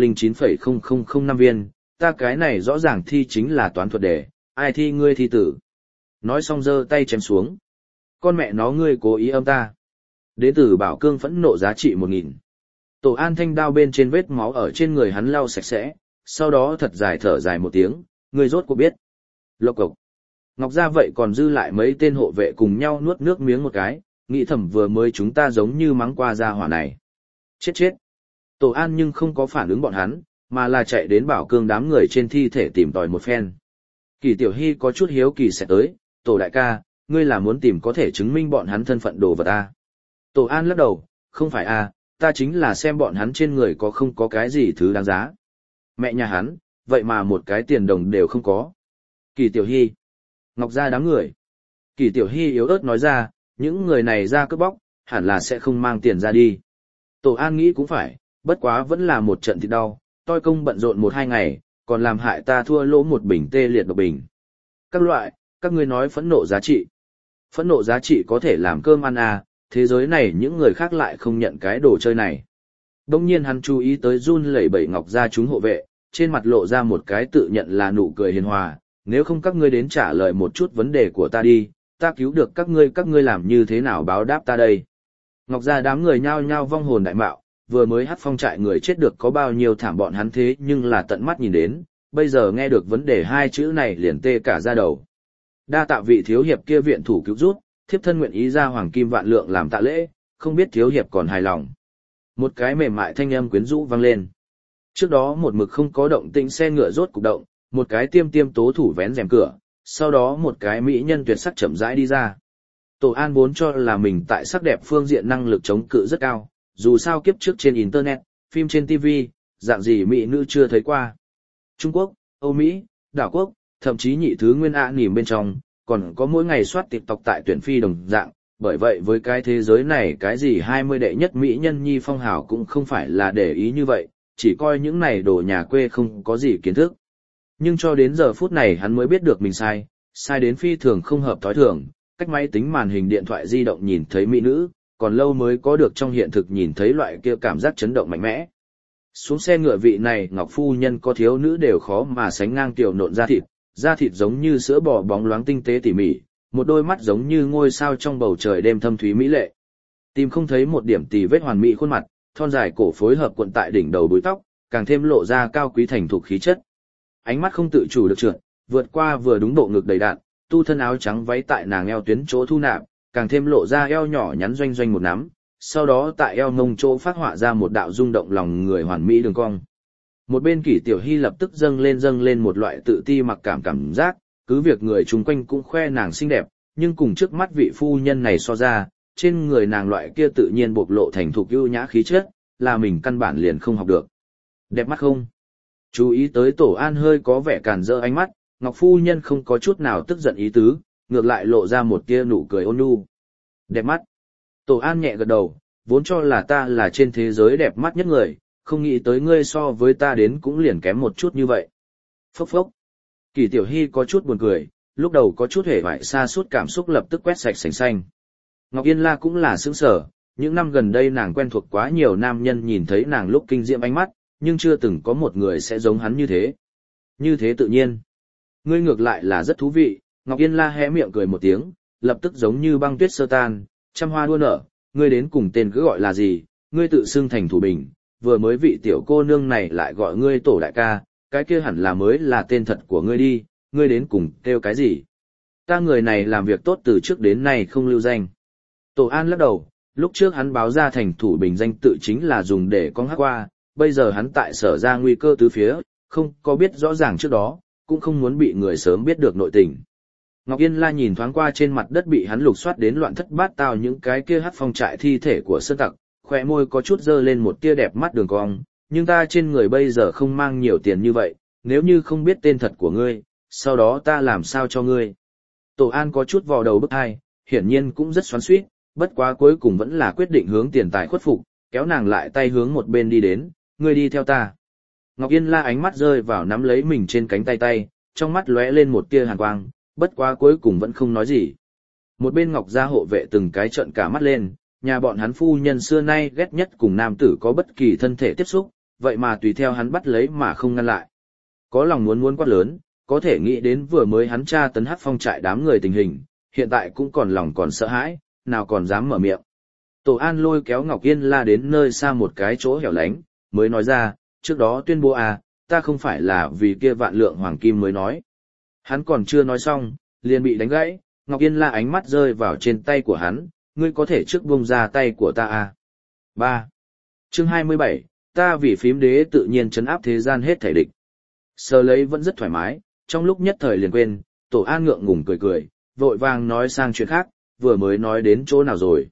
109,0005 viên, ta cái này rõ ràng thi chính là toán thuật đề, ai thi ngươi thi tử. Nói xong giơ tay chém xuống. Con mẹ nó ngươi cố ý âm ta. Đế tử Bảo Cương phẫn nộ giá trị 1000. Tổ An thanh đao bên trên vết máu ở trên người hắn lau sạch sẽ, sau đó thật dài thở dài một tiếng, ngươi rốt cuộc biết. Lộc cộc. Ngọc Gia vậy còn dư lại mấy tên hộ vệ cùng nhau nuốt nước miếng một cái, nghĩ thầm vừa mới chúng ta giống như mắng qua gia hỏa này. Chết. Tổ An nhưng không có phản ứng bọn hắn, mà là chạy đến Bảo Cương đám người trên thi thể tìm tòi một phen. Kỳ Tiểu Hy có chút hiếu kỳ sẽ tới, Tổ đại ca, ngươi là muốn tìm có thể chứng minh bọn hắn thân phận đồ vật à? Tổ An lắc đầu, không phải à, ta chính là xem bọn hắn trên người có không có cái gì thứ đáng giá. Mẹ nhà hắn, vậy mà một cái tiền đồng đều không có. Kỳ Tiểu Hy. Ngọc Gia đám người. Kỳ Tiểu Hy yếu ớt nói ra, những người này ra cướp bóc, hẳn là sẽ không mang tiền ra đi. Tổ An nghĩ cũng phải, bất quá vẫn là một trận thịt đau, toi công bận rộn 1-2 ngày, còn làm hại ta thua lỗ một bình tê liệt độc bình. Các loại, các ngươi nói phẫn nộ giá trị. Phẫn nộ giá trị có thể làm cơm ăn à, thế giới này những người khác lại không nhận cái đồ chơi này. Đông nhiên hắn chú ý tới run lẩy bẩy Ngọc Gia chúng hộ vệ, trên mặt lộ ra một cái tự nhận là nụ cười hiền hòa, nếu không các ngươi đến trả lời một chút vấn đề của ta đi, ta cứu được các ngươi làm như thế nào báo đáp ta đây. Ngọc Gia đám người nhao nhao vong hồn đại mạo, vừa mới hắc phong trại người chết được có bao nhiêu thảm bọn hắn thế nhưng là tận mắt nhìn đến, bây giờ nghe được vấn đề 2 chữ này liền tê cả da đầu. Đa tạ vị thiếu hiệp kia viện thủ cứu rút, thiếp thân nguyện ý ra hoàng kim vạn lượng làm tạ lễ, không biết thiếu hiệp còn hài lòng. Một cái mềm mại thanh âm quyến rũ vang lên. Trước đó một mực không có động tĩnh xe ngựa rốt cục động, một cái tiêm tố thủ vén rèm cửa, sau đó một cái mỹ nhân tuyệt sắc chậm rãi đi ra. Tổ An vốn cho là mình tại sắc đẹp phương diện năng lực chống cự rất cao, dù sao kiếp trước trên internet, phim trên TV, dạng gì mỹ nữ chưa thấy qua. Trung Quốc, Âu Mỹ, đảo quốc, thậm chí nhị thứ nguyên nỉm bên trong, còn có mỗi ngày soát TikTok tại tuyển phi đồng dạng, bởi vậy với cái thế giới này cái gì 20 đệ nhất mỹ nhân nhi phong hào cũng không phải là để ý như vậy, chỉ coi những này đồ nhà quê không có gì kiến thức. Nhưng cho đến giờ phút này hắn mới biết được mình sai đến phi thường không hợp thói thường, cách máy tính màn hình điện thoại di động nhìn thấy mỹ nữ, còn lâu mới có được trong hiện thực nhìn thấy loại kia cảm giác chấn động mạnh mẽ. Xuống xe ngựa vị này Ngọc Phu Nhân có thiếu nữ đều khó mà sánh ngang tiểu nộn da thịt giống như sữa bò bóng loáng tinh tế tỉ mỉ, một đôi mắt giống như ngôi sao trong bầu trời đêm thâm thúy mỹ lệ. Tìm không thấy một điểm tì vết hoàn mỹ khuôn mặt, thon dài cổ phối hợp cuộn tại đỉnh đầu búi tóc, càng thêm lộ ra cao quý thành thục khí chất. Ánh mắt không tự chủ được trượt, vượt qua vừa đúng bộ ngực đầy đặn, tu thân áo trắng váy tại nàng eo tuyến chỗ thu nạp, càng thêm lộ ra eo nhỏ nhắn doanh doanh một nắm, sau đó tại eo mông chỗ phát họa ra một đạo rung động lòng người hoàn mỹ đường cong. Một bên Kỷ Tiểu Hy lập tức dâng lên một loại tự ti mặc cảm giác, cứ việc người chung quanh cũng khoe nàng xinh đẹp, nhưng cùng trước mắt vị phu nhân này so ra, trên người nàng loại kia tự nhiên bộc lộ thành thục ưu nhã khí chất, là mình căn bản liền không học được. Đẹp mắt không? Chú ý tới Tổ An hơi có vẻ càn rỡ ánh mắt, Ngọc phu nhân không có chút nào tức giận ý tứ, ngược lại lộ ra một tia nụ cười ôn nhu. Đẹp mắt. Tổ An nhẹ gật đầu, vốn cho là ta là trên thế giới đẹp mắt nhất người, không nghĩ tới ngươi so với ta đến cũng liền kém một chút như vậy. Phốc phốc. Kỷ Tiểu Hy có chút buồn cười, lúc đầu có chút hề hoài xa suốt cảm xúc lập tức quét sạch sành xanh. Ngọc Yên La cũng là sững sờ, những năm gần đây nàng quen thuộc quá nhiều nam nhân nhìn thấy nàng lúc kinh diễm ánh mắt, nhưng chưa từng có một người sẽ giống hắn như thế. Như thế tự nhiên. Ngươi ngược lại là rất thú vị, Ngọc Yên La hé miệng cười một tiếng, lập tức giống như băng tuyết sơ tan, trăm hoa đua nở, ngươi đến cùng tên cứ gọi là gì, ngươi tự xưng thành thủ bình, vừa mới vị tiểu cô nương này lại gọi ngươi tổ đại ca, cái kia hẳn là mới là tên thật của ngươi đi, ngươi đến cùng kêu cái gì? Ta người này làm việc tốt từ trước đến nay không lưu danh. Tổ An lắc đầu, lúc trước hắn báo ra thành thủ bình danh tự chính là dùng để con hát qua, bây giờ hắn tại sở ra nguy cơ tứ phía, không có biết rõ ràng trước đó, cũng không muốn bị người sớm biết được nội tình. Ngọc Yên La nhìn thoáng qua trên mặt đất bị hắn lục soát đến loạn thất bát tao những cái kia hát phong trại thi thể của sơn tặc, khóe môi có chút dơ lên một tia đẹp mắt đường cong, nhưng ta trên người bây giờ không mang nhiều tiền như vậy, nếu như không biết tên thật của ngươi, sau đó ta làm sao cho ngươi. Tổ An có chút vò đầu bức hai, hiển nhiên cũng rất xoắn xuýt, bất quá cuối cùng vẫn là quyết định hướng tiền tài khuất phục, kéo nàng lại tay hướng một bên đi đến, ngươi đi theo ta. Ngọc Yên La ánh mắt rơi vào nắm lấy mình trên cánh tay, trong mắt lóe lên một tia hàn quang, bất quá cuối cùng vẫn không nói gì. Một bên Ngọc gia hộ vệ từng cái trợn cả mắt lên, nhà bọn hắn phu nhân xưa nay ghét nhất cùng nam tử có bất kỳ thân thể tiếp xúc, vậy mà tùy theo hắn bắt lấy mà không ngăn lại. Có lòng muốn quát lớn, có thể nghĩ đến vừa mới hắn tra tấn hát phong trại đám người tình hình, hiện tại cũng còn lòng còn sợ hãi, nào còn dám mở miệng. Tổ An lôi kéo Ngọc Yên La đến nơi xa một cái chỗ hẻo lánh, mới nói ra, trước đó tuyên bố ta không phải là vì kia vạn lượng hoàng kim mới nói. Hắn còn chưa nói xong, liền bị đánh gãy, Ngọc Yên La ánh mắt rơi vào trên tay của hắn, ngươi có thể trước buông ra tay của ta 3. Chương 27, ta vì phím đế tự nhiên trấn áp thế gian hết thể địch. Sờ lấy vẫn rất thoải mái, trong lúc nhất thời liền quên, Tổ An ngượng ngùng cười, vội vàng nói sang chuyện khác, vừa mới nói đến chỗ nào rồi.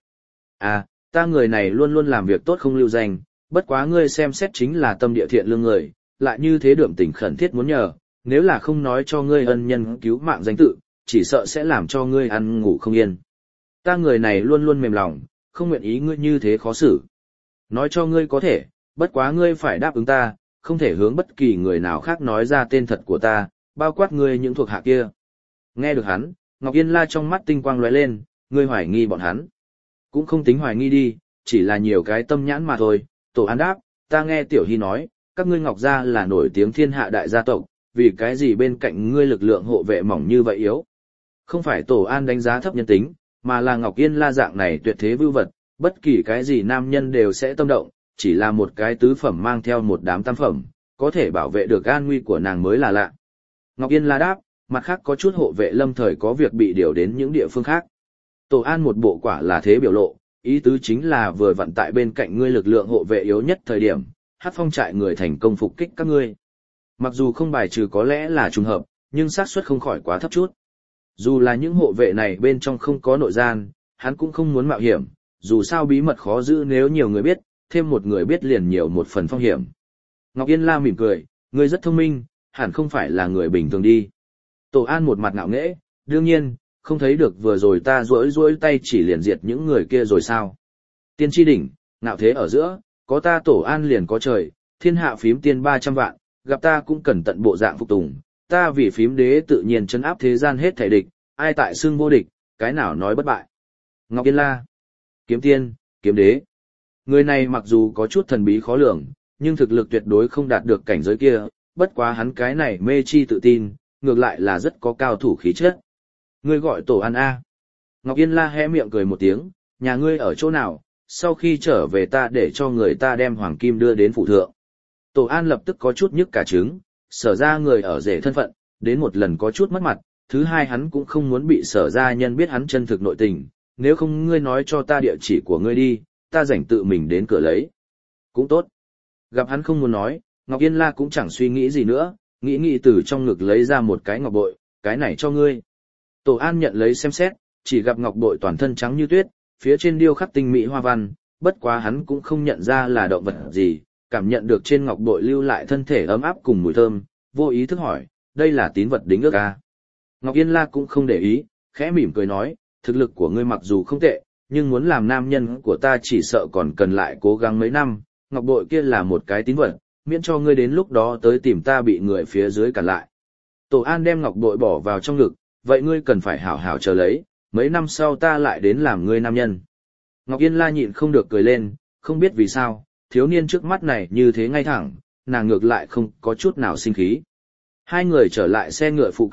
Ta người này luôn luôn làm việc tốt không lưu danh, bất quá ngươi xem xét chính là tâm địa thiện lương người, lại như thế đượm tình khẩn thiết muốn nhờ, nếu là không nói cho ngươi ân nhân cứu mạng danh tự, chỉ sợ sẽ làm cho ngươi ăn ngủ không yên. Ta người này luôn luôn mềm lòng, không nguyện ý ngươi như thế khó xử. Nói cho ngươi có thể, bất quá ngươi phải đáp ứng ta, không thể hướng bất kỳ người nào khác nói ra tên thật của ta, bao quát ngươi những thuộc hạ kia. Nghe được hắn, Ngọc Yên La trong mắt tinh quang lóe lên, ngươi hoài nghi bọn hắn. Cũng không tính hoài nghi đi, chỉ là nhiều cái tâm nhãn mà thôi. Tổ An đáp, ta nghe Tiểu Hy nói, các ngươi Ngọc gia là nổi tiếng thiên hạ đại gia tộc, vì cái gì bên cạnh ngươi lực lượng hộ vệ mỏng như vậy yếu. Không phải Tổ An đánh giá thấp nhân tính, mà là Ngọc Yên La dạng này tuyệt thế vưu vật, bất kỳ cái gì nam nhân đều sẽ tâm động, chỉ là một cái tứ phẩm mang theo một đám tam phẩm, có thể bảo vệ được an nguy của nàng mới là lạ. Ngọc Yên La đáp, mặt khác có chút hộ vệ lâm thời có việc bị điều đến những địa phương khác. Tổ An một bộ quả là thế biểu lộ, ý tứ chính là vừa vặn tại bên cạnh ngươi lực lượng hộ vệ yếu nhất thời điểm, hát phong trại người thành công phục kích các ngươi. Mặc dù không bài trừ có lẽ là trùng hợp, nhưng xác suất không khỏi quá thấp chút. Dù là những hộ vệ này bên trong không có nội gian, hắn cũng không muốn mạo hiểm, dù sao bí mật khó giữ nếu nhiều người biết, thêm một người biết liền nhiều một phần phong hiểm. Ngọc Yên La mỉm cười, ngươi rất thông minh, hẳn không phải là người bình thường đi. Tổ An một mặt ngạo nghễ, đương nhiên, không thấy được vừa rồi ta duỗi tay chỉ liền diệt những người kia rồi sao. Tiên tri đỉnh, ngạo thế ở giữa, có ta Tổ An liền có trời, thiên hạ phím tiên 300 vạn, gặp ta cũng cần tận bộ dạng phục tùng, ta vì phím đế tự nhiên trấn áp thế gian hết thể địch, ai tại xưng vô địch, cái nào nói bất bại. Ngọc Yên La, kiếm tiên, kiếm đế. Người này mặc dù có chút thần bí khó lường, nhưng thực lực tuyệt đối không đạt được cảnh giới kia, bất quá hắn cái này mê chi tự tin, ngược lại là rất có cao thủ khí chất. Ngươi gọi Tổ An A. Ngọc Yên La hé miệng cười một tiếng, nhà ngươi ở chỗ nào, sau khi trở về ta để cho người ta đem hoàng kim đưa đến phủ thượng. Tổ An lập tức có chút nhức cả trứng, sở ra người ở rể thân phận, đến một lần có chút mất mặt, thứ hai hắn cũng không muốn bị sở ra nhân biết hắn chân thực nội tình, nếu không ngươi nói cho ta địa chỉ của ngươi đi, ta rảnh tự mình đến cửa lấy. Cũng tốt. Gặp hắn không muốn nói, Ngọc Yên La cũng chẳng suy nghĩ gì nữa, nghĩ từ trong ngực lấy ra một cái ngọc bội, cái này cho ngươi. Tổ An nhận lấy xem xét, chỉ gặp ngọc bội toàn thân trắng như tuyết, phía trên điêu khắc tinh mỹ hoa văn, bất quá hắn cũng không nhận ra là động vật gì, cảm nhận được trên ngọc bội lưu lại thân thể ấm áp cùng mùi thơm, vô ý thức hỏi, đây là tín vật đính ước à? Ngọc Yên La cũng không để ý, khẽ mỉm cười nói, thực lực của ngươi mặc dù không tệ, nhưng muốn làm nam nhân của ta chỉ sợ còn cần lại cố gắng mấy năm, ngọc bội kia là một cái tín vật, miễn cho ngươi đến lúc đó tới tìm ta bị người phía dưới cản lại. Tổ An đem ngọc bội bỏ vào trong ngực, vậy ngươi cần phải hảo hảo chờ lấy, mấy năm sau ta lại đến làm ngươi nam nhân. Ngọc Yên La nhịn không được cười lên, không biết vì sao, thiếu niên trước mắt này như thế ngay thẳng, nàng ngược lại không có chút nào sinh khí. Hai người trở lại xe ngựa phụ cận,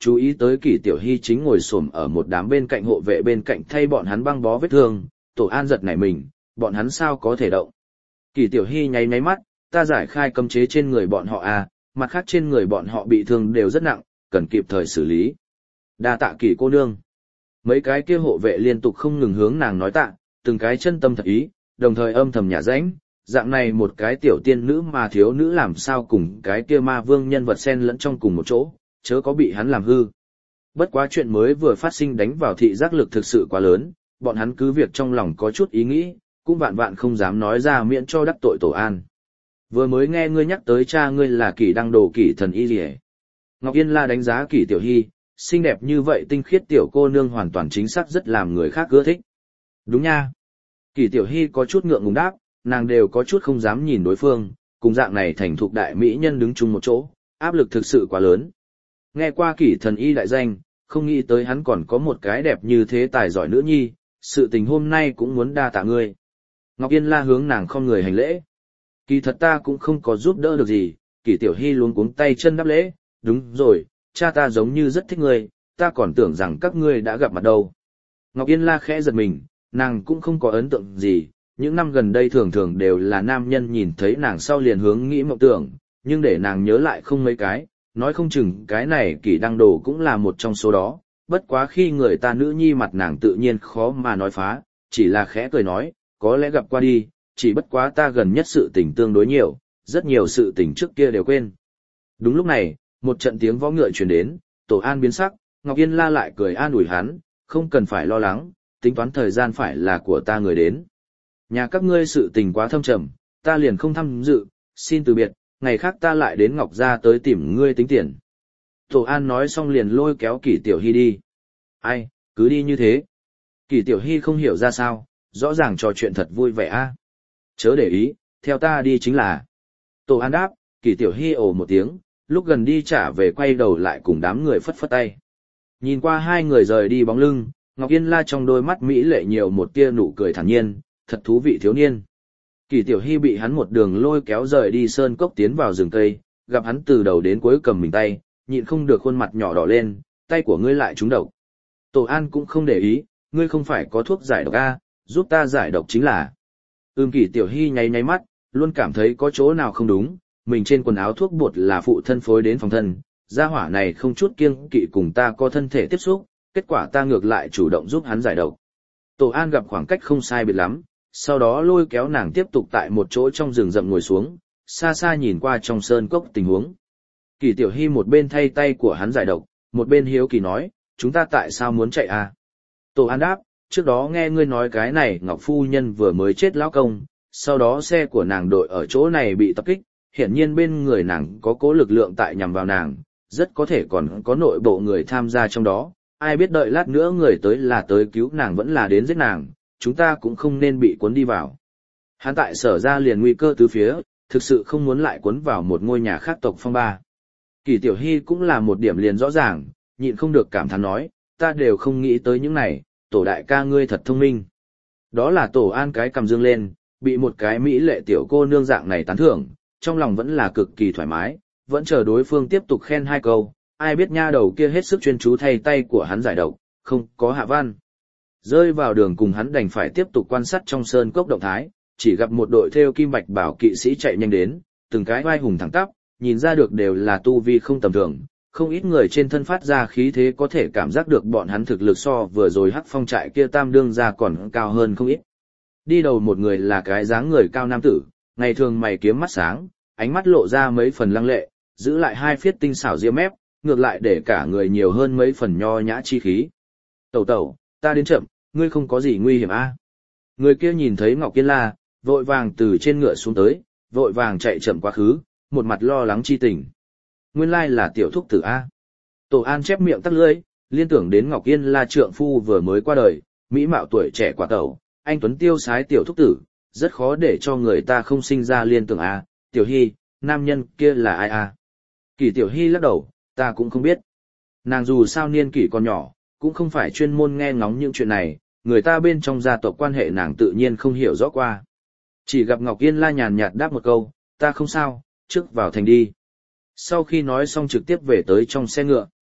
chú ý tới Kỷ Tiểu Hy chính ngồi xổm ở một đám bên cạnh hộ vệ bên cạnh thay bọn hắn băng bó vết thương, Tổ An giật nảy mình, bọn hắn sao có thể động. Kỷ Tiểu Hy nháy nháy mắt, ta giải khai cấm chế trên người bọn họ à, mặt khác trên người bọn họ bị thương đều rất nặng, cần kịp thời xử lý. Đa tạ Kỷ cô nương. Mấy cái kia hộ vệ liên tục không ngừng hướng nàng nói tạ, từng cái chân tâm thật ý, đồng thời âm thầm nhả rãnh, dạng này một cái tiểu tiên nữ mà thiếu nữ làm sao cùng cái kia ma vương nhân vật xen lẫn trong cùng một chỗ, chớ có bị hắn làm hư. Bất quá chuyện mới vừa phát sinh đánh vào thị giác lực thực sự quá lớn, bọn hắn cứ việc trong lòng có chút ý nghĩ, cũng vạn vạn không dám nói ra miễn cho đắc tội Tổ An. Vừa mới nghe ngươi nhắc tới cha ngươi là Kỷ Đăng Đồ Kỷ Thần Y Liễu. Ngọc Yên La đánh giá Kỷ Tiểu Hy, xinh đẹp như vậy tinh khiết tiểu cô nương hoàn toàn chính xác rất làm người khác ưa thích. Đúng nha. Kỷ Tiểu Hy có chút ngượng ngùng đáp, nàng đều có chút không dám nhìn đối phương, cùng dạng này thành thục đại mỹ nhân đứng chung một chỗ, áp lực thực sự quá lớn. Nghe qua Kỷ Thần Y đại danh, không nghĩ tới hắn còn có một cái đẹp như thế tài giỏi nữ nhi, sự tình hôm nay cũng muốn đa tạ ngươi. Ngọc Yên La hướng nàng không người hành lễ. Kỳ thật ta cũng không có giúp đỡ được gì, Kỷ Tiểu Hy luống cuống tay chân đáp lễ, đúng rồi, cha ta giống như rất thích ngươi, ta còn tưởng rằng các ngươi đã gặp mặt đâu. Ngọc Yên La khẽ giật mình, nàng cũng không có ấn tượng gì, những năm gần đây thường thường đều là nam nhân nhìn thấy nàng sau liền hướng nghĩ mộng tưởng, nhưng để nàng nhớ lại không mấy cái, nói không chừng cái này Kỷ Đăng Đồ cũng là một trong số đó, bất quá khi người ta nữ nhi mặt nàng tự nhiên khó mà nói phá, chỉ là khẽ cười nói, có lẽ gặp qua đi, chỉ bất quá ta gần nhất sự tình tương đối nhiều, rất nhiều sự tình trước kia đều quên. Đúng lúc này, một trận tiếng võ ngựa truyền đến, Tổ An biến sắc, Ngọc Yên La lại cười an ủi hắn, không cần phải lo lắng, tính toán thời gian phải là của ta người đến. Nhà các ngươi sự tình quá thâm trầm, ta liền không tham dự, xin từ biệt, ngày khác ta lại đến Ngọc Gia tới tìm ngươi tính tiền. Tổ An nói xong liền lôi kéo Kỷ Tiểu Hy đi. Ai, cứ đi như thế. Kỷ Tiểu Hy không hiểu ra sao, rõ ràng trò chuyện thật vui vẻ a. Chớ để ý, theo ta đi chính là. Tổ An đáp, Kỷ Tiểu Hy ồ một tiếng, lúc gần đi trả về quay đầu lại cùng đám người phất phất tay. Nhìn qua hai người rời đi bóng lưng, Ngọc Yên La trong đôi mắt mỹ lệ nhiều một tia nụ cười thản nhiên, thật thú vị thiếu niên. Kỷ Tiểu Hy bị hắn một đường lôi kéo rời đi sơn cốc tiến vào rừng cây, gặp hắn từ đầu đến cuối cầm mình tay, nhịn không được khuôn mặt nhỏ đỏ lên, tay của ngươi lại trúng độc. Tổ An cũng không để ý, ngươi không phải có thuốc giải độc a, giúp ta giải độc chính là. Kỷ Tiểu Hy nháy nháy mắt, luôn cảm thấy có chỗ nào không đúng, mình trên quần áo thuốc bột là phụ thân phối đến phòng thân, gia hỏa này không chút kiêng kỵ cùng ta có thân thể tiếp xúc, kết quả ta ngược lại chủ động giúp hắn giải độc. Tổ An gặp khoảng cách không sai biệt lắm, sau đó lôi kéo nàng tiếp tục tại một chỗ trong rừng rậm ngồi xuống, xa xa nhìn qua trong sơn cốc tình huống. Kỷ Tiểu Hy một bên thay tay của hắn giải độc, một bên hiếu kỳ nói, chúng ta tại sao muốn chạy à? Tổ An đáp, trước đó nghe ngươi nói cái này Ngọc Phu Nhân vừa mới chết lão công, sau đó xe của nàng đội ở chỗ này bị tập kích, hiển nhiên bên người nàng có cố lực lượng tại nhằm vào nàng, rất có thể còn có nội bộ người tham gia trong đó, ai biết đợi lát nữa người tới là tới cứu nàng vẫn là đến giết nàng, chúng ta cũng không nên bị cuốn đi vào. Hắn tại sở ra liền nguy cơ tứ phía, thực sự không muốn lại cuốn vào một ngôi nhà khác tộc phong ba. Kỷ Tiểu Hy cũng là một điểm liền rõ ràng, nhịn không được cảm thán nói, ta đều không nghĩ tới những này, Tổ đại ca ngươi thật thông minh. Đó là Tổ An cái cầm dương lên, bị một cái mỹ lệ tiểu cô nương dạng này tán thưởng, trong lòng vẫn là cực kỳ thoải mái, vẫn chờ đối phương tiếp tục khen hai câu, ai biết nha đầu kia hết sức chuyên chú thay tay của hắn giải độc, không có hạ văn. Rơi vào đường cùng hắn đành phải tiếp tục quan sát trong sơn cốc động thái, chỉ gặp một đội thêu kim bạch bảo kỵ sĩ chạy nhanh đến, từng cái oai hùng thẳng tắp, nhìn ra được đều là tu vi không tầm thường, không ít người trên thân phát ra khí thế có thể cảm giác được bọn hắn thực lực so vừa rồi hắc phong trại kia tam đương ra còn cao hơn không ít. Đi đầu một người là cái dáng người cao nam tử, ngày thường mày kiếm mắt sáng, ánh mắt lộ ra mấy phần lăng lệ, giữ lại hai phiết tinh xảo ria mép, ngược lại để cả người nhiều hơn mấy phần nho nhã chi khí. Tẩu tẩu, ta đến chậm, ngươi không có gì nguy hiểm a? Người kia nhìn thấy Ngọc Yên La, vội vàng từ trên ngựa xuống tới, vội vàng chạy chậm quá khứ, một mặt lo lắng chi tình. Nguyên lai là tiểu thúc tử a. Tổ An chép miệng tắc lưỡi, liên tưởng đến Ngọc Yên La trượng phu vừa mới qua đời, mỹ mạo tuổi trẻ quả tẩu, anh tuấn tiêu sái tiểu thúc tử, rất khó để cho người ta không sinh ra liên tưởng a. Tiểu Hy, nam nhân kia là ai a? Kỷ Tiểu Hy lắc đầu, ta cũng không biết. Nàng dù sao niên kỷ còn nhỏ, cũng không phải chuyên môn nghe ngóng những chuyện này, người ta bên trong gia tộc quan hệ nàng tự nhiên không hiểu rõ qua. Chỉ gặp Ngọc Yên La nhàn nhạt đáp một câu, ta không sao, trước vào thành đi. Sau khi nói xong trực tiếp về tới trong xe ngựa.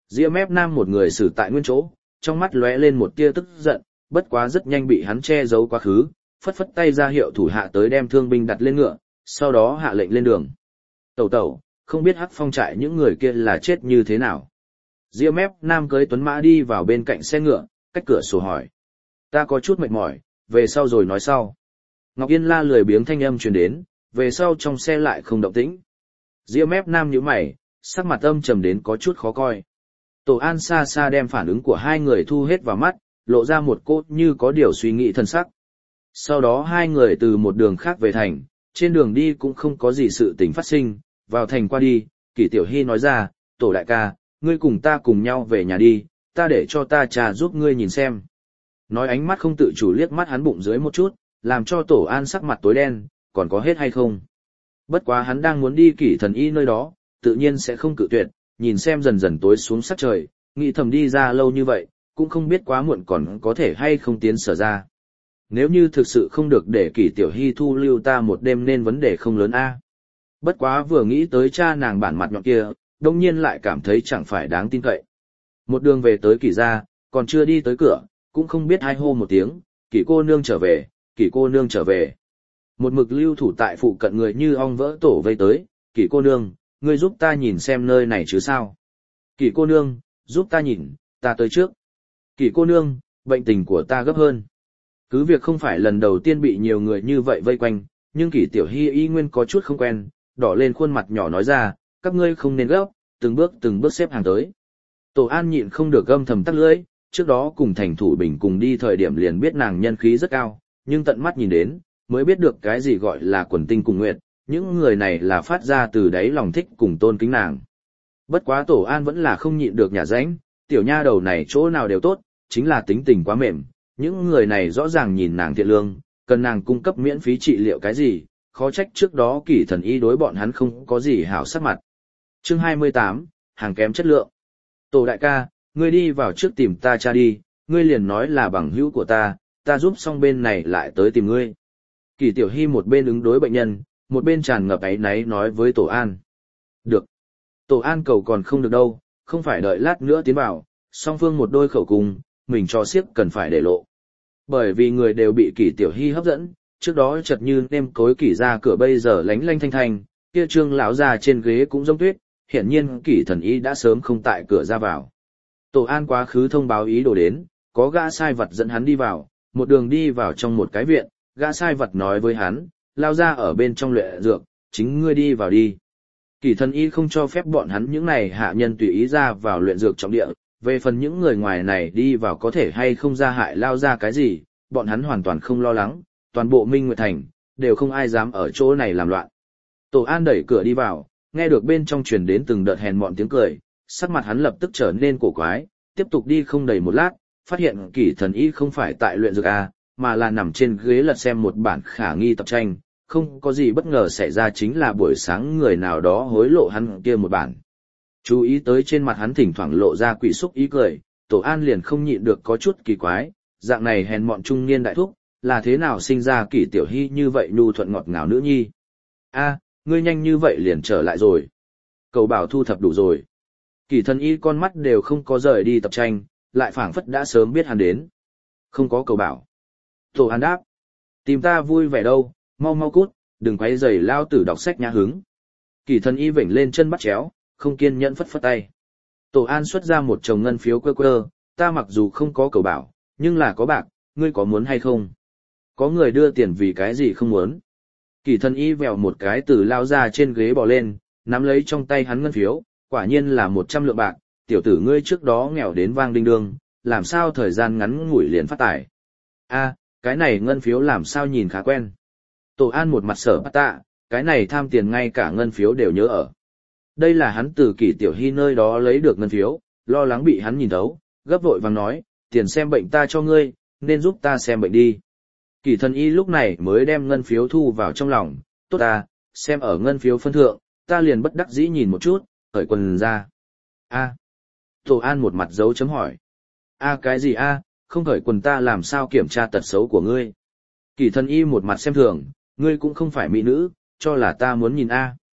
Ria mép nam một người xử tại nguyên chỗ, trong mắt lóe lên một tia tức giận, bất quá rất nhanh bị hắn che giấu quá khứ, phất phất tay ra hiệu thủ hạ tới đem thương binh đặt lên ngựa, sau đó hạ lệnh lên đường. Tẩu tẩu, không biết Hắc Phong trại những người kia là chết như thế nào. Ria mép nam cưới tuấn mã đi vào bên cạnh xe ngựa, cách cửa sổ hỏi. Ta có chút mệt mỏi, về sau rồi nói sau. Ngọc Yên La lười biếng thanh âm truyền đến, về sau trong xe lại không động tĩnh. Ria mép nam nhíu mày, sắc mặt âm trầm đến có chút khó coi. Tổ An xa xa đem phản ứng của hai người thu hết vào mắt, lộ ra một cốt như có điều suy nghĩ thân sắc. Sau đó hai người từ một đường khác về thành, trên đường đi cũng không có gì sự tình phát sinh, vào thành qua đi, Kỷ Tiểu Hy nói ra, Tổ đại ca, ngươi cùng ta cùng nhau về nhà đi, ta để cho ta trà giúp ngươi nhìn xem. Nói ánh mắt không tự chủ liếc mắt hắn bụng dưới một chút, làm cho Tổ An sắc mặt tối đen, còn có hết hay không. Bất quá hắn đang muốn đi Kỷ Thần Y nơi đó, tự nhiên sẽ không cự tuyệt, nhìn xem dần dần tối xuống sắc trời, nghĩ thầm đi ra lâu như vậy, cũng không biết quá muộn còn có thể hay không tiến sở ra. Nếu như thực sự không được để Kỷ Tiểu Hy thu lưu ta một đêm nên vấn đề không lớn a. Bất quá vừa nghĩ tới cha nàng bản mặt nhọn kia, đông nhiên lại cảm thấy chẳng phải đáng tin cậy. Một đường về tới Kỷ gia, còn chưa đi tới cửa, cũng không biết ai hô một tiếng, Kỷ cô nương trở về, Kỷ cô nương trở về. Một mực lưu thủ tại phụ cận người như ong vỡ tổ vây tới, Kỷ cô nương, ngươi giúp ta nhìn xem nơi này chứ sao. Kỷ cô nương, giúp ta nhìn, ta tới trước. Kỷ cô nương, bệnh tình của ta gấp hơn. Cứ việc không phải lần đầu tiên bị nhiều người như vậy vây quanh, nhưng Kỷ Tiểu Hy y nguyên có chút không quen, đỏ lên khuôn mặt nhỏ nói ra, các ngươi không nên gấp, từng bước xếp hàng tới. Tổ An nhịn không được âm thầm tắc lưỡi, trước đó cùng Thành Thủ Bình cùng đi thời điểm liền biết nàng nhân khí rất cao, nhưng tận mắt nhìn đến, mới biết được cái gì gọi là quần tinh cùng nguyệt, những người này là phát ra từ đáy lòng thích cùng tôn kính nàng. Bất quá Tổ An vẫn là không nhịn được nhả ránh, tiểu nha đầu này chỗ nào đều tốt, chính là tính tình quá mềm, những người này rõ ràng nhìn nàng thiện lương, cần nàng cung cấp miễn phí trị liệu cái gì, khó trách trước đó Kỷ Thần Y đối bọn hắn không có gì hảo sắc mặt. Chương 28, hàng kém chất lượng. Tổ đại ca, ngươi đi vào trước tìm ta cha đi, ngươi liền nói là bằng hữu của ta giúp xong bên này lại tới tìm ngươi. Kỷ Tiểu Hy một bên ứng đối bệnh nhân, một bên tràn ngập áy náy nói với Tổ An. Được. Tổ An cầu còn không được đâu, không phải đợi lát nữa tiến vào, song phương một đôi khẩu cùng, mình cho siếc cần phải để lộ. Bởi vì người đều bị Kỷ Tiểu Hy hấp dẫn, trước đó chợt như nêm cối Kỷ ra cửa bây giờ lánh lanh thanh thanh, kia Trương lão già trên ghế cũng giống tuyết, hiển nhiên Kỷ Thần Y đã sớm không tại cửa ra vào. Tổ An quá khứ thông báo ý đồ đến, có gã sai vật dẫn hắn đi vào, một đường đi vào trong một cái viện, gã sai vật nói với hắn, lao ra ở bên trong luyện dược, chính ngươi đi vào đi. Kỷ Thần Y không cho phép bọn hắn những này hạ nhân tùy ý ra vào luyện dược trọng địa, về phần những người ngoài này đi vào có thể hay không ra hại lao ra cái gì, bọn hắn hoàn toàn không lo lắng, toàn bộ Minh Nguyệt Thành, đều không ai dám ở chỗ này làm loạn. Tổ An đẩy cửa đi vào, nghe được bên trong truyền đến từng đợt hèn mọn tiếng cười, sắc mặt hắn lập tức trở nên cổ quái, tiếp tục đi không đầy một lát, phát hiện Kỷ Thần Y không phải tại luyện dược A, mà là nằm trên ghế lật xem một bản khả nghi tập tranh, không có gì bất ngờ xảy ra chính là buổi sáng người nào đó hối lộ hắn kia một bản. Chú ý tới trên mặt hắn thỉnh thoảng lộ ra quỷ xúc ý cười, Tổ An liền không nhịn được có chút kỳ quái, dạng này hèn mọn trung niên đại thúc, là thế nào sinh ra Kỷ Tiểu Hy như vậy nhu thuận ngọt ngào nữ nhi. A, ngươi nhanh như vậy liền trở lại rồi. Cậu bảo thu thập đủ rồi. Kỷ Thần Y con mắt đều không có rời đi tập tranh, lại phảng phất đã sớm biết hắn đến. Không có cậu bảo. Tổ An đáp. Tìm ta vui vẻ đâu, mau mau cút, đừng quấy rầy lao tử đọc sách nhã hứng. Kỷ Thần Y vểnh lên chân bắt chéo, không kiên nhẫn phất phất tay. Tổ An xuất ra một chồng ngân phiếu quơ quơ, ta mặc dù không có cậu bảo, nhưng là có bạc, ngươi có muốn hay không? Có người đưa tiền vì cái gì không muốn? Kỷ Thần Y vèo một cái từ lao ra trên ghế bò lên, nắm lấy trong tay hắn ngân phiếu, quả nhiên là 100 lượng bạc, tiểu tử ngươi trước đó nghèo đến vang đinh đương, làm sao thời gian ngắn ngủi liền phát tài. A, cái này ngân phiếu làm sao nhìn khá quen. Tổ An một mặt sở bắt tạ, cái này tham tiền ngay cả ngân phiếu đều nhớ ở. Đây là hắn từ Kỷ Tiểu Hy nơi đó lấy được ngân phiếu, lo lắng bị hắn nhìn thấu, gấp vội vàng nói, tiền xem bệnh ta cho ngươi, nên giúp ta xem bệnh đi. Kỷ Thần Y lúc này mới đem ngân phiếu thu vào trong lòng, tốt ta, xem ở ngân phiếu phân thượng, ta liền bất đắc dĩ nhìn một chút, cởi quần ra. A. Tổ An một mặt dấu chấm hỏi. A cái gì a, không cởi quần ta làm sao kiểm tra tật xấu của ngươi. Kỷ Thần Y một mặt xem thường, ngươi cũng không phải mỹ nữ, cho là ta muốn nhìn a.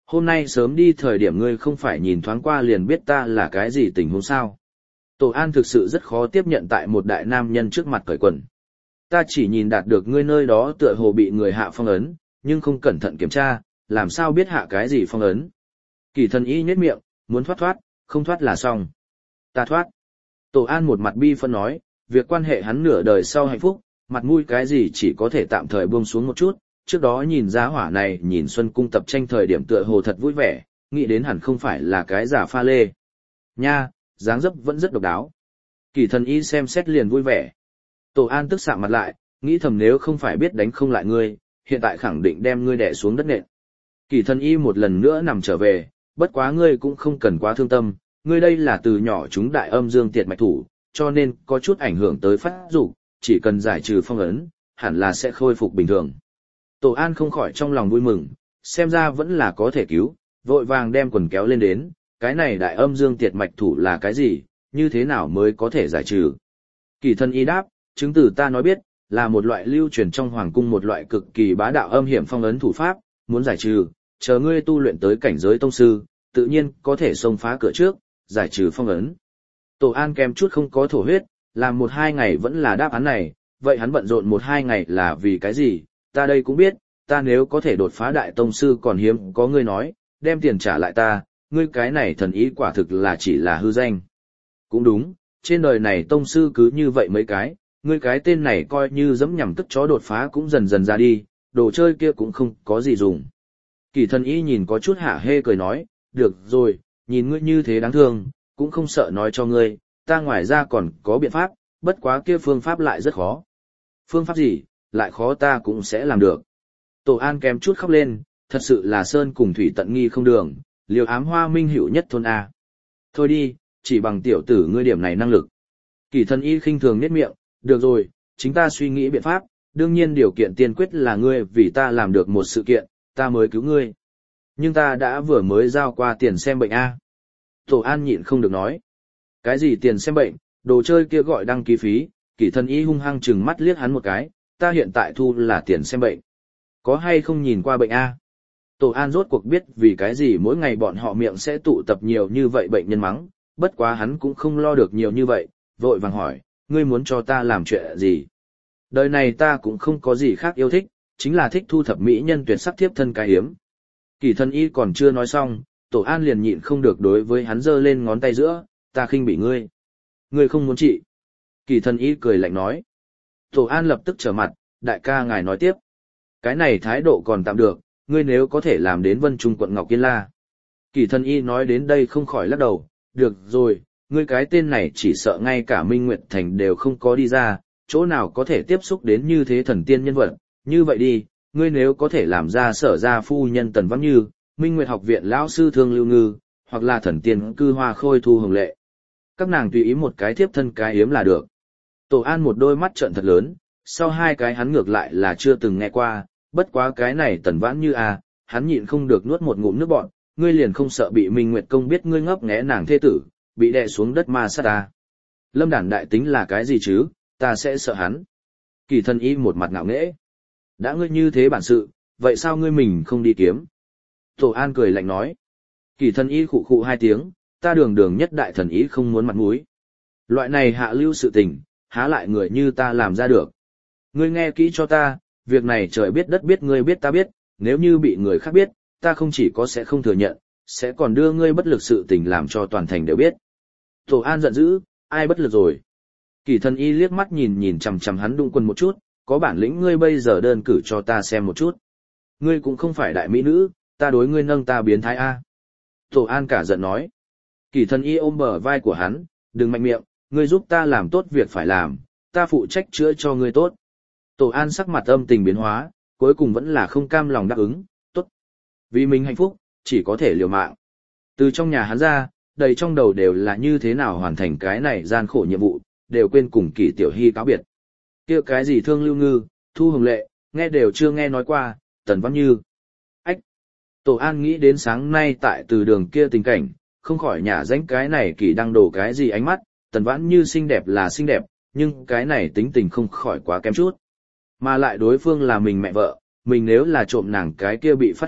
Hôm nay sớm đi thời điểm ngươi không phải nhìn thoáng qua liền biết ta là cái gì tình huống sao. Tổ An thực sự rất khó tiếp nhận tại một đại nam nhân trước mặt cởi quần. Ta chỉ nhìn đạt được ngươi nơi đó tựa hồ bị người hạ phong ấn, nhưng không cẩn thận kiểm tra, làm sao biết hạ cái gì phong ấn. Kỳ Thần Y nhếch miệng, muốn thoát, không thoát là xong. Ta thoát. Tổ An một mặt bi phân nói, việc quan hệ hắn nửa đời sau hạnh phúc, mặt mũi cái gì chỉ có thể tạm thời buông xuống một chút, trước đó nhìn giá hỏa này nhìn Xuân Cung tập tranh thời điểm tựa hồ thật vui vẻ, nghĩ đến hẳn không phải là cái giả pha lê. Nha, dáng dấp vẫn rất độc đáo. Kỳ Thần Y xem xét liền vui vẻ. Tổ An tức sạm mặt lại, nghĩ thầm nếu không phải biết đánh không lại ngươi, hiện tại khẳng định đem ngươi đè xuống đất nện. Kỳ Thần Y một lần nữa nằm trở về, bất quá ngươi cũng không cần quá thương tâm, ngươi đây là từ nhỏ chúng đại âm dương tiệt mạch thủ, cho nên có chút ảnh hưởng tới phát dục, chỉ cần giải trừ phong ấn, hẳn là sẽ khôi phục bình thường. Tổ An không khỏi trong lòng vui mừng, xem ra vẫn là có thể cứu, vội vàng đem quần kéo lên đến, cái này đại âm dương tiệt mạch thủ là cái gì, như thế nào mới có thể giải trừ. Kỳ Thần Y đáp, chứng từ ta nói biết, là một loại lưu truyền trong hoàng cung một loại cực kỳ bá đạo âm hiểm phong ấn thủ pháp, muốn giải trừ, chờ ngươi tu luyện tới cảnh giới tông sư, tự nhiên có thể xông phá cửa trước, giải trừ phong ấn. Tổ An kèm chút không có thổ huyết, làm 1-2 ngày vẫn là đáp án này, vậy hắn bận rộn 1-2 ngày là vì cái gì, ta đây cũng biết, ta nếu có thể đột phá đại tông sư còn hiếm có ngươi nói, đem tiền trả lại ta, ngươi cái này thần ý quả thực là chỉ là hư danh. Cũng đúng, trên đời này tông sư cứ như vậy mấy cái, ngươi cái tên này coi như dẫm nhằm tức chó đột phá cũng dần dần ra đi, đồ chơi kia cũng không có gì dùng. Kỳ Thần Y nhìn có chút hả hê cười nói, được rồi, nhìn ngươi như thế đáng thương, cũng không sợ nói cho ngươi, ta ngoài ra còn có biện pháp, bất quá kia phương pháp lại rất khó. Phương pháp gì, lại khó ta cũng sẽ làm được. Tổ An kém chút khóc lên, thật sự là sơn cùng thủy tận nghi không đường, liều ám hoa minh hữu nhất thôn A. Thôi đi, chỉ bằng tiểu tử ngươi điểm này năng lực. Kỳ Thần Y khinh thường nhếch miệng, được rồi, chính ta suy nghĩ biện pháp, đương nhiên điều kiện tiên quyết là ngươi vì ta làm được một sự kiện, ta mới cứu ngươi. Nhưng ta đã vừa mới giao qua tiền xem bệnh A. Tổ An nhịn không được nói. Cái gì tiền xem bệnh, đồ chơi kia gọi đăng ký phí, Kỳ Thần Y hung hăng chừng mắt liếc hắn một cái, ta hiện tại thu là tiền xem bệnh. Có hay không nhìn qua bệnh A? Tổ An rốt cuộc biết vì cái gì mỗi ngày bọn họ miệng sẽ tụ tập nhiều như vậy bệnh nhân mắng, bất quá hắn cũng không lo được nhiều như vậy, vội vàng hỏi, ngươi muốn cho ta làm chuyện gì? Đời này ta cũng không có gì khác yêu thích, chính là thích thu thập mỹ nhân tuyệt sắc thiếp thân cái hiếm. Kỳ Thần Y còn chưa nói xong, Tổ An liền nhịn không được đối với hắn giơ lên ngón tay giữa, ta khinh bỉ ngươi. Ngươi không muốn trị. Kỳ Thần Y cười lạnh nói. Tổ An lập tức trở mặt, đại ca ngài nói tiếp. Cái này thái độ còn tạm được, ngươi nếu có thể làm đến Vân Trung quận Ngọc Yên La. Kỳ Thần Y nói đến đây không khỏi lắc đầu, được rồi, ngươi cái tên này chỉ sợ ngay cả Minh Nguyệt Thành đều không có đi ra, chỗ nào có thể tiếp xúc đến như thế thần tiên nhân vật, như vậy đi, ngươi nếu có thể làm ra Sở gia phu nhân Tần Văn Như, Minh Nguyệt học viện lão sư Thương Lưu Ngư, hoặc là thần tiên cư Hoa Khôi Thu Hồng Lệ. Các nàng tùy ý một cái thiếp thân cái yếm là được. Tổ An một đôi mắt trợn thật lớn, sau hai cái hắn ngược lại là chưa từng nghe qua, bất quá cái này Tần Vãn Như à, hắn nhịn không được nuốt một ngụm nước bọt, ngươi liền không sợ bị Minh Nguyệt công biết ngươi ngấp nghé nàng thê tử, bị đè xuống đất ma sát ta. Lâm Đản đại tính là cái gì chứ, ta sẽ sợ hắn. Kỳ Thần Y một mặt ngạo nghễ. Đã ngươi như thế bản sự, vậy sao ngươi mình không đi kiếm? Tổ An cười lạnh nói. Kỳ Thần Y khụ khụ hai tiếng, ta đường đường nhất đại thần ý không muốn mặt mũi. Loại này hạ lưu sự tình, há lại người như ta làm ra được. Ngươi nghe kỹ cho ta, việc này trời biết đất biết ngươi biết ta biết, nếu như bị người khác biết, ta không chỉ có sẽ không thừa nhận, sẽ còn đưa ngươi bất lực sự tình làm cho toàn thành đều biết. Tổ An giận dữ, ai bất lực rồi? Kỳ Thần Y liếc mắt nhìn chằm chằm hắn đụng quần một chút, có bản lĩnh ngươi bây giờ đơn cử cho ta xem một chút. Ngươi cũng không phải đại mỹ nữ, ta đối ngươi nâng ta biến thái A. Tổ An cả giận nói. Kỳ Thần Y ôm bờ vai của hắn, đừng mạnh miệng, ngươi giúp ta làm tốt việc phải làm, ta phụ trách chữa cho ngươi tốt. Tổ An sắc mặt âm tình biến hóa, cuối cùng vẫn là không cam lòng đáp ứng, tốt. Vì mình hạnh phúc, chỉ có thể liều mạng. Từ trong nhà hắn ra, đầy trong đầu đều là như thế nào hoàn thành cái này gian khổ nhiệm vụ, đều quên cùng Kỳ Tiểu Hy cáo biệt. Kia cái gì Thương Lưu Ngư, Thu Hồng Lệ, nghe đều chưa nghe nói qua, Tần Văn Như. Ách! Tổ An nghĩ đến sáng nay tại từ đường kia tình cảnh, không khỏi nhả danh cái này Kỳ đang đổ cái gì ánh mắt, Tần Vãn Như xinh đẹp là xinh đẹp, nhưng cái này tính tình không khỏi quá kém chút. Mà lại đối phương là mình mẹ vợ, mình nếu là trộm nàng cái kia bị phát hiện,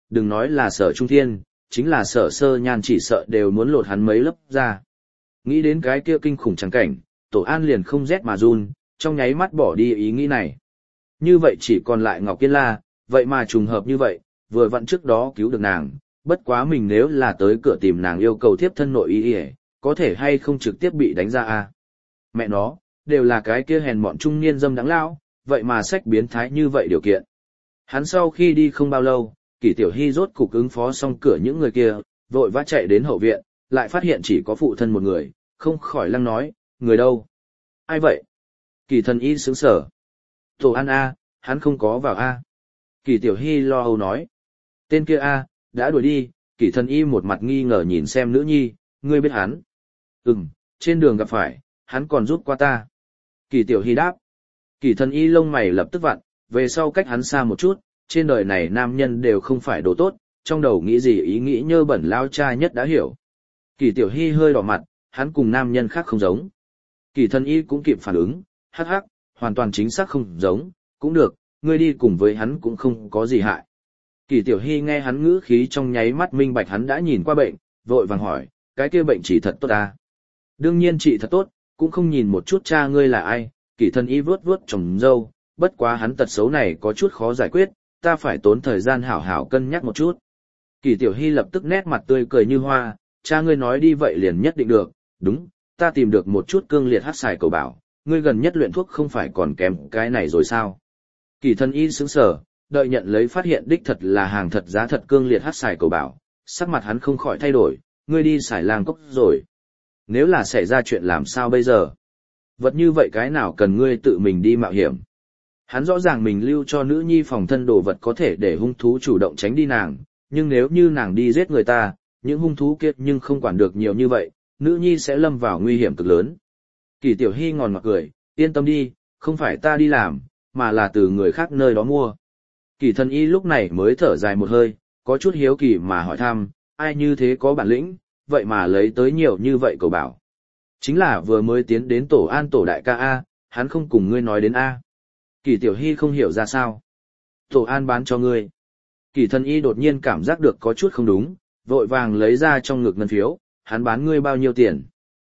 đừng nói là Sở Trung Thiên, chính là Sở Sơ Nhan chỉ sợ đều muốn lột hắn mấy lớp ra. Nghĩ đến cái kia kinh khủng trắng cảnh, Tổ An liền không rét mà run, trong nháy mắt bỏ đi ý nghĩ này. Như vậy chỉ còn lại Ngọc Kiên La, vậy mà trùng hợp như vậy, vừa vặn trước đó cứu được nàng, bất quá mình nếu là tới cửa tìm nàng yêu cầu tiếp thân nội y, có thể hay không trực tiếp bị đánh ra à? Mẹ nó, đều là cái kia hèn mọn trung niên dâm đáng lão, vậy mà sách biến thái như vậy điều kiện. Hắn sau khi đi không bao lâu, Kỷ Tiểu Hy rốt cục ứng phó xong cửa những người kia, vội vã chạy đến hậu viện, lại phát hiện chỉ có phụ thân một người, không khỏi lăng nói, người đâu? Ai vậy? Kỷ Thần Y sững sờ. Tổ An A, hắn không có vào A. Kỷ Tiểu Hy lo âu nói. Tên kia A, đã đuổi đi. Kỷ Thần Y một mặt nghi ngờ nhìn xem nữ nhi, ngươi biết hắn? Trên đường gặp phải, hắn còn giúp qua ta. Kỷ Tiểu Hy đáp. Kỷ Thần Y lông mày lập tức vặn, về sau cách hắn xa một chút, trên đời này nam nhân đều không phải đồ tốt, trong đầu nghĩ gì ý nghĩ nhơ bẩn lao cha nhất đã hiểu. Kỷ Tiểu Hy hơi đỏ mặt, hắn cùng nam nhân khác không giống. Kỷ Thần Y cũng kịp phản ứng, hắc hắc, hoàn toàn chính xác không giống, cũng được, ngươi đi cùng với hắn cũng không có gì hại. Kỷ Tiểu Hy nghe hắn ngữ khí trong nháy mắt minh bạch hắn đã nhìn qua bệnh, vội vàng hỏi, cái kia bệnh chỉ thật tốt à? Đương nhiên trị thật tốt, cũng không nhìn một chút cha ngươi là ai. Kỷ Thần Y vuốt vuốt trồng râu, bất quá hắn tật xấu này có chút khó giải quyết, ta phải tốn thời gian hảo hảo cân nhắc một chút. Kỷ Tiểu Hy lập tức nét mặt tươi cười như hoa, cha ngươi nói đi vậy liền nhất định được, đúng, ta tìm được một chút cương liệt hắc xài cầu bảo, ngươi gần nhất luyện thuốc không phải còn kém cái này rồi sao? Kỷ Thần Y sững sờ, đợi nhận lấy phát hiện đích thật là hàng thật giá thật cương liệt hắc xài cầu bảo, sắc mặt hắn không khỏi thay đổi, ngươi đi xài lang cốc rồi. Nếu là xảy ra chuyện làm sao bây giờ? Vật như vậy cái nào cần ngươi tự mình đi mạo hiểm? Hắn rõ ràng mình lưu cho nữ nhi phòng thân đồ vật có thể để hung thú chủ động tránh đi nàng, nhưng nếu như nàng đi giết người ta, những hung thú kia nhưng không quản được nhiều như vậy, nữ nhi sẽ lâm vào nguy hiểm cực lớn. Kỷ Tiểu Hy ngòn mặt cười, yên tâm đi, không phải ta đi làm, mà là từ người khác nơi đó mua. Kỷ Thần Y lúc này mới thở dài một hơi, có chút hiếu kỳ mà hỏi thăm, ai như thế có bản lĩnh, vậy mà lấy tới nhiều như vậy cầu bảo. Chính là vừa mới tiến đến Tổ An Tổ đại ca A, hắn không cùng ngươi nói đến A. Kỷ Tiểu Hy không hiểu ra sao. Tổ An bán cho ngươi. Kỷ Thần Y đột nhiên cảm giác được có chút không đúng, vội vàng lấy ra trong ngực ngân phiếu, hắn bán ngươi bao nhiêu tiền?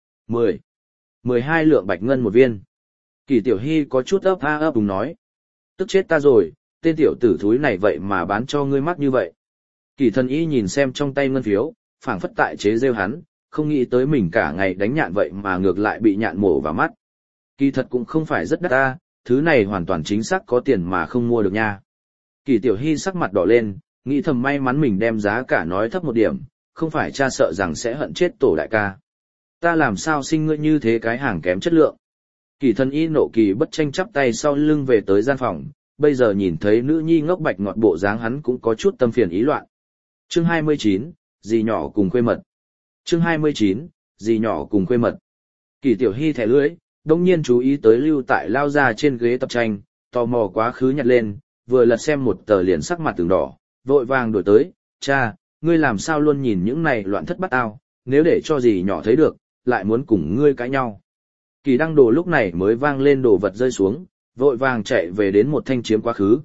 12 lượng bạch ngân một viên. Kỷ Tiểu Hy có chút ấp a ấp đúng nói. Tức chết ta rồi, tên tiểu tử thúi này vậy mà bán cho ngươi mắc như vậy. Kỷ Thần Y nhìn xem trong tay ngân phiếu, phảng phất tại chế rêu hắn, không nghĩ tới mình cả ngày đánh nhạn vậy mà ngược lại bị nhạn mổ vào mắt. Kỳ thật cũng không phải rất đắt ta, thứ này hoàn toàn chính xác có tiền mà không mua được nha. Kỷ Tiểu Hy sắc mặt đỏ lên, nghĩ thầm may mắn mình đem giá cả nói thấp một điểm, không phải cha sợ rằng sẽ hận chết Tổ đại ca. Ta làm sao sinh ngươi như thế cái hàng kém chất lượng. Kỷ Thần Y nộ kỳ bất tranh chắp tay sau lưng về tới gian phòng, bây giờ nhìn thấy nữ nhi ngốc bạch ngọt bộ dáng hắn cũng có chút tâm phiền ý loạn. Chương 29, dì nhỏ cùng khuê mật. Chương 29, dì nhỏ cùng khuê mật. Kỷ Tiểu Hy thẻ lưỡi, đông nhiên chú ý tới lưu tại lao ra trên ghế tập tranh, tò mò quá khứ nhặt lên, vừa lật xem một tờ liền sắc mặt từng đỏ, vội vàng đổi tới, cha, ngươi làm sao luôn nhìn những này loạn thất bát ao, nếu để cho dì nhỏ thấy được, lại muốn cùng ngươi cãi nhau. Kỳ Đăng Đồ lúc này mới vang lên đồ vật rơi xuống, vội vàng chạy về đến một thanh chiếm quá khứ,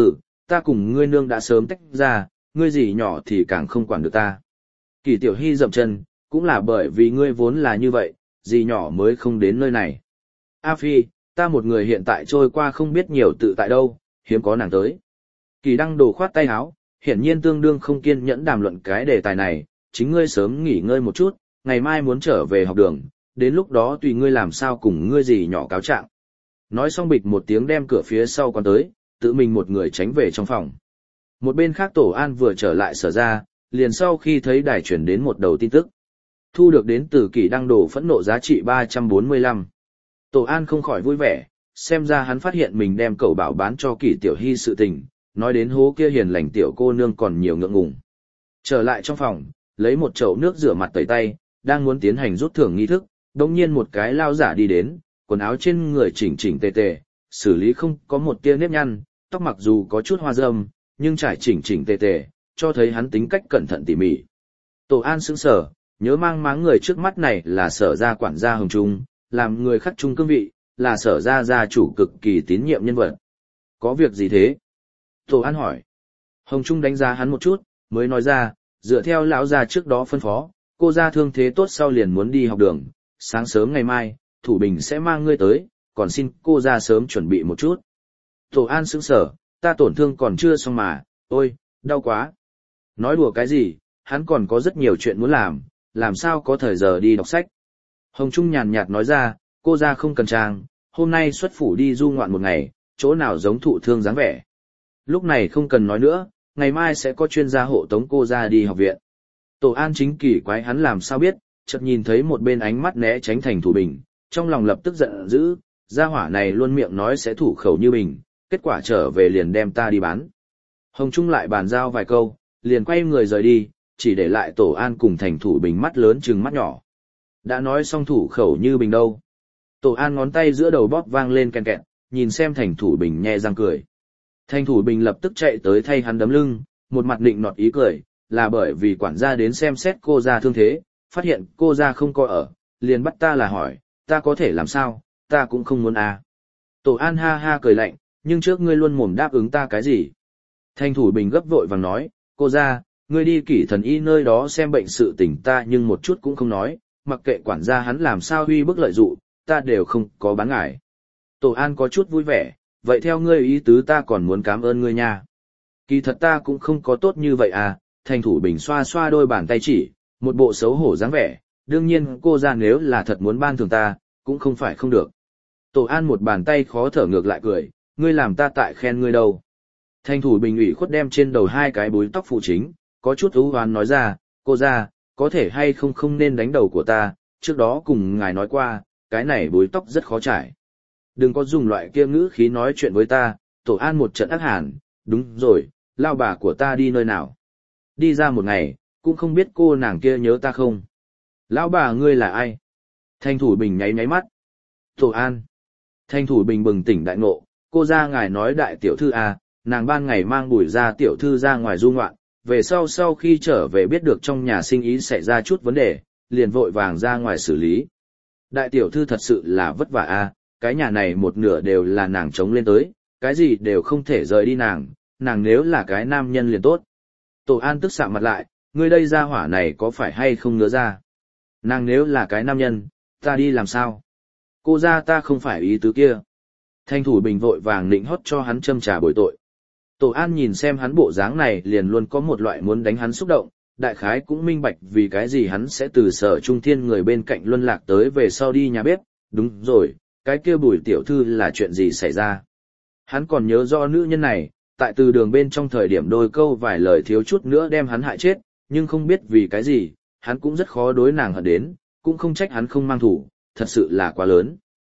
ta cùng ngươi nương đã sớm tách ra, ngươi dì nhỏ thì càng không quản được ta. Kỷ Tiểu Hy dậm chân, cũng là bởi vì ngươi vốn là như vậy, dì nhỏ mới không đến nơi này. A Phi, ta một người hiện tại trôi qua không biết nhiều tự tại đâu, hiếm có nàng tới. Kỳ Đăng Đồ khoát tay áo, hiển nhiên tương đương không kiên nhẫn đàm luận cái đề tài này, chính ngươi sớm nghỉ ngơi một chút, ngày mai muốn trở về học đường, đến lúc đó tùy ngươi làm sao cùng ngươi dì nhỏ cáo trạng. Nói xong bịch một tiếng đem cửa phía sau quan tới, tự mình một người tránh về trong phòng. Một bên khác Tổ An vừa trở lại sở ra, liền sau khi thấy đài chuyển đến một đầu tin tức. Thu được đến từ Kỷ Đăng Đồ phẫn nộ giá trị 345. Tổ An không khỏi vui vẻ, xem ra hắn phát hiện mình đem cậu bảo bán cho Kỷ Tiểu Hy sự tình, nói đến hố kia hiền lành tiểu cô nương còn nhiều ngượng ngùng. Trở lại trong phòng, lấy một chậu nước rửa mặt tẩy tay, đang muốn tiến hành rút thưởng nghi thức, đột nhiên một cái lao giả đi đến, quần áo trên người chỉnh chỉnh tề tề, xử lý không có một tia nếp nhăn, tóc mặc dù có chút hoa râm, nhưng trải chỉnh chỉnh tề tề, cho thấy hắn tính cách cẩn thận tỉ mỉ. Tổ An sững sờ, nhớ mang máng người trước mắt này là Sở gia quản gia Hồng Trung, làm người khắc trung cương vị, là Sở gia gia chủ cực kỳ tín nhiệm nhân vật. Có việc gì thế? Tổ An hỏi. Hồng Trung đánh giá hắn một chút, mới nói ra, dựa theo lão gia trước đó phân phó, cô gia thương thế tốt sau liền muốn đi học đường, sáng sớm ngày mai, Thủ Bình sẽ mang ngươi tới, còn xin cô gia sớm chuẩn bị một chút. Tổ An sững sờ, ta tổn thương còn chưa xong mà, ôi, đau quá. Nói đùa cái gì, hắn còn có rất nhiều chuyện muốn làm sao có thời giờ đi đọc sách. Hồng Trung nhàn nhạt nói ra, cô gia không cần trang, hôm nay xuất phủ đi du ngoạn một ngày, chỗ nào giống thụ thương dáng vẻ. Lúc này không cần nói nữa, ngày mai sẽ có chuyên gia hộ tống cô gia đi học viện. Tổ An chính kỳ quái hắn làm sao biết, chợt nhìn thấy một bên ánh mắt né tránh Thành Thủ Bình, trong lòng lập tức giận dữ, gia hỏa này luôn miệng nói sẽ thủ khẩu như bình, kết quả trở về liền đem ta đi bán. Hồng Trung lại bàn giao vài câu, liền quay người rời đi, chỉ để lại Tổ An cùng Thành Thủ Bình mắt lớn trừng mắt nhỏ. Đã nói xong thủ khẩu như bình đâu. Tổ An ngón tay giữa đầu bóp vang lên ken kẹt, nhìn xem Thành Thủ Bình nhe răng cười. Thành Thủ Bình lập tức chạy tới thay hắn đấm lưng, một mặt nịnh nọt ý cười, là bởi vì quản gia đến xem xét cô gia thương thế, phát hiện cô gia không có ở, liền bắt ta là hỏi, ta có thể làm sao, ta cũng không muốn à. Tổ An ha ha cười lạnh, nhưng trước ngươi luôn mồm đáp ứng ta cái gì. Thành Thủ Bình gấp vội vàng nói, cô gia, ngươi đi Kỷ Thần Y nơi đó xem bệnh sự tình ta nhưng một chút cũng không nói, mặc kệ quản gia hắn làm sao huy bức lợi dụ, ta đều không có bán ngải. Tổ An có chút vui vẻ, vậy theo ngươi ý tứ ta còn muốn cảm ơn ngươi nha. Kỳ thật ta cũng không có tốt như vậy à, Thành Thủ Bình xoa xoa đôi bàn tay chỉ, một bộ xấu hổ dáng vẻ, đương nhiên cô ra nếu là thật muốn ban thưởng ta, cũng không phải không được. Tổ An một bàn tay khó thở ngược lại cười, ngươi làm ta tại khen ngươi đâu. Thành Thủ Bình ủy khuất đem trên đầu hai cái búi tóc phụ chính, có chút ú hoán nói ra, cô ra, có thể hay không nên đánh đầu của ta, trước đó cùng ngài nói qua, cái này búi tóc rất khó trải. Đừng có dùng loại kia ngữ khí nói chuyện với ta, Tổ An một trận ác hàn, đúng rồi, lao bà của ta đi nơi nào. Đi ra một ngày, cũng không biết cô nàng kia nhớ ta không. Lão bà ngươi là ai? Thành Thủ Bình nháy nháy mắt. Tổ An. Thành Thủ Bình bừng tỉnh đại ngộ, cô ra ngài nói đại tiểu thư à, nàng ban ngày mang Bùi ra tiểu thư ra ngoài du ngoạn, về sau khi trở về biết được trong nhà sinh ý xảy ra chút vấn đề, liền vội vàng ra ngoài xử lý. Đại tiểu thư thật sự là vất vả à, cái nhà này một nửa đều là nàng chống lên tới, cái gì đều không thể rời đi nàng nếu là cái nam nhân liền tốt. Tổ An tức sạm mặt lại, ngươi đây ra hỏa này có phải hay không ngứa ra? Nàng nếu là cái nam nhân, ta đi làm sao? Cô ra ta không phải ý tứ kia. Thành Thủ Bình vội vàng nịnh hót cho hắn châm trà bồi tội. Tổ An nhìn xem hắn bộ dáng này liền luôn có một loại muốn đánh hắn xúc động, đại khái cũng minh bạch vì cái gì hắn sẽ từ Sở Trung Thiên người bên cạnh luân lạc tới về sau đi nhà bếp, đúng rồi, cái kia Bùi tiểu thư là chuyện gì xảy ra. Hắn còn nhớ rõ nữ nhân này, tại từ đường bên trong thời điểm đôi câu vài lời thiếu chút nữa đem hắn hại chết, nhưng không biết vì cái gì, hắn cũng rất khó đối nàng hận đến, cũng không trách hắn không mang thủ, thật sự là quá lớn.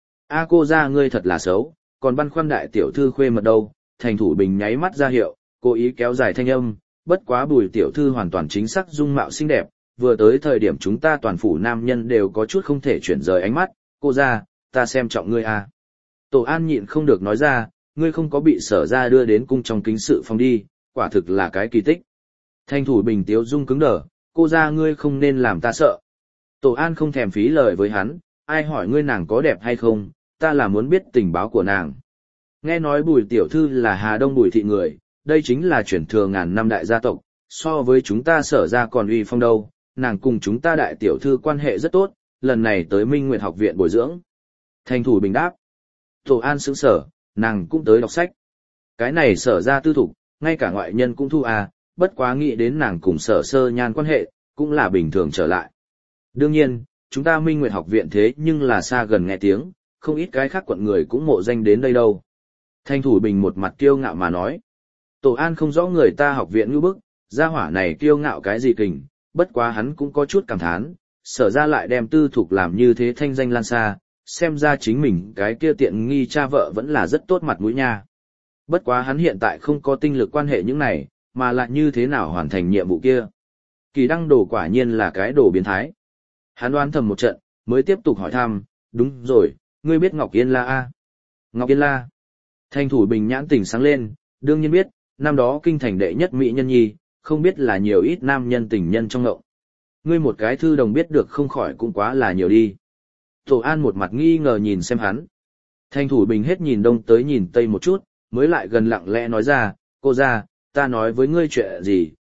A cô ra ngươi thật là xấu, còn băn khoăn đại tiểu thư khuê mật đâu. Thành Thủ Bình nháy mắt ra hiệu, cố ý kéo dài thanh âm, bất quá Bùi tiểu thư hoàn toàn chính xác dung mạo xinh đẹp, vừa tới thời điểm chúng ta toàn phủ nam nhân đều có chút không thể chuyển rời ánh mắt, cô ra, ta xem trọng ngươi à. Tổ An nhịn không được nói ra, ngươi không có bị Sở ra đưa đến cung trong kính sự phòng đi, quả thực là cái kỳ tích. Thành Thủ Bình tiếu dung cứng đờ, cô ra ngươi không nên làm ta sợ. Tổ An không thèm phí lời với hắn, ai hỏi ngươi nàng có đẹp hay không, ta là muốn biết tình báo của nàng. Nghe nói Bùi tiểu thư là Hà Đông Bùi thị người, đây chính là truyền thừa ngàn năm đại gia tộc, so với chúng ta Sở ra còn uy phong đâu, nàng cùng chúng ta đại tiểu thư quan hệ rất tốt, lần này tới Minh Nguyệt học viện bồi dưỡng. Thành Thủ Bình đáp. Tổ An sững sở, nàng cũng tới đọc sách. Cái này Sở ra tư thục, ngay cả ngoại nhân cũng thu à, bất quá nghĩ đến nàng cùng Sở Sơ Nhan quan hệ, cũng là bình thường trở lại. Đương nhiên, chúng ta Minh Nguyệt học viện thế nhưng là xa gần nghe tiếng, không ít cái khác quận người cũng mộ danh đến đây đâu. Thành Thủ Bình một mặt kiêu ngạo mà nói. Tổ An không rõ người ta học viện ngữ bức, gia hỏa này kiêu ngạo cái gì kình, bất quá hắn cũng có chút cảm thán, Sở ra lại đem tư thục làm như thế thanh danh lan xa, xem ra chính mình cái kia tiện nghi cha vợ vẫn là rất tốt mặt mũi nha. Bất quá hắn hiện tại không có tinh lực quan hệ những này, mà lại như thế nào hoàn thành nhiệm vụ kia. Kỳ Đăng Đồ quả nhiên là cái đồ biến thái. Hắn đoán thầm một trận, mới tiếp tục hỏi thăm, đúng rồi, ngươi biết Ngọc Yên La à? Ngọc Yên La. Thành Thủ Bình nhãn tỉnh sáng lên, đương nhiên biết, năm đó kinh thành đệ nhất mỹ nhân nhi, không biết là nhiều ít nam nhân tình nhân trong ngộng. Ngươi một cái thư đồng biết được không khỏi cũng quá là nhiều đi. Tổ An một mặt nghi ngờ nhìn xem hắn. Thành Thủ Bình hết nhìn đông tới nhìn tây một chút, mới lại gần lặng lẽ nói ra, cô ra, ta nói với ngươi chuyện gì,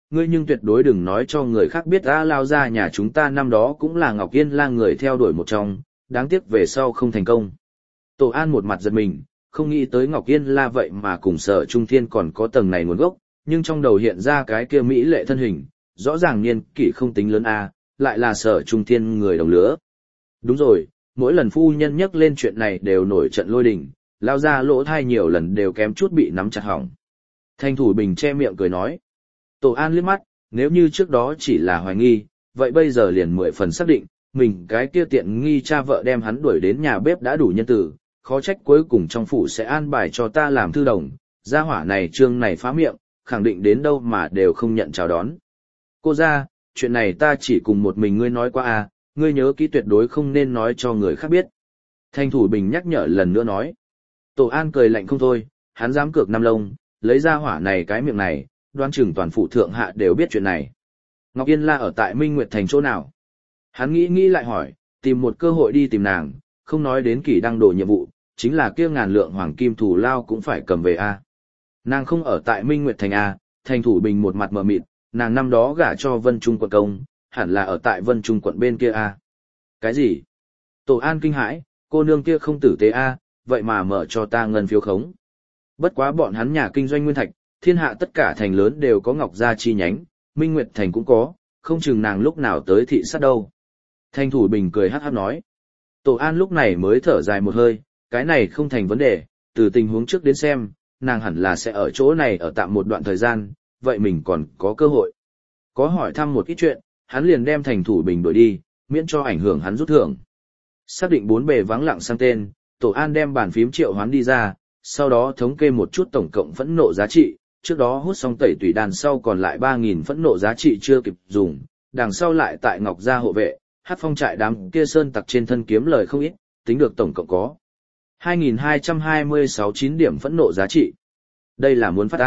ngươi nhưng tuyệt đối đừng nói cho người khác biết lao ra nhà chúng ta năm đó cũng là Ngọc Yên La người theo đuổi một trong, đáng tiếc về sau không thành công. Tổ An một mặt giật mình, không nghĩ tới Ngọc Yên La vậy mà cùng Sở Trung Thiên còn có tầng này nguồn gốc, nhưng trong đầu hiện ra cái kia mỹ lệ thân hình, rõ ràng niên kỷ không tính lớn lại là Sở Trung Thiên người đồng lứa. Đúng rồi, mỗi lần phu nhân nhắc lên chuyện này đều nổi trận lôi đình, lao ra lỗ thai nhiều lần đều kém chút bị nắm chặt hỏng. Thanh Thủ Bình che miệng cười nói. Tổ An liếc mắt, nếu như trước đó chỉ là hoài nghi, vậy bây giờ liền 10 phần xác định, mình cái kia tiện nghi cha vợ đem hắn đuổi đến nhà bếp đã đủ nhân tử, khó trách cuối cùng trong phủ sẽ an bài cho ta làm thư đồng, gia hỏa này trương này phá miệng, khẳng định đến đâu mà đều không nhận chào đón. Cô ra, chuyện này ta chỉ cùng một mình ngươi nói qua ngươi nhớ kỹ tuyệt đối không nên nói cho người khác biết. Thanh Thủ Bình nhắc nhở lần nữa nói. Tổ An cười lạnh không thôi, hắn dám cược năm lông, lấy ra hỏa này cái miệng này, đoán chừng toàn phủ thượng hạ đều biết chuyện này. Ngọc Yên La ở tại Minh Nguyệt Thành chỗ nào? Hắn nghĩ lại hỏi, tìm một cơ hội đi tìm nàng, không nói đến kỳ đăng đổ nhiệm vụ, chính là kia ngàn lượng hoàng kim thù lao cũng phải cầm về Nàng không ở tại Minh Nguyệt Thành Thanh Thủ Bình một mặt mờ mịt, nàng năm đó gả cho Vân Trung quận công, hẳn là ở tại Vân Trung quận bên kia Cái gì? Tổ An kinh hãi, cô nương kia không tử tế vậy mà mở cho ta ngân phiếu khống. Bất quá bọn hắn nhà kinh doanh nguyên thạch, thiên hạ tất cả thành lớn đều có Ngọc gia chi nhánh, Minh Nguyệt Thành cũng có, không chừng nàng lúc nào tới thị sát đâu. Thanh Thủ Bình cười hắc hắc nói. Tổ An lúc này mới thở dài một hơi, cái này không thành vấn đề, từ tình huống trước đến xem, nàng hẳn là sẽ ở chỗ này ở tạm một đoạn thời gian, vậy mình còn có cơ hội. Có hỏi thăm một ít chuyện, hắn liền đem Thanh Thủ Bình đuổi đi, miễn cho ảnh hưởng hắn rút thưởng. Xác định 4 bề vắng lặng sang tên, Tổ An đem bàn phím triệu hoán đi ra, sau đó thống kê một chút tổng cộng phẫn nộ giá trị, trước đó hút xong tẩy tùy đàn sau còn lại 3.000 phẫn nộ giá trị chưa kịp dùng, đằng sau lại tại Ngọc gia hộ vệ, hát phong trại đám kia sơn tặc trên thân kiếm lời không ít, tính được tổng cộng có 2.226 9 điểm phẫn nộ giá trị. Đây là muốn phát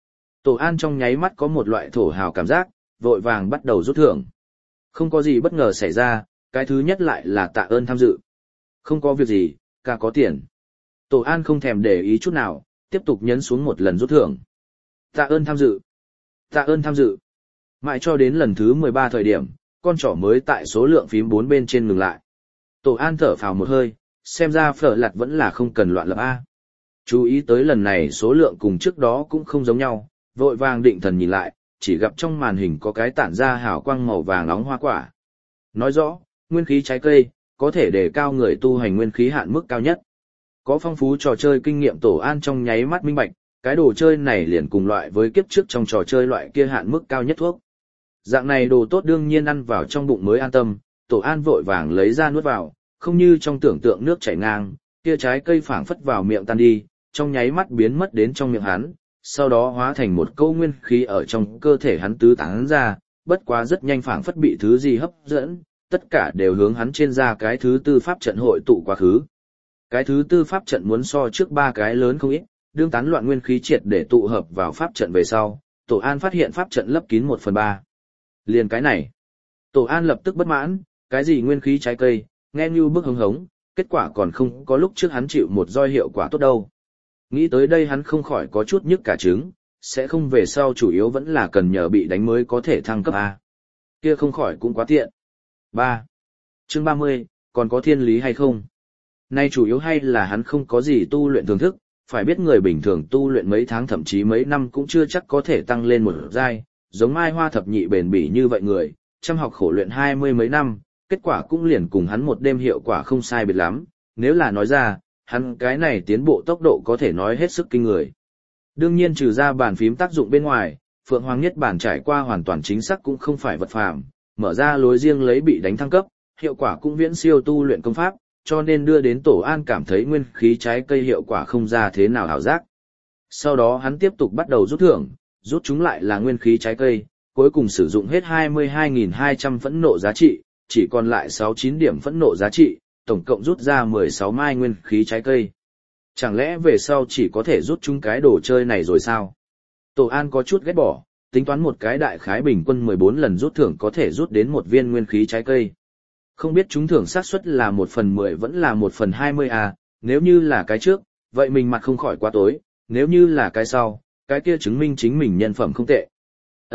Tổ An trong nháy mắt có một loại thổ hào cảm giác, vội vàng bắt đầu rút thưởng. Không có gì bất ngờ xảy ra, cái thứ nhất lại là tạ ơn tham dự. Không có việc gì, ca có tiền. Tổ An không thèm để ý chút nào, tiếp tục nhấn xuống một lần rút thưởng. Tạ ơn tham dự. Tạ ơn tham dự. Mãi cho đến lần thứ 13 thời điểm, con trỏ mới tại số lượng phím 4 bên trên ngừng lại. Tổ An thở phào một hơi, xem ra Phở Lạt vẫn là không cần loạn lập Chú ý tới lần này số lượng cùng trước đó cũng không giống nhau, vội vàng định thần nhìn lại, chỉ gặp trong màn hình có cái tản ra hào quang màu vàng nóng hoa quả. Nói rõ, nguyên khí trái cây, có thể đề cao người tu hành nguyên khí hạn mức cao nhất. Có phong phú trò chơi kinh nghiệm Tổ An trong nháy mắt minh bạch, cái đồ chơi này liền cùng loại với kiếp trước trong trò chơi loại kia hạn mức cao nhất thuốc. Dạng này đồ tốt đương nhiên ăn vào trong bụng mới an tâm, Tổ An vội vàng lấy ra nuốt vào, không như trong tưởng tượng nước chảy ngang, kia trái cây phảng phất vào miệng tan đi, trong nháy mắt biến mất đến trong miệng hắn, sau đó hóa thành một câu nguyên khí ở trong cơ thể hắn tứ tán ra, bất quá rất nhanh phảng phất bị thứ gì hấp dẫn, tất cả đều hướng hắn trên ra cái thứ tư pháp trận hội tụ quá khứ. Cái thứ tư pháp trận muốn so trước 3 cái lớn không ít, đương tán loạn nguyên khí triệt để tụ hợp vào pháp trận về sau, Tổ An phát hiện pháp trận lấp kín 1/3. Liền cái này, Tổ An lập tức bất mãn, cái gì nguyên khí trái cây, nghe như bức hống hống, kết quả còn không có lúc trước hắn chịu một roi hiệu quả tốt đâu. Nghĩ tới đây hắn không khỏi có chút nhức cả trứng, sẽ không về sau chủ yếu vẫn là cần nhờ bị đánh mới có thể thăng cấp kia không khỏi cũng quá tiện. 3. Chương 30, còn có thiên lý hay không? Nay chủ yếu hay là hắn không có gì tu luyện thưởng thức, phải biết người bình thường tu luyện mấy tháng thậm chí mấy năm cũng chưa chắc có thể tăng lên một giai, giống Mai Hoa thập nhị bền bỉ như vậy người, chăm học khổ luyện 20 mấy năm, kết quả cũng liền cùng hắn một đêm hiệu quả không sai biệt lắm, nếu là nói ra, hắn cái này tiến bộ tốc độ có thể nói hết sức kinh người. Đương nhiên trừ ra bàn phím tác dụng bên ngoài, Phượng Hoàng Nhất Bản trải qua hoàn toàn chính xác cũng không phải vật phàm, mở ra lối riêng lấy bị đánh thăng cấp, hiệu quả cũng viễn siêu tu luyện công pháp, cho nên đưa đến Tổ An cảm thấy nguyên khí trái cây hiệu quả không ra thế nào hảo giác. Sau đó hắn tiếp tục bắt đầu rút thưởng, rút chúng lại là nguyên khí trái cây, cuối cùng sử dụng hết 22.200 phẫn nộ giá trị, chỉ còn lại 69 điểm phẫn nộ giá trị, tổng cộng rút ra 16 mai nguyên khí trái cây. Chẳng lẽ về sau chỉ có thể rút chúng cái đồ chơi này rồi sao? Tổ An có chút ghét bỏ, tính toán một cái đại khái bình quân 14 lần rút thưởng có thể rút đến một viên nguyên khí trái cây. Không biết trúng thưởng xác suất là 1/10 vẫn là 1/20 nếu như là cái trước, vậy mình mặt không khỏi quá tối, nếu như là cái sau, cái kia chứng minh chính mình nhân phẩm không tệ.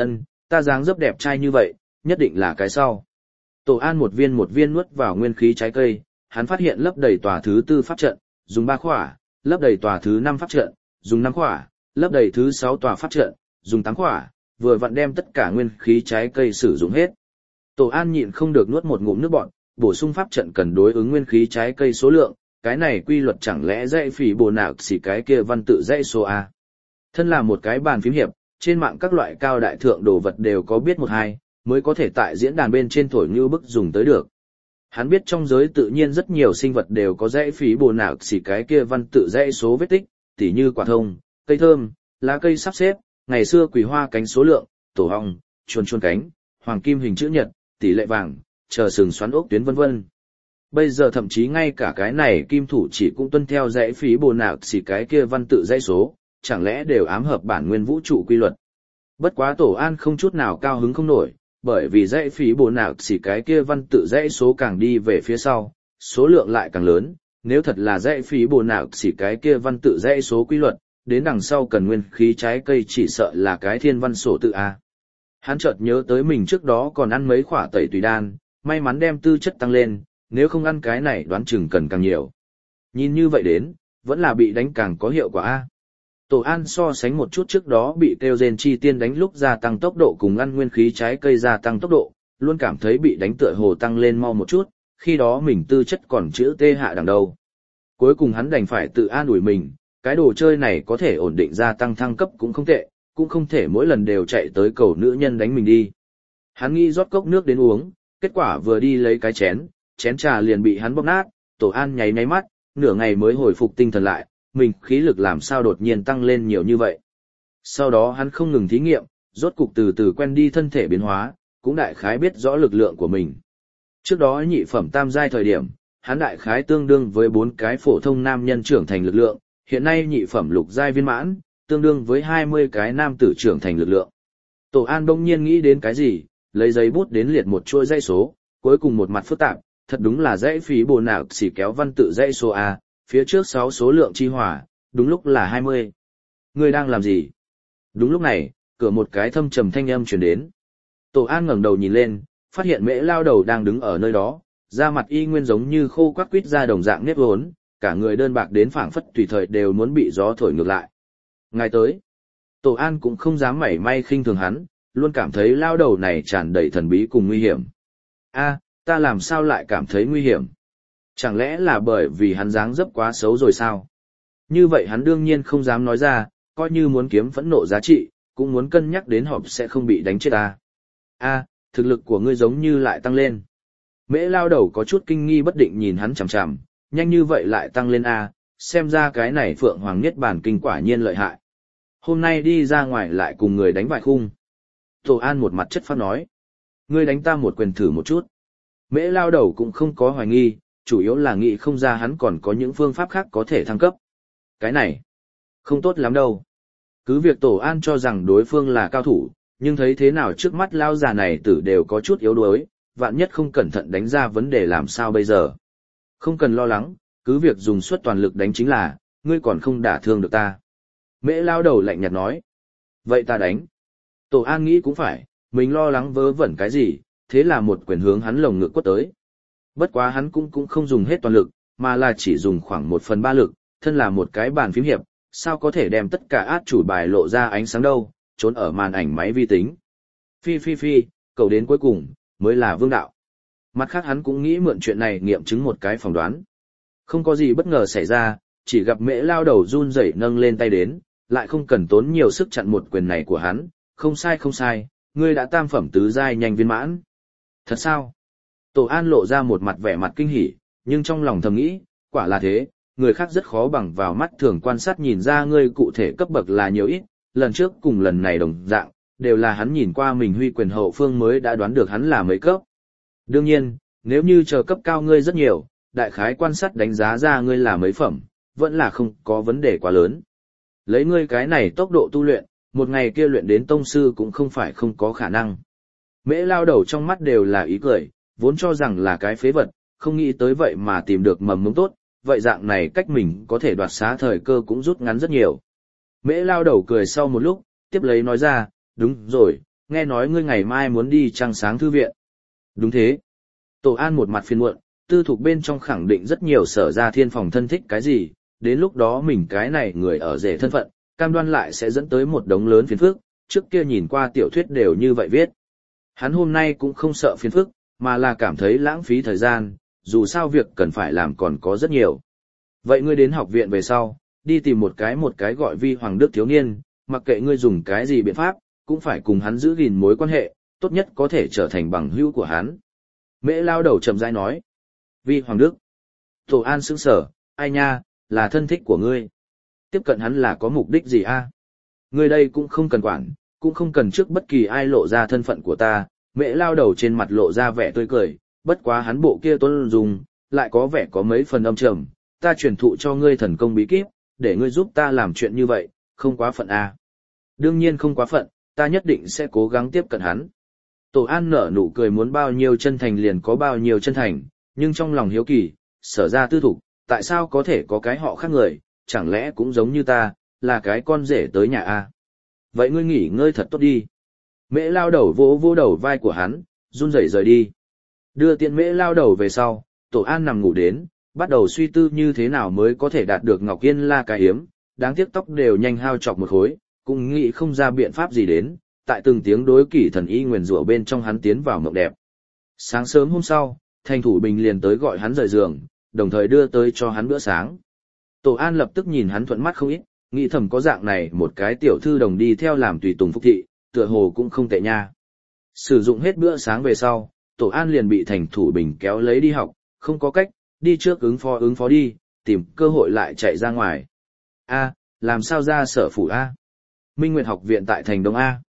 Ta dáng dấp đẹp trai như vậy, nhất định là cái sau. Tổ An một viên nuốt vào nguyên khí trái cây, hắn phát hiện lấp đầy tòa thứ 4 pháp trận, dùng 3 khỏa, lấp đầy tòa thứ 5 pháp trận, dùng 5 khỏa, lấp đầy thứ 6 tòa pháp trận, dùng 8 khỏa, vừa vặn đem tất cả nguyên khí trái cây sử dụng hết. Tổ An nhịn không được nuốt một ngụm nước bọt, bổ sung pháp trận cần đối ứng nguyên khí trái cây số lượng, cái này quy luật chẳng lẽ dãy phỉ bồ nạo xỉ cái kia văn tự dãy số A. Thân là một cái bàn phím hiệp, trên mạng các loại cao đại thượng đồ vật đều có biết một hai, mới có thể tại diễn đàn bên trên thổi như bức dùng tới được. Hắn biết trong giới tự nhiên rất nhiều sinh vật đều có dãy phỉ bồ nạo xỉ cái kia văn tự dãy số vết tích, tỉ như quả thông, cây thơm, lá cây sắp xếp, ngày xưa quỳ hoa cánh số lượng, tổ hong, chuồn chuồn cánh, hoàng kim hình chữ nhật, tỷ lệ vàng, chờ sừng xoắn ốc tuyến vân vân. Bây giờ thậm chí ngay cả cái này kim thủ chỉ cũng tuân theo dãy phí bồ nạo xỉ cái kia văn tự dãy số, chẳng lẽ đều ám hợp bản nguyên vũ trụ quy luật. Bất quá Tổ An không chút nào cao hứng không nổi, bởi vì dãy phí bồ nạo xỉ cái kia văn tự dãy số càng đi về phía sau, số lượng lại càng lớn, nếu thật là dãy phí bồ nạo xỉ cái kia văn tự dãy số quy luật, đến đằng sau cần nguyên khí trái cây chỉ sợ là cái thiên văn sổ tự A. Hắn chợt nhớ tới mình trước đó còn ăn mấy khỏa tẩy tùy đan, may mắn đem tư chất tăng lên, nếu không ăn cái này đoán chừng cần càng nhiều. Nhìn như vậy đến, vẫn là bị đánh càng có hiệu quả A. Tổ An so sánh một chút trước đó bị kêu rên chi tiên đánh lúc gia tăng tốc độ cùng ăn nguyên khí trái cây gia tăng tốc độ, luôn cảm thấy bị đánh tựa hồ tăng lên mau một chút, khi đó mình tư chất còn chữ T hạ đằng đầu. Cuối cùng hắn đành phải tự an ủi mình, cái đồ chơi này có thể ổn định gia tăng thăng cấp cũng không tệ, cũng không thể mỗi lần đều chạy tới cầu nữ nhân đánh mình đi. Hắn nghĩ rót cốc nước đến uống, kết quả vừa đi lấy cái chén trà liền bị hắn bóp nát, Tổ An nháy nháy mắt, nửa ngày mới hồi phục tinh thần lại, mình khí lực làm sao đột nhiên tăng lên nhiều như vậy. Sau đó hắn không ngừng thí nghiệm, rốt cục từ từ quen đi thân thể biến hóa, cũng đại khái biết rõ lực lượng của mình. Trước đó nhị phẩm tam giai thời điểm, hắn đại khái tương đương với 4 cái phổ thông nam nhân trưởng thành lực lượng, hiện nay nhị phẩm lục giai viên mãn, tương đương với 20 cái nam tử trưởng thành lực lượng. Tổ An bỗng nhiên nghĩ đến cái gì, lấy giấy bút đến liệt một chuỗi dãy số, cuối cùng một mặt phức tạp, thật đúng là dãy phí bồ nạo xỉ kéo văn tự dãy số A, phía trước 6 số lượng chi hòa, đúng lúc là 20. Ngươi đang làm gì? Đúng lúc này, cửa một cái thâm trầm thanh âm truyền đến. Tổ An ngẩng đầu nhìn lên, phát hiện Mễ Lao Đầu đang đứng ở nơi đó, da mặt y nguyên giống như khô quắt quýt ra đồng dạng nếp vốn, cả người đơn bạc đến phảng phất tùy thời đều muốn bị gió thổi ngược lại. Ngài tới. Tổ An cũng không dám mảy may khinh thường hắn, luôn cảm thấy Lao Đầu này tràn đầy thần bí cùng nguy hiểm. A, ta làm sao lại cảm thấy nguy hiểm? Chẳng lẽ là bởi vì hắn dáng dấp quá xấu rồi sao? Như vậy hắn đương nhiên không dám nói ra, coi như muốn kiếm phẫn nộ giá trị, cũng muốn cân nhắc đến họp sẽ không bị đánh chết ta. A, thực lực của ngươi giống như lại tăng lên. Mễ Lao Đầu có chút kinh nghi bất định nhìn hắn chằm chằm, nhanh như vậy lại tăng lên A, xem ra cái này Phượng Hoàng Niết Bàn Kinh quả nhiên lợi hại. Hôm nay đi ra ngoài lại cùng người đánh vài khung. Tổ An một mặt chất phát nói. Ngươi đánh ta một quyền thử một chút. Mễ Lao Đầu cũng không có hoài nghi, chủ yếu là nghĩ không ra hắn còn có những phương pháp khác có thể thăng cấp. Cái này, không tốt lắm đâu. Cứ việc Tổ An cho rằng đối phương là cao thủ, nhưng thấy thế nào trước mắt Lao già này tử đều có chút yếu đuối, vạn nhất không cẩn thận đánh ra vấn đề làm sao bây giờ. Không cần lo lắng, cứ việc dùng suất toàn lực đánh chính là, ngươi còn không đả thương được ta. Mễ Lao Đầu lạnh nhạt nói. Vậy ta đánh. Tổ An nghĩ cũng phải, mình lo lắng vớ vẩn cái gì, thế là một quyền hướng hắn lồng ngực quất tới. Bất quá hắn cũng không dùng hết toàn lực, mà là chỉ dùng khoảng 1/3 lực, thân là một cái bàn phím hiệp, sao có thể đem tất cả át chủ bài lộ ra ánh sáng đâu, trốn ở màn ảnh máy vi tính. Phi, cầu đến cuối cùng, mới là vương đạo. Mặt khác hắn cũng nghĩ mượn chuyện này nghiệm chứng một cái phỏng đoán. Không có gì bất ngờ xảy ra, chỉ gặp Mễ Lao Đầu run rẩy nâng lên tay đến, lại không cần tốn nhiều sức chặn một quyền này của hắn, không sai, ngươi đã tam phẩm tứ giai nhanh viên mãn. Thật sao? Tổ An lộ ra một mặt vẻ mặt kinh hỉ, nhưng trong lòng thầm nghĩ, quả là thế, người khác rất khó bằng vào mắt thường quan sát nhìn ra ngươi cụ thể cấp bậc là nhiều ít, lần trước cùng lần này đồng dạng, đều là hắn nhìn qua mình huy quyền hậu phương mới đã đoán được hắn là mấy cấp. Đương nhiên, nếu như chờ cấp cao ngươi rất nhiều, đại khái quan sát đánh giá ra ngươi là mấy phẩm, vẫn là không có vấn đề quá lớn. Lấy ngươi cái này tốc độ tu luyện, một ngày kia luyện đến tông sư cũng không phải không có khả năng. Mễ Lao Đầu trong mắt đều là ý cười, vốn cho rằng là cái phế vật, không nghĩ tới vậy mà tìm được mầm mống tốt, vậy dạng này cách mình có thể đoạt xá thời cơ cũng rút ngắn rất nhiều. Mễ Lao Đầu cười sau một lúc, tiếp lấy nói ra, đúng rồi, nghe nói ngươi ngày mai muốn đi trăng sáng thư viện. Đúng thế. Tổ An một mặt phiền muộn, tư thục bên trong khẳng định rất nhiều sở ra thiên phòng thân thích cái gì, đến lúc đó mình cái này người ở rể thân phận, cam đoan lại sẽ dẫn tới một đống lớn phiền phức, trước kia nhìn qua tiểu thuyết đều như vậy viết. Hắn hôm nay cũng không sợ phiền phức, mà là cảm thấy lãng phí thời gian, dù sao việc cần phải làm còn có rất nhiều. Vậy ngươi đến học viện về sau, đi tìm một cái gọi Vi Hoàng Đức thiếu niên, mặc kệ ngươi dùng cái gì biện pháp, cũng phải cùng hắn giữ gìn mối quan hệ, tốt nhất có thể trở thành bằng hữu của hắn. Mễ lao đầu chậm rãi nói. Vi Hoàng Đức. Tổ An sững sở, ai nha, là thân thích của ngươi. Tiếp cận hắn là có mục đích gì a? Ngươi đây cũng không cần quản, cũng không cần trước bất kỳ ai lộ ra thân phận của ta. Mễ lao đầu trên mặt lộ ra vẻ tươi cười, bất quá hắn bộ kia tuấn dùng, lại có vẻ có mấy phần âm trầm. Ta truyền thụ cho ngươi thần công bí kíp, để ngươi giúp ta làm chuyện như vậy, không quá phận a? Đương nhiên không quá phận, ta nhất định sẽ cố gắng tiếp cận hắn. Tổ An nở nụ cười, muốn bao nhiêu chân thành liền có bao nhiêu chân thành, nhưng trong lòng hiếu kỳ, sở ra tư thục, tại sao có thể có cái họ khác người, chẳng lẽ cũng giống như ta, là cái con rể tới nhà a? Vậy ngươi nghỉ ngơi thật tốt đi. Mễ lao đầu vỗ vỗ đầu vai của hắn, run rẩy rời đi. Đưa tiện Mễ lao đầu về sau, Tổ An nằm ngủ đến, bắt đầu suy tư như thế nào mới có thể đạt được Ngọc Yên La cái hiếm, đáng tiếc tóc đều nhanh hao chọc một khối, cũng nghĩ không ra biện pháp gì đến, tại từng tiếng đối kỷ thần y nguyền rủa bên trong hắn tiến vào mộng đẹp. Sáng sớm hôm sau, Thành Thủ Bình liền tới gọi hắn rời giường, đồng thời đưa tới cho hắn bữa sáng. Tổ An lập tức nhìn hắn thuận mắt không ít, nghĩ thầm có dạng này một cái tiểu thư đồng đi theo làm tùy tùng phúc thị, tựa hồ cũng không tệ nha. Sử dụng hết bữa sáng về sau, Tổ An liền bị Thành Thủ Bình kéo lấy đi học, không có cách, đi trước ứng phó đi, tìm cơ hội lại chạy ra ngoài. A, làm sao ra sở phủ A? Minh Nguyệt học viện tại thành Đông A.